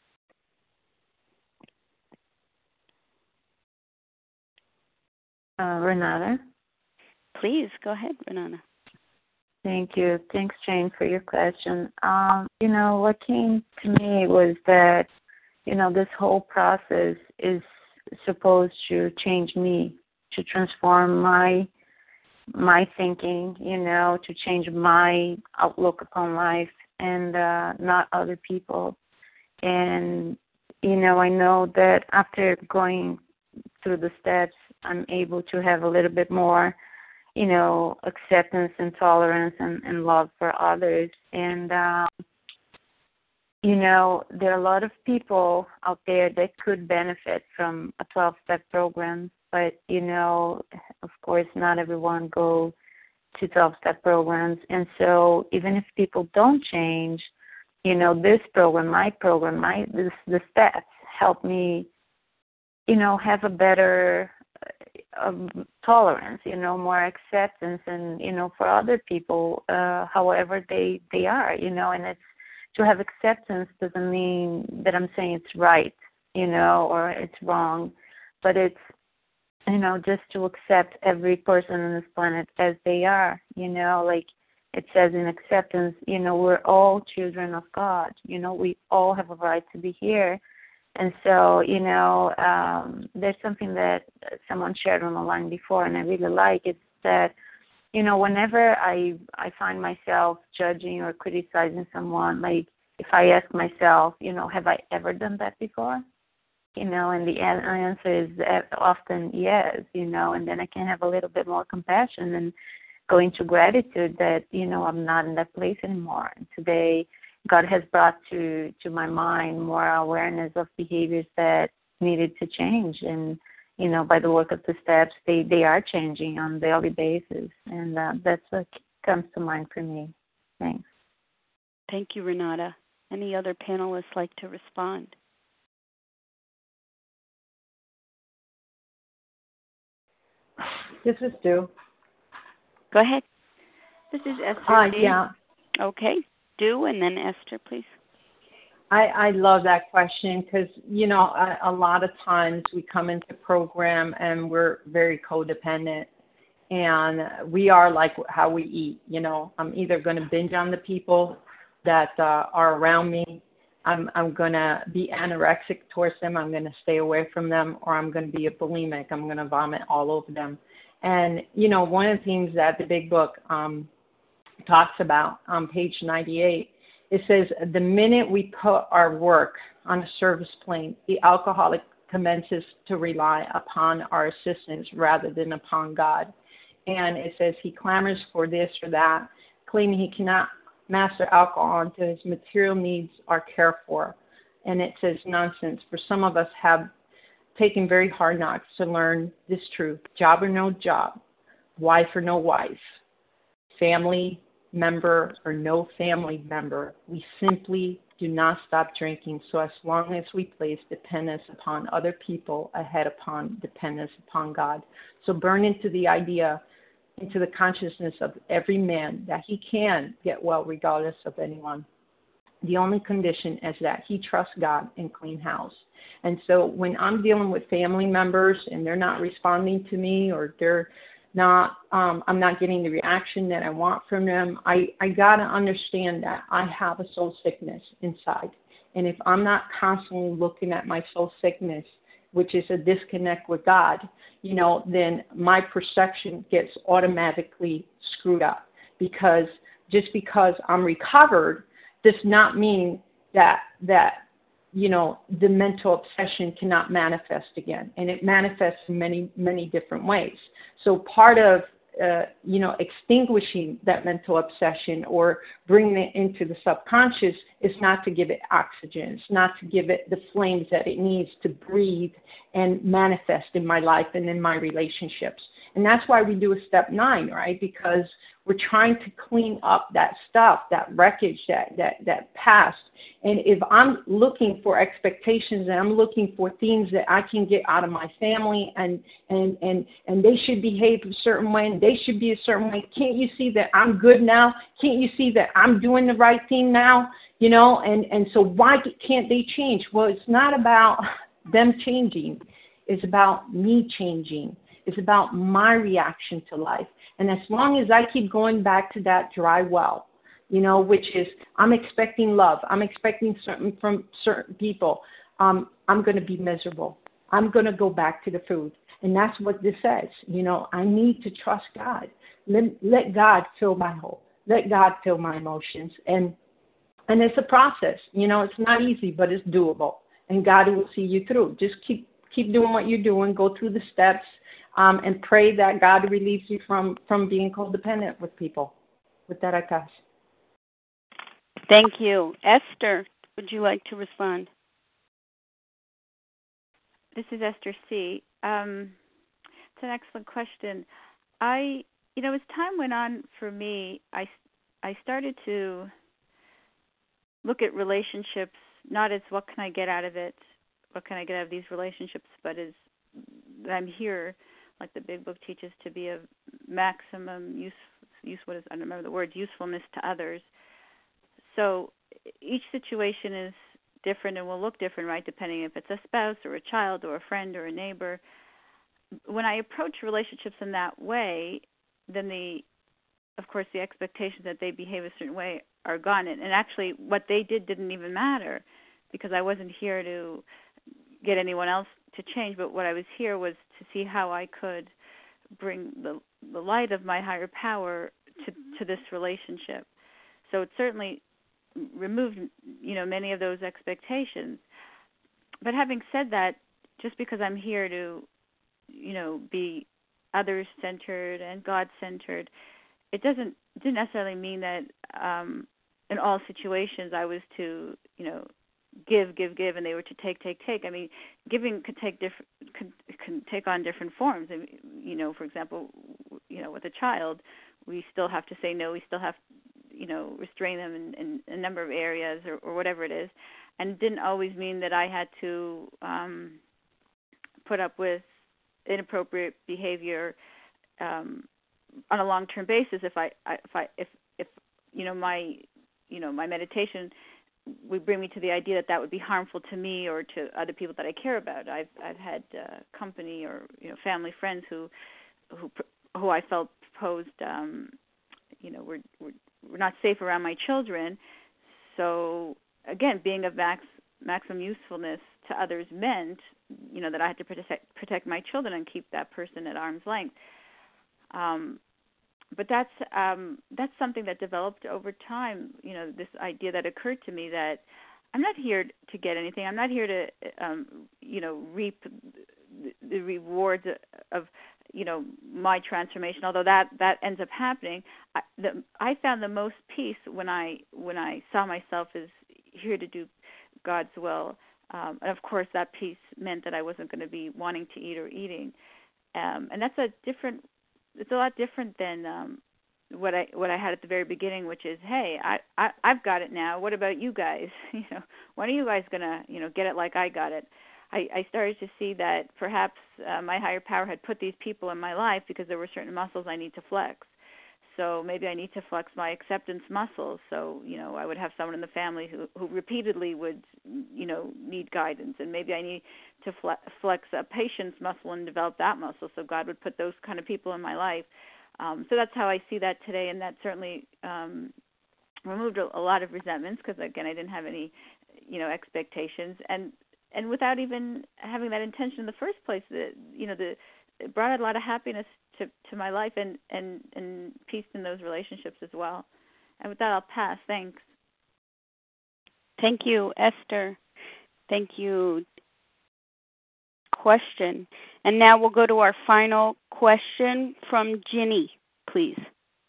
Uh, Renata?
Please, go ahead, Renata.
Thank you. Thanks, Jane, for your question. Um, you know, what came to me was that, you know, this whole process is supposed to change me, to transform my my thinking, you know, to change my outlook upon life and uh, not other people. And, you know, I know that after going through the steps, I'm able to have a little bit more, you know, acceptance and tolerance and, and love for others. And, um, you know, there are a lot of people out there that could benefit from a twelve-step program, but, you know, of course, not everyone goes to twelve-step programs. And so even if people don't change, you know, this program, my program, my this, the steps help me, you know, have a better um, tolerance, you know, more acceptance and, you know, for other people, uh, however they, they are, you know, and it's, to have acceptance doesn't mean that I'm saying it's right, you know, or it's wrong, but it's, you know, just to accept every person on this planet as they are, you know, like it says in acceptance, you know, we're all children of God, you know, we all have a right to be here. And so, you know, um, there's something that someone shared on the line before, and I really like it, that, you know, whenever I I find myself judging or criticizing someone, like if I ask myself, you know, have I ever done that before? you know, and the an- answer is often yes, you know, and then I can have a little bit more compassion and go into gratitude that, you know, I'm not in that place anymore. And today, God has brought to, to my mind more awareness of behaviors that needed to change. And, you know, by the work of the steps, they, they are changing on a daily basis. And uh, that's what comes to mind for me. Thanks.
Thank you, Renata. Any other panelists like to respond?
This is Stu.
Go ahead.
This is Esther.
Uh, yeah.
Okay. Stu, and then Esther, please.
I, I love that question because, you know, a, a lot of times we come into program and we're very codependent. And we are like how we eat, you know. I'm either going to binge on the people that uh, are around me. I'm, I'm going to be anorexic towards them. I'm going to stay away from them. Or I'm going to be a bulimic. I'm going to vomit all over them. And, you know, one of the things that the big book um, talks about on page ninety-eight, it says, the minute we put our work on a service plane, the alcoholic commences to rely upon our assistance rather than upon God. And it says he clamors for this or that, claiming he cannot master alcohol until his material needs are cared for. And it says nonsense. For some of us have taken very hard knocks to learn this truth. Job or no job, wife or no wife, family member or no family member, we simply do not stop drinking. So as long as we place dependence upon other people ahead upon dependence upon God. So burn into the idea, into the consciousness of every man that he can get well regardless of anyone. The only condition is that he trusts God and clean house. And so when I'm dealing with family members and they're not responding to me or they're not, um, I'm not getting the reaction that I want from them, I, I got to understand that I have a soul sickness inside. And if I'm not constantly looking at my soul sickness, which is a disconnect with God, you know, then my perception gets automatically screwed up. Because just because I'm recovered does not mean that, that, you know, the mental obsession cannot manifest again. And it manifests in many, many different ways. So part of, uh, you know, extinguishing that mental obsession or bringing it into the subconscious is not to give it oxygen. It's not to give it the flames that it needs to breathe and manifest in my life and in my relationships. And that's why we do a step nine, right? Because we're trying to clean up that stuff, that wreckage, that, that, that past. And if I'm looking for expectations and I'm looking for things that I can get out of my family and, and, and, and they should behave a certain way and they should be a certain way, can't you see that I'm good now? Can't you see that I'm doing the right thing now? You know, and, and so why can't they change? Well, it's not about them changing. It's about me changing. It's about my reaction to life. And as long as I keep going back to that dry well, you know, which is I'm expecting love, I'm expecting something from certain people, um, I'm going to be miserable. I'm going to go back to the food. And that's what this says. You know, I need to trust God. Let, let God fill my hole. Let God fill my emotions. And and it's a process. You know, it's not easy, but it's doable. And God will see you through. Just keep keep doing what you're doing. Go through the steps. Um, and pray that God relieves you from, from being codependent with people. With that, I pass.
Thank you. Esther, would you like to respond?
This is Esther C. Um, it's an excellent question. I, you know, as time went on for me, I, I started to look at relationships not as what can I get out of it, what can I get out of these relationships, but as I'm here, like the big book teaches, to be of maximum use, use what is, I don't remember the word, usefulness to others. So each situation is different and will look different, right, depending if it's a spouse or a child or a friend or a neighbor. When I approach relationships in that way, then the, of course, the expectations that they behave a certain way are gone. And, and actually what they did didn't even matter because I wasn't here to get anyone else to change, but what I was here was to see how I could bring the the light of my higher power to to this relationship. So it certainly removed, you know, many of those expectations. But having said that, just because I'm here to, you know, be others-centered and God-centered, it doesn't didn't necessarily mean that um, in all situations I was to, you know, give, give, give, and they were to take, take, take. I mean, giving could take different, could, can take on different forms. I mean, you know, for example, you know, with a child, we still have to say no. We still have, you know, restrain them in, in a number of areas or, or whatever it is, and it didn't always mean that I had to um, put up with inappropriate behavior um, on a long-term basis. If I, if I, if, if you know, my, you know, my meditation would bring me to the idea that that would be harmful to me or to other people that I care about. I've, I've had uh, company or, you know, family friends who, who, who I felt posed, um, you know, were, were, were not safe around my children. So again, being of max, maximum usefulness to others meant, you know, that I had to protect protect my children and keep that person at arm's length. Um, but that's um, that's something that developed over time. You know, this idea that occurred to me that I'm not here to get anything. I'm not here to, um, you know, reap the, the rewards of, you know, my transformation. Although that, that ends up happening, I, the, I found the most peace when I when I saw myself as here to do God's will. Um, and of course, that peace meant that I wasn't going to be wanting to eat or eating, um, and that's a different. It's a lot different than um, what I what I had at the very beginning, which is, hey, I, I I've got it now. What about you guys? You know, when are you guys gonna you know get it like I got it? I, I started to see that perhaps uh, my higher power had put these people in my life because there were certain muscles I need to flex. So maybe I need to flex my acceptance muscles. So, you know, I would have someone in the family who, who repeatedly would, you know, need guidance. And maybe I need to flex a patience muscle and develop that muscle. So God would put those kind of people in my life. Um, so that's how I see that today. And that certainly um, removed a, a lot of resentments because, again, I didn't have any, you know, expectations. And and without even having that intention in the first place, the, you know, the it brought a lot of happiness to, to my life and, and, and peace in those relationships as well. And with that, I'll pass. Thanks.
Thank you, Esther. Thank you. Question. And now we'll go to our final question from Ginny, please.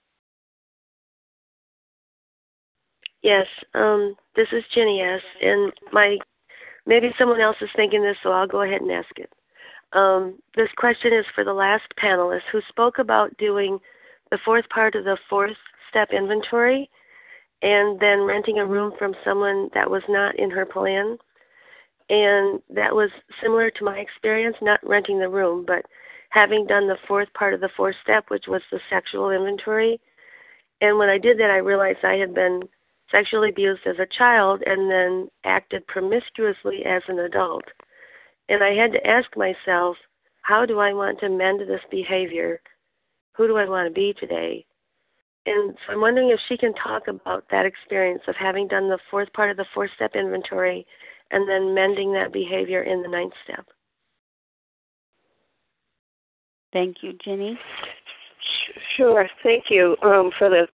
Yes, um, this is Ginny S. And my maybe someone else is thinking this, so I'll go ahead and ask it. Um, this question is for the last panelist who spoke about doing the fourth part of the fourth step inventory and then renting a room from someone that was not in her plan. And that was similar to my experience, not renting the room, but having done the fourth part of the fourth step, which was the sexual inventory. And when I did that, I realized I had been sexually abused as a child and then acted promiscuously as an adult. And I had to ask myself, how do I want to mend this behavior? Who do I want to be today? And so I'm wondering if she can talk about that experience of having done the fourth part of the four-step inventory and then mending that behavior in the ninth step.
Thank you, Ginny.
Sure. Thank you um, for the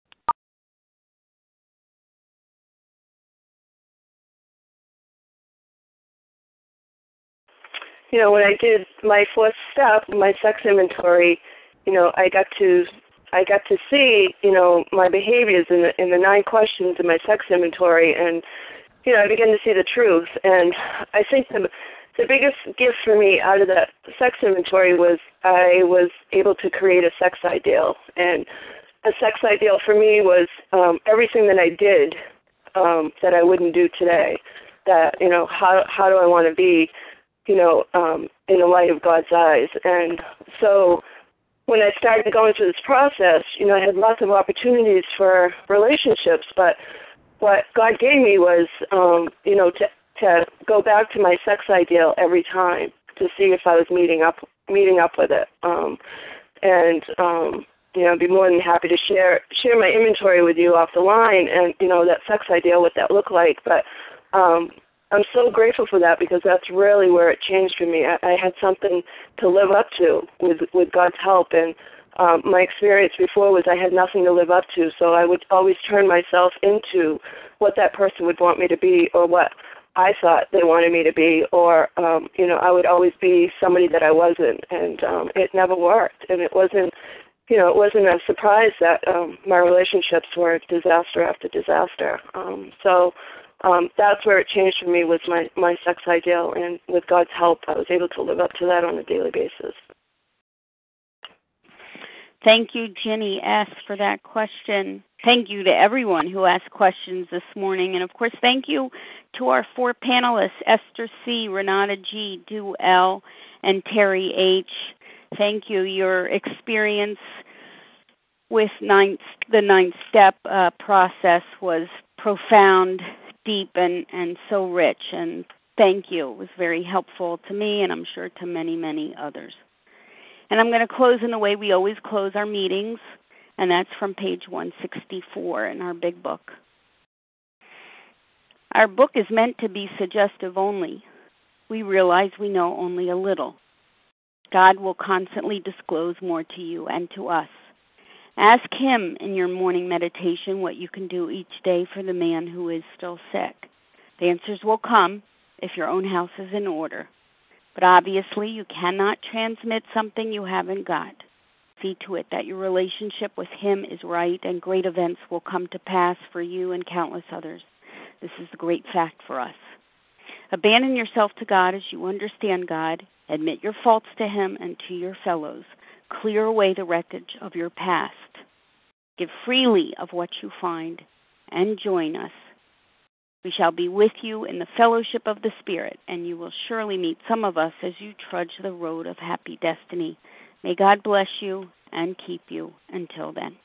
You know, when I did my fourth step, my sex inventory, you know, I got to, I got to see, you know, my behaviors in the in the nine questions in my sex inventory, and you know, I began to see the truth. And I think the the biggest gift for me out of that sex inventory was I was able to create a sex ideal, and a sex ideal for me was um, everything that I did um, that I wouldn't do today. That you know, how how do I want to be? you know, um, in the light of God's eyes. And so when I started going through this process, you know, I had lots of opportunities for relationships, but what God gave me was, um, you know, to, to go back to my sex ideal every time to see if I was meeting up meeting up with it. Um, and, um, you know, I'd be more than happy to share share my inventory with you off the line and, you know, that sex ideal, what that looked like. But um I'm so grateful for that because that's really where it changed for me. I, I had something to live up to with with God's help, and um, my experience before was I had nothing to live up to, so I would always turn myself into what that person would want me to be or what I thought they wanted me to be, or, um, you know, I would always be somebody that I wasn't, and um, it never worked. And it wasn't, you know, it wasn't a surprise that um, my relationships were disaster after disaster. Um, so um, that's where it changed for me, was my, my sex ideal, and with God's help, I was able to live up to that on a daily basis.
Thank you, Jenny S., for that question. Thank you to everyone who asked questions this morning. And, of course, thank you to our four panelists, Esther C., Renata G., Du L., and Terry H. Thank you. Your experience with ninth, the ninth step uh, process was profound, deep, and, and so rich. And thank you. It was very helpful to me, and I'm sure to many, many others. And I'm going to close in the way we always close our meetings, and that's from page one sixty-four in our big book. Our book is meant to be suggestive only. We realize we know only a little. God will constantly disclose more to you and to us. Ask Him in your morning meditation what you can do each day for the man who is still sick. The answers will come if your own house is in order. But obviously, you cannot transmit something you haven't got. See to it that your relationship with Him is right, and great events will come to pass for you and countless others. This is the great fact for us. Abandon yourself to God as you understand God. Admit your faults to Him and to your fellows. Clear away the wreckage of your past. Give freely of what you find, and join us. We shall be with you in the fellowship of the Spirit, and you will surely meet some of us as you trudge the road of happy destiny. May God bless you and keep you until then.